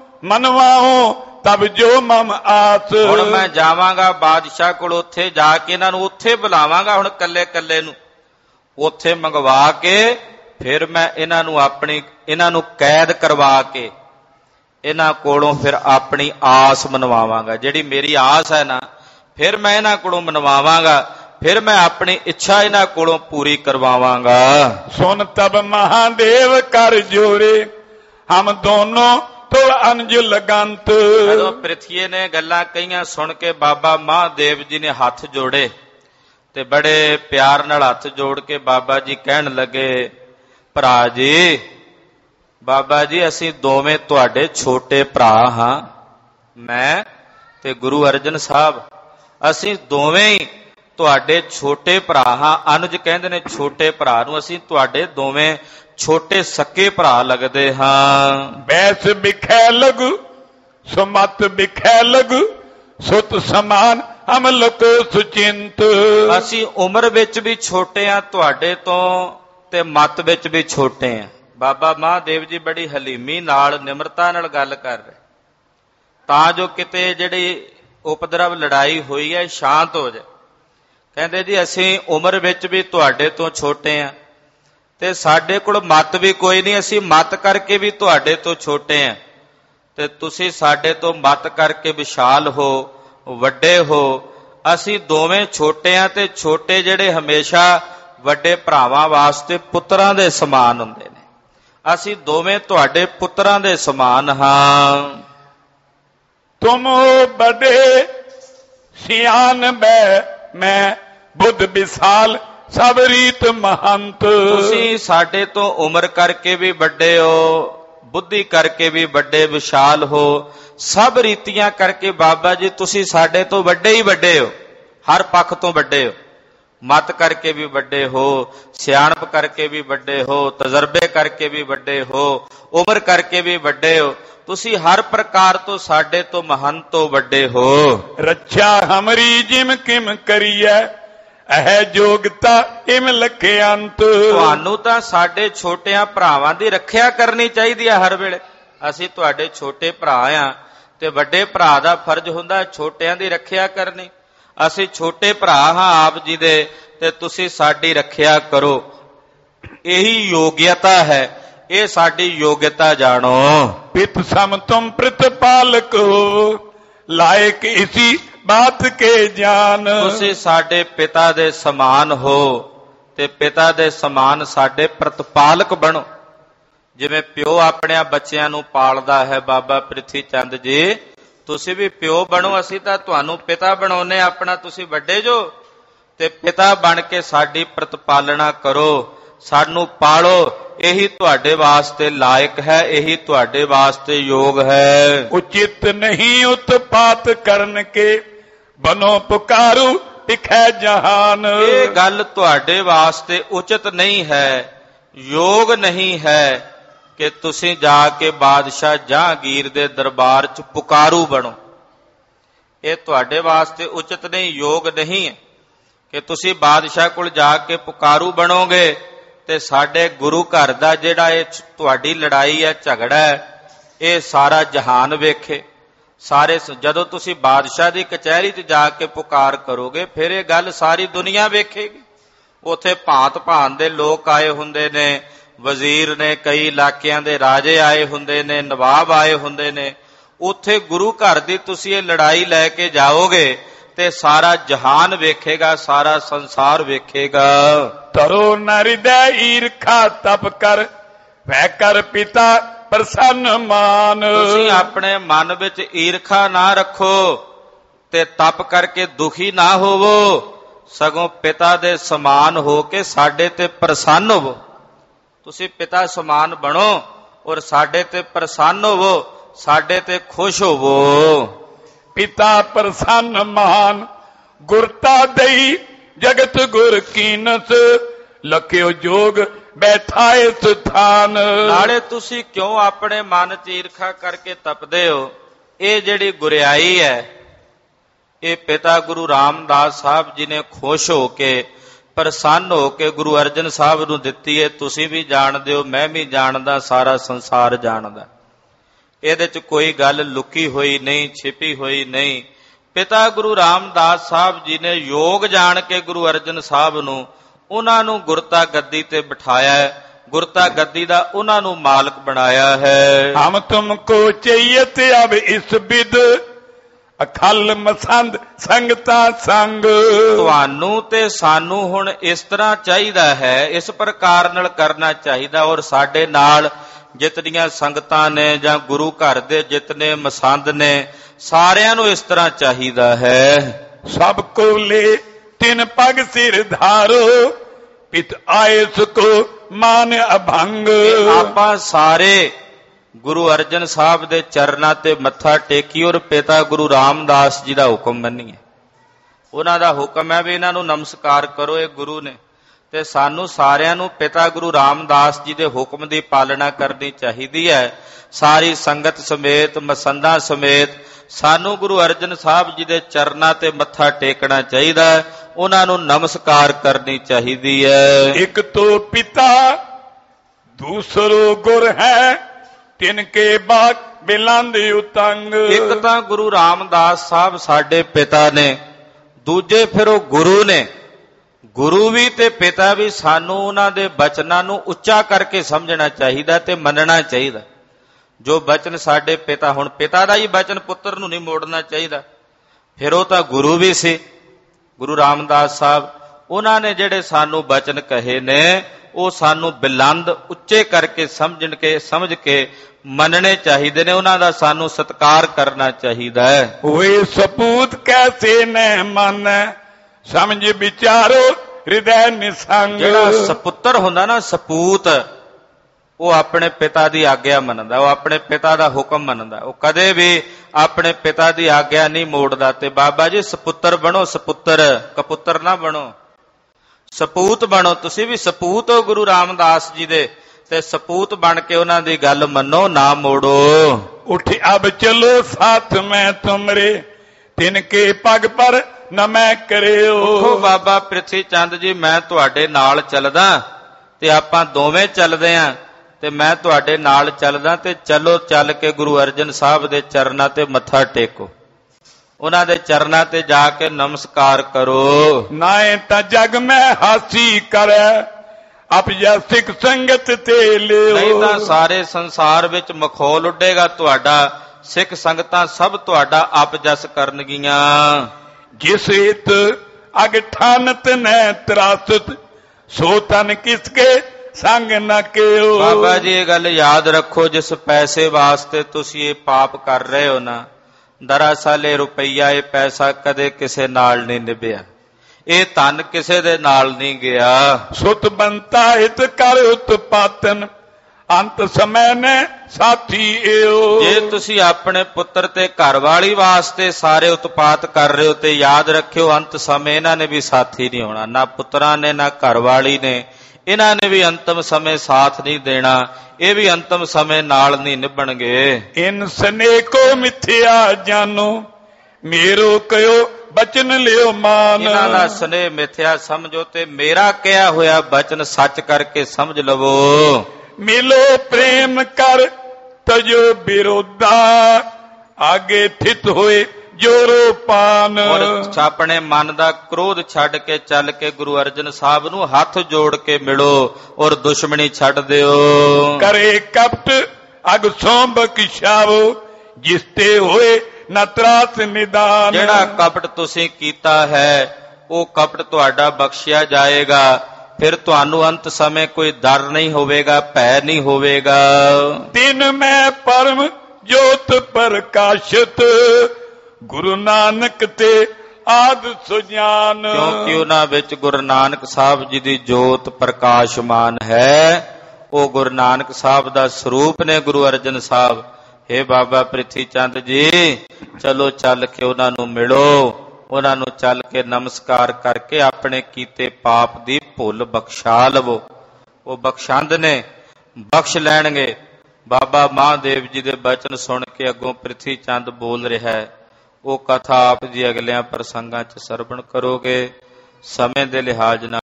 S1: ਮਨਵਾਓ ਤਬ ਜੋ ਮਮ ਆਸ।
S2: ਹੁਣ ਮੈਂ ਜਾਵਾਂਗਾ ਬਾਦਸ਼ਾਹ ਕੋਲ, ਉੱਥੇ ਜਾ ਕੇ ਇਹਨਾਂ ਨੂੰ ਉੱਥੇ ਬੁਲਾਵਾਂਗਾ, ਹੁਣ ਕੱਲੇ ਕੱਲੇ ਨੂੰ ਉੱਥੇ ਮੰਗਵਾ ਕੇ ਫਿਰ ਮੈਂ ਇਹਨਾਂ ਨੂੰ ਆਪਣੀ ਇਹਨਾਂ ਨੂੰ ਕੈਦ ਕਰਵਾ ਕੇ ਇਹਨਾਂ ਕੋਲੋਂ ਫਿਰ ਆਪਣੀ ਆਸ ਮਨਵਾਵਾਂਗਾ। ਜਿਹੜੀ ਮੇਰੀ ਆਸ ਹੈ ਨਾ, ਫਿਰ ਮੈਂ ਇਹਨਾਂ ਕੋਲੋਂ ਮਨਵਾਵਾਂਗਾ, ਫਿਰ ਮੈਂ ਆਪਣੀ ਇੱਛਾ ਇਹਨਾਂ ਕੋਲੋਂ ਪੂਰੀ ਕਰਵਾਵਾਂਗਾ।
S1: ਸੁਨ ਤਬ ਮਹਾਦੇਵ ਕਰ ਜੋਰੇ ਹਮ ਦੋਨੋਂ ਤੋ ਅਨਜ ਲਗੰਤ।
S2: ਜਦੋਂ ਪ੍ਰਿਥੀਏ ਨੇ ਗੱਲਾਂ ਕਹੀਆਂ ਸੁਣ ਕੇ ਬਾਬਾ ਮਹਾਦੇਵ ਜੀ ਨੇ ਹੱਥ ਜੋੜੇ ਤੇ ਬੜੇ ਪਿਆਰ ਨਾਲ ਹੱਥ ਜੋੜ ਕੇ ਬਾਬਾ ਜੀ ਕਹਿਣ ਲੱਗੇ, ਭਰਾ ਜੀ, ਬਾਬਾ ਜੀ ਅਸੀਂ ਦੋਵੇਂ ਤੁਹਾਡੇ ਛੋਟੇ ਭਰਾ ਹਾਂ, ਮੈਂ ਤੇ ਗੁਰੂ ਅਰਜਨ ਸਾਹਿਬ, ਅਸੀਂ ਦੋਵੇਂ ਹੀ ਤੁਹਾਡੇ ਛੋਟੇ ਭਰਾ ਹਾਂ। ਅਨੁਜ ਕਹਿੰਦੇ ਨੇ ਛੋਟੇ ਭਰਾ ਨੂੰ, ਅਸੀਂ ਤੁਹਾਡੇ ਦੋਵੇਂ ਛੋਟੇ ਸਕੇ ਭਰਾ ਲੱਗਦੇ ਹਾਂ।
S1: ਬੈਸ ਬਿਖੈ ਲਗੂ ਸੁਮਤ ਬਿਖੈ ਲਗੂ ਸੁਤ ਸਮਾਨ ਅਮਲ ਕੋ ਸੁਚਿੰਤ।
S2: ਅਸੀਂ ਉਮਰ ਵਿੱਚ ਵੀ ਛੋਟੇ ਆ ਤੁਹਾਡੇ ਤੋਂ ਤੇ ਮਤ ਵਿੱਚ ਵੀ ਛੋਟੇ ਆ। ਬਾਬਾ ਮਹਾਦੇਵ ਜੀ ਬੜੀ ਹਲੀਮੀ ਨਾਲ, ਨਿਮਰਤਾ ਨਾਲ ਗੱਲ ਕਰ ਰਹੇ ਤਾਂ ਜੋ ਕਿਤੇ ਜਿਹੜੀ ਉਪਦਰਵ ਲੜਾਈ ਹੋਈ ਹੈ ਸ਼ਾਂਤ ਹੋ ਜਾਏ। ਕਹਿੰਦੇ ਜੀ ਅਸੀਂ ਉਮਰ ਵਿੱਚ ਵੀ ਤੁਹਾਡੇ ਤੋਂ ਛੋਟੇ ਆ ਤੇ ਸਾਡੇ ਕੋਲ ਮਤ ਵੀ ਕੋਈ ਨਹੀਂ, ਅਸੀਂ ਮਤ ਕਰਕੇ ਵੀ ਤੁਹਾਡੇ ਤੋਂ ਛੋਟੇ ਆ ਤੇ ਤੁਸੀਂ ਸਾਡੇ ਤੋਂ ਮਤ ਕਰਕੇ ਵਿਸ਼ਾਲ ਹੋ, ਵੱਡੇ ਹੋ। ਅਸੀਂ ਦੋਵੇਂ ਛੋਟੇ ਆ ਤੇ ਛੋਟੇ ਜਿਹੜੇ ਹਮੇਸ਼ਾ ਵੱਡੇ ਭਰਾਵਾਂ ਵਾਸਤੇ ਪੁੱਤਰਾਂ ਦੇ ਸਮਾਨ ਹੁੰਦੇ ਨੇ। ਅਸੀਂ ਦੋਵੇਂ ਤੁਹਾਡੇ ਪੁੱਤਰਾਂ ਦੇ ਸਮਾਨ ਹਾਂ।
S1: ਤੁਮ ਬੜੇ ਸਿਆਨ ਬੈ ਮੈਂ ਬੁੱਧ ਵਿਸਾਲ ਸਭ ਰੀਤ ਮਹੰਤ।
S2: ਤੁਸੀਂ ਸਾਡੇ ਤੋਂ ਉਮਰ ਕਰਕੇ ਵੀ ਵੱਡੇ ਹੋ, ਬੁੱਧੀ ਕਰਕੇ ਵੀ ਵੱਡੇ ਵਿਸ਼ਾਲ ਹੋ, ਸਭ ਰੀਤੀਆਂ ਕਰਕੇ ਬਾਬਾ ਜੀ ਤੁਸੀਂ ਸਾਡੇ ਤੋਂ ਵੱਡੇ ਹੀ ਵੱਡੇ ਹੋ, ਹਰ ਪੱਖ ਤੋਂ ਵੱਡੇ ਹੋ। ਮਤ ਕਰਕੇ ਵੀ ਵੱਡੇ ਹੋ, ਸਿਆਣਪ ਕਰਕੇ ਵੀ ਵੱਡੇ ਹੋ, ਤਜਰਬੇ ਕਰਕੇ ਵੀ ਵੱਡੇ ਹੋ, ਉਮਰ ਕਰਕੇ ਵੀ ਵੱਡੇ ਹੋ। ਤੁਸੀਂ ਹਰ ਪ੍ਰਕਾਰ ਤੋਂ ਸਾਡੇ ਤੋਂ ਮਹਾਨ ਤੋਂ ਵੱਡੇ ਹੋ।
S1: ਰੱਛਾ ਹਮਰੀ ਜਿਮ ਕਿਮ ਕਰੀਐ ਇਹ ਜੋਗਤਾ ਇਮ ਲਖੇ ਅੰਤ।
S2: ਤੁਹਾਨੂੰ ਤਾਂ ਸਾਡੇ ਛੋਟਿਆਂ ਭਰਾਵਾਂ ਦੀ ਰੱਖਿਆ ਕਰਨੀ ਚਾਹੀਦੀ ਹੈ ਹਰ ਵੇਲੇ। ਅਸੀਂ ਤੁਹਾਡੇ ਛੋਟੇ ਭਰਾ ਆ ਤੇ ਵੱਡੇ ਭਰਾ ਦਾ ਫਰਜ਼ ਹੁੰਦਾ ਛੋਟਿਆਂ ਦੀ ਰੱਖਿਆ ਕਰਨੀ। ਅਸੀਂ ਛੋਟੇ ਭਰਾ ਹਾਂ ਆਪ ਜੀ ਦੇ ਤੇ ਤੁਸੀਂ ਸਾਡੀ ਰੱਖਿਆ ਕਰੋ। ਇਹੀ ਯੋਗਿਅਤਾ ਹੈ, ਇਹ ਸਾਡੀ ਯੋਗਿਅਤਾ ਜਾਣੋ।
S1: ਪਿਤ ਸਮ ਤੁਮ ਪ੍ਰਤਪਾਲਕ ਹੋ ਲਾਇਕ ਇਸੀ ਬਾਤ ਕੇ ਜਾਨ।
S2: ਤੁਸੀਂ ਸਾਡੇ ਪਿਤਾ ਦੇ ਸਮਾਨ ਹੋ ਤੇ ਪਿਤਾ ਦੇ ਸਮਾਨ ਸਾਡੇ ਪ੍ਰਤਪਾਲਕ ਬਣੋ। ਜਿਵੇਂ ਪਿਓ ਆਪਣੇ ਬੱਚਿਆਂ ਨੂੰ ਪਾਲਦਾ ਹੈ, ਬਾਬਾ ਪ੍ਰਿਥੀ ਚੰਦ ਜੀ ਤੁਸੀਂ ਵੀ ਪਿਓ ਬਣੋ। ਅਸੀਂ ਤਾਂ ਤੁਹਾਨੂੰ ਪਿਤਾ ਬਣਾਉਨੇ ਆਪਣਾ, ਤੁਸੀਂ ਵੱਡੇ ਜੋ ਤੇ ਪਿਤਾ ਬਣ ਕੇ ਸਾਡੀ ਪ੍ਰਤਪਾਲਣਾ ਕਰੋ, ਸਾਨੂੰ ਪਾਲੋ। ਇਹੀ ਤੁਹਾਡੇ ਵਾਸਤੇ ਲਾਇਕ ਹੈ, ਇਹੀ ਤੁਹਾਡੇ ਵਾਸਤੇ ਯੋਗ ਹੈ।
S1: ਉਚਿਤ ਨਹੀਂ ਉਤਪਾਤ ਕਰਨ ਕੇ ਬਨੋ ਪੁਕਾਰੂ ਟਿਖੈ ਜਹਾਨ।
S2: ਇਹ ਗੱਲ ਤੁਹਾਡੇ ਵਾਸਤੇ ਉਚਿਤ ਨਹੀਂ ਹੈ, ਯੋਗ ਨਹੀਂ ਹੈ ਕਿ ਤੁਸੀਂ ਜਾ ਕੇ ਬਾਦਸ਼ਾਹ ਜਹਾਂਗੀਰ ਦੇ ਦਰਬਾਰ 'ਚ ਪੁਕਾਰੂ ਬਣੋ। ਇਹ ਤੁਹਾਡੇ ਵਾਸਤੇ ਉਚਿਤ ਨਹੀਂ, ਯੋਗ ਨਹੀਂ ਹੈ ਕਿ ਤੁਸੀਂ ਬਾਦਸ਼ਾਹ ਕੋਲ ਜਾ ਕੇ ਪੁਕਾਰੂ ਬਣੋਗੇ ਤੇ ਸਾਡੇ ਗੁਰੂ ਘਰ ਦਾ ਜਿਹੜਾ ਇਹ ਤੁਹਾਡੀ ਲੜਾਈ ਹੈ, ਝਗੜਾ ਹੈ, ਇਹ ਸਾਰਾ ਜਹਾਨ ਵੇਖੇ। ਸਾਰੇ ਜਦੋਂ ਤੁਸੀਂ ਬਾਦਸ਼ਾਹ ਦੀ ਕਚਹਿਰੀ 'ਚ ਜਾ ਕੇ ਪੁਕਾਰ ਕਰੋਗੇ ਫਿਰ ਇਹ ਗੱਲ ਸਾਰੀ ਦੁਨੀਆ ਵੇਖੇਗੀ। ਉੱਥੇ ਭਾਂਤ ਭਾਂਤ ਦੇ ਲੋਕ ਆਏ ਹੁੰਦੇ ਨੇ, ਵਜ਼ੀਰ ਨੇ, ਕਈ ਇਲਾਕਿਆਂ ਦੇ ਰਾਜੇ ਆਏ ਹੁੰਦੇ ਨੇ, ਨਵਾਬ ਆਏ ਹੁੰਦੇ ਨੇ। ਉੱਥੇ ਗੁਰੂ ਘਰ ਦੀ ਤੁਸੀਂ ਇਹ ਲੜਾਈ ਲੈ ਕੇ ਜਾਓਗੇ ਤੇ ਸਾਰਾ ਜਹਾਨ ਵੇਖੇਗਾ, ਸਾਰਾ ਸੰਸਾਰ ਵੇਖੇਗਾ।
S1: ਤਰੋ ਨਰਿਦੈ ਈਰਖਾ ਤਪ ਕਰ ਵੈ ਕਰ ਪਿਤਾ ਪ੍ਰਸੰਨ ਮਾਨ।
S2: ਤੁਸੀਂ ਆਪਣੇ ਮਨ ਵਿੱਚ ਈਰਖਾ ਨਾ ਰੱਖੋ ਤੇ ਤਪ ਕਰਕੇ ਦੁਖੀ ਨਾ ਹੋਵੋ, ਸਗੋਂ ਪਿਤਾ ਦੇ ਸਮਾਨ ਹੋ ਕੇ ਸਾਡੇ ਤੇ ਪ੍ਰਸੰਨ ਹੋਵੋ। ਤੁਸੀਂ ਪਿਤਾ ਸਮਾਨ ਬਣੋ ਔਰ ਸਾਡੇ ਤੇ ਪ੍ਰਸੰਨ ਹੋਵੋ, ਸਾਡੇ ਤੇ ਖੁਸ਼ ਹੋਵੋ।
S1: ਪਿਤਾ ਪ੍ਰਸੰਨ ਮਾਨ ਗੁਰਤਾ ਦਈ ਜਗਤ ਗੁਰ ਕੀਨਸ ਲਖਿਓ ਜੋਗ ਬੈਠਾਏ ਸਥਾਨ।
S2: ਨਾਲੇ ਤੁਸੀਂ ਕਿਉਂ ਆਪਣੇ ਮਨ ਚ ਈਰਖਾ ਕਰਕੇ ਤਪਦੇ ਹੋ? ਇਹ ਜਿਹੜੀ ਗੁਰਿਆਈ ਹੈ ਇਹ ਪਿਤਾ ਗੁਰੂ ਰਾਮਦਾਸ ਸਾਹਿਬ ਜੀ ਨੇ ਖੁਸ਼ ਹੋ ਕੇ ਪ੍ਰਸੰਨ ਹੋ ਕੇ ਗੁਰੂ ਅਰਜਨ ਸਾਹਿਬ ਨੂੰ ਦਿੱਤੀ ਹੈ। ਤੁਸੀਂ ਵੀ ਜਾਣਦੇ ਹੋ, ਮੈਂ ਵੀ ਜਾਣਦਾ, ਸਾਰਾ ਸੰਸਾਰ ਜਾਣਦਾ। ਇਹਦੇ ਚ ਕੋਈ ਗੱਲ ਲੁਕੀ ਹੋਈ ਨਹੀਂ, ਛਿਪੀ ਹੋਈ ਨਹੀਂ। ਪਿਤਾ ਗੁਰੂ ਰਾਮਦਾਸ ਸਾਹਿਬ ਜੀ ਨੇ ਯੋਗ ਜਾਣ ਕੇ ਗੁਰੂ ਅਰਜਨ ਸਾਹਿਬ ਨੂੰ ਉਹਨਾਂ ਨੂੰ ਗੁਰਤਾ ਗੱਦੀ ਤੇ ਬਿਠਾਇਆ ਹੈ, ਗੁਰਤਾ ਗੱਦੀ ਦਾ ਉਹਨਾਂ ਨੂੰ ਮਾਲਕ ਬਣਾਇਆ ਹੈ।
S1: ਹਮ ਤੁਮ ਕੋ ਚਈਏ ਤੇ ਅਬ ਇਸ ਬਿਦ ਅਖਲ ਮਸੰਦ ਸੰਗਤਾ ਸੰਗ।
S2: ਤੁਹਾਨੂੰ ਤੇ ਸਾਨੂੰ ਹੁਣ ਇਸ ਤਰ੍ਹਾਂ ਚਾਹੀਦਾ ਹੈ, ਇਸ ਪ੍ਰਕਾਰ ਨਾਲ ਕਰਨਾ ਚਾਹੀਦਾ। ਔਰ ਸਾਡੇ ਨਾਲ ਜਿਤਨੀਆਂ ਸੰਗਤਾਂ ਨੇ ਜਾਂ ਗੁਰੂ ਘਰ ਦੇ ਜਿਤਨੇ ਮਸੰਦ ਨੇ, ਸਾਰਿਆਂ ਨੂੰ ਇਸ ਤਰ੍ਹਾਂ ਚਾਹੀਦਾ ਹੈ।
S1: ਸਭ ਕੋ ਲੈ ਤਿੰਨ ਪਗ ਸਿਰ ਧਾਰੋ ਪਿਤ ਆਏ ਸਕੋ ਮਾਨ ਅਭੰਗ।
S2: ਆਪਾਂ ਸਾਰੇ ਗੁਰੂ ਅਰਜਨ ਸਾਹਿਬ ਦੇ ਚਰਨਾਂ ਤੇ ਮੱਥਾ ਟੇਕੀ ਔਰ ਪਿਤਾ ਗੁਰੂ ਰਾਮਦਾਸ ਜੀ ਦਾ ਹੁਕਮ ਮੰਨੀਏ। ਉਹਨਾਂ ਦਾ ਹੁਕਮ ਹੈ ਵੀ ਇਹਨਾਂ ਨੂੰ ਨਮਸਕਾਰ ਕਰੋ, ਇਹ ਗੁਰੂ ਨੇ, ਤੇ ਸਾਨੂੰ ਸਾਰਿਆਂ ਨੂੰ ਪਿਤਾ ਗੁਰੂ ਰਾਮਦਾਸ ਜੀ ਦੇ ਹੁਕਮ ਦੀ ਪਾਲਣਾ ਕਰਨੀ ਚਾਹੀਦੀ ਹੈ। ਸਾਰੀ ਸੰਗਤ ਸਮੇਤ, ਮਸੰਦਾਂ ਸਮੇਤ ਸਾਨੂੰ ਗੁਰੂ ਅਰਜਨ ਸਾਹਿਬ ਜੀ ਦੇ ਚਰਨਾਂ ਤੇ ਮੱਥਾ ਟੇਕਣਾ ਚਾਹੀਦਾ ਹੈ, ਉਹਨਾਂ ਨੂੰ ਨਮਸਕਾਰ ਕਰਨੀ ਚਾਹੀਦੀ ਹੈ।
S1: ਇੱਕ ਤੋ ਪਿਤਾ ਦੂਸਰੋ ਗੁਰ ਹੈ ਤਿਨ ਕੇ ਬਾਗ ਬਿਲੰਦ ਉਤੰਗ।
S2: ਇੱਕ ਤਾਂ ਗੁਰੂ ਰਾਮਦਾਸ ਸਾਹਿਬ ਸਾਡੇ ਪਿਤਾ ਨੇ, ਦੂਜੇ ਫਿਰ ਉਹ ਗੁਰੂ ਨੇ। ਗੁਰੂ ਵੀ ਤੇ ਪਿਤਾ ਵੀ ਸਾਨੂੰ ਉਹਨਾਂ ਦੇ ਬਚਨਾਂ ਨੂੰ ਉੱਚਾ ਕਰਕੇ ਸਮਝਣਾ ਚਾਹੀਦਾ ਤੇ ਮੰਨਣਾ ਚਾਹੀਦਾ। ਜੋ ਬਚਨ ਸਾਡੇ ਪਿਤਾ, ਹੁਣ ਪਿਤਾ ਦਾ ਹੀ ਬਚਨ ਪੁੱਤਰ ਨੂੰ ਨਹੀਂ ਮੋੜਨਾ ਚਾਹੀਦਾ, ਫਿਰ ਉਹ ਤਾਂ ਗੁਰੂ ਵੀ ਸੀ। ਗੁਰੂ ਰਾਮਦਾਸ ਸਾਹਿਬ ਉਹਨਾਂ ਨੇ ਜਿਹੜੇ ਸਾਨੂੰ ਬਚਨ ਕਹੇ ਨੇ ਉਹ ਸਾਨੂੰ ਬਿਲੰਦ ਉੱਚੇ ਕਰਕੇ ਸਮਝਣ ਕੇ ਸਮਝ ਕੇ ਮੰਨਣੇ ਚਾਹੀਦੇ ਨੇ, ਉਹਨਾਂ ਦਾ ਸਾਨੂੰ ਸਤਿਕਾਰ ਕਰਨਾ ਚਾਹੀਦਾ ਹੈ।
S1: ਹੋਏ ਸਪੂਤ ਕੈਸੇ ਨ ਮਨ ਸਮਝ ਵਿਚਾਰੋ ਹਿਰਦੈ ਨਿਸੰਗ।
S2: ਜਿਹੜਾ ਸਪੁੱਤਰ ਹੁੰਦਾ ਨਾ, ਸਪੂਤ, ਉਹ ਆਪਣੇ ਪਿਤਾ ਦੀ ਆਗਿਆ ਮੰਨਦਾ, ਉਹ ਆਪਣੇ ਪਿਤਾ ਦਾ ਹੁਕਮ ਮੰਨਦਾ, ਉਹ ਕਦੇ ਵੀ ਆਪਣੇ ਪਿਤਾ ਦੀ ਆਗਿਆ ਨਹੀਂ ਮੋੜਦਾ। ਤੇ ਬਾਬਾ ਜੀ ਸਪੁੱਤਰ ਬਣੋ, ਸਪੁੱਤਰ, ਕਪੁੱਤਰ ਨਾ ਬਣੋ, ਸਪੂਤ ਬਣੋ। ਤੁਸੀਂ ਵੀ ਸਪੂਤ ਹੋ ਗੁਰੂ ਰਾਮਦਾਸ ਜੀ ਦੇ, ਤੇ ਸਪੂਤ ਬਣ ਕੇ ਉਹਨਾਂ ਦੀ ਗੱਲ ਮੰਨੋ, ਨਾ ਮੋੜੋ।
S1: ਉੱਠ ਅਬ ਚਲੋ ਸਾਥ ਮੈਂ ਤੁਮਰੇ ਤਿਨ ਕੇ ਪਗ ਪਰ ਨਾ ਮੈਂ ਕਰਿਓ।
S2: ਉੱਠੋ ਬਾਬਾ ਪ੍ਰਿਥੀ ਚੰਦ ਜੀ, ਮੈਂ ਤੁਹਾਡੇ ਨਾਲ ਚੱਲਦਾ ਤੇ ਆਪਾਂ ਦੋਵੇਂ ਚੱਲਦੇ ਆਂ, ਤੇ ਮੈਂ ਤੁਹਾਡੇ ਨਾਲ ਚੱਲਦਾ, ਤੇ ਚਲੋ ਚੱਲ ਕੇ ਗੁਰੂ ਅਰਜਨ ਸਾਹਿਬ ਦੇ ਚਰਨਾਂ ਤੇ ਮੱਥਾ ਟੇਕੋ, ਉਹਨਾਂ ਦੇ ਚਰਨਾਂ ਤੇ ਜਾ ਕੇ ਨਮਸਕਾਰ ਕਰੋ।
S1: ਨਾਏ ਤਾਂ ਜਗ ਮੈਂ ਹਾਸੀ ਕਰੈ ਅਪ ਜਾ ਸਿੱਖ ਸੰਗਤ ਤੇ ਲਿਓ।
S2: ਨਹੀਂ ਤਾਂ ਸਾਰੇ ਸੰਸਾਰ ਵਿੱਚ ਮਖੌਲ ਉੱਡੇਗਾ ਤੁਹਾਡਾ, ਸਿੱਖ ਸੰਗਤਾਂ ਸਭ ਤੁਹਾਡਾ ਅਪ ਜਸ ਕਰਨਗੀਆਂ।
S1: ਜਿਸ ਹਿਤ ਅਗ ਠਾਨਤ ਨੈ ਤਰਾਸਤ ਸੋ ਤਨ ਕਿਸਕੇ ਸੰਗ ਨਾ ਕਿਓ।
S2: ਬਾਬਾ ਜੀ ਇਹ ਗੱਲ ਯਾਦ ਰੱਖੋ, ਜਿਸ ਪੈਸੇ ਵਾਸਤੇ ਤੁਸੀਂ ਇਹ ਪਾਪ ਕਰ ਰਹੇ ਹੋ ਨਾ, ਦਰਅਸਲ ਇਹ ਰੁਪਈਆ, ਇਹ ਪੈਸਾ ਕਦੇ ਕਿਸੇ ਨਾਲ ਨਹੀਂ ਨਿਭਿਆ, ਇਹ ਧਨ ਕਿਸੇ ਦੇ ਨਾਲ ਨਹੀਂ ਗਿਆ।
S1: ਸੁਤ ਬੰਤਾ ਹਿਤ ਕਰ ਉਤਪਾਤਨ ਅੰਤ ਸਮੇਂ ਨੇ ਸਾਥੀ ਏਓ।
S2: ਜੇ ਤੁਸੀਂ ਆਪਣੇ ਪੁੱਤਰ ਤੇ ਘਰਵਾਲੀ ਵਾਸਤੇ ਸਾਰੇ ਉਤਪਾਤ ਕਰ ਰਹੇ ਹੋ, ਤੇ ਯਾਦ ਰੱਖਿਓ ਅੰਤ ਸਮੇਂ ਇਹਨਾਂ ਨੇ ਵੀ ਸਾਥੀ ਨਹੀਂ ਹੋਣਾ, ਨਾ ਪੁੱਤਰਾਂ ਨੇ ਨਾ ਘਰਵਾਲੀ ਨੇ, ਇਹਨਾਂ ਨੇ ਵੀ ਅੰਤਮ ਸਮੇਂ ਸਾਥ ਨਹੀਂ ਦੇਣਾ, ਇਹ ਵੀ ਅੰਤਮ ਸਮੇਂ ਨਾਲ ਨਹੀਂ ਨਿਭਣਗੇ।
S1: ਇਨ ਸਨੇ ਕੋ ਮਿਥਿਆ ਜਾਨੋ ਮੇਰੋ ਕਹਿਓ ਬਚਨ ਲਿਓ ਮਾਨ।
S2: ਇਹਨਾਂ ਦਾ ਸਨੇਹ ਮਿਥਿਆ ਸਮਝੋ ਤੇ ਮੇਰਾ ਕਿਹਾ ਹੋਇਆ ਬਚਨ ਸੱਚ ਕਰਕੇ ਸਮਝ ਲਵੋ।
S1: ਮਿਲੋ ਪ੍ਰੇਮ ਕਰ ਤਜੋ ਵਿਰੋਧਾ ਆਗੇ ਥਿਤ ਹੋਏ ਜੋਰੋ ਪਾਨ।
S2: ਔਰ ਆਪਣੇ ਮਨ ਦਾ ਕ੍ਰੋਧ ਛੱਡ ਕੇ ਚੱਲ ਕੇ ਗੁਰੂ ਅਰਜਨ ਸਾਹਿਬ ਨੂੰ ਹੱਥ ਜੋੜ ਕੇ ਮਿਲੋ ਔਰ ਦੁਸ਼ਮਣੀ ਛੱਡ ਦਿਓ।
S1: ਕਰੇ ਕਪਟ ਅਗ ਸੋਂਬ ਕਿਛਾਵੋ ਜਿਸ ਤੇ ਹੋਏ ਨਾ ਤਰਾਸ ਨਿਦਾਨ।
S2: ਜਿਹੜਾ ਕਪਟ ਤੁਸੀਂ ਕੀਤਾ ਹੈ ਉਹ ਕਪਟ ਤੁਹਾਡਾ ਬਖਸ਼ਿਆ ਜਾਏਗਾ। ਫਿਰ ਤੁਹਾਨੂੰ ਅੰਤ ਸਮੇਂ ਕੋਈ ਡਰ ਨਹੀਂ ਹੋਵੇਗਾ, ਭੈ ਨਹੀਂ ਹੋਵੇਗਾ।
S1: ਤਿਨ ਮੈਂ ਪਰਮ ਜੋਤ ਪ੍ਰਕਾਸ਼ਿਤ, ਗੁਰੂ ਨਾਨਕ ਤੇ ਆਦ ਸੁਜਾਨ।
S2: ਕਿਉਂਕਿ ਉਹਨਾਂ ਵਿੱਚ ਗੁਰੂ ਨਾਨਕ ਸਾਹਿਬ ਜੀ ਦੀ ਜੋਤ ਪ੍ਰਕਾਸ਼ਮਾਨ ਹੈ। ਉਹ ਗੁਰੂ ਨਾਨਕ ਸਾਹਿਬ ਦਾ ਸਰੂਪ ਨੇ ਗੁਰੂ ਅਰਜਨ ਸਾਹਿਬ। ਹੇ ਬਾਬਾ ਪ੍ਰਿਥੀ ਚੰਦ ਜੀ, ਚਲੋ ਚੱਲ ਕੇ ਉਹਨਾਂ ਨੂੰ ਮਿਲੋ, ਉਹਨਾਂ ਨੂੰ ਚੱਲ ਕੇ ਨਮਸਕਾਰ ਕਰਕੇ ਆਪਣੇ ਕੀਤੇ ਪਾਪ ਦੀ ਭੁੱਲ ਬਖਸ਼ਾ ਲਵੋ। ਉਹ ਬਖਸ਼ੰਦ ਨੇ, ਬਖਸ਼ ਲੈਣਗੇ। ਬਾਬਾ ਮਹਾਦੇਵ ਜੀ ਦੇ ਬਚਨ ਸੁਣ ਕੇ ਅੱਗੋਂ ਪ੍ਰਿਥੀ ਚੰਦ ਬੋਲ ਰਿਹਾ ਹੈ। ਉਹ ਕਥਾ ਆਪ ਜੀ ਅਗਲਿਆਂ ਪ੍ਰਸੰਗਾਂ 'ਚ ਸਰਵਣ ਕਰੋਗੇ। ਸਮੇਂ ਦੇ ਲਿਹਾਜ਼ ਨਾਲ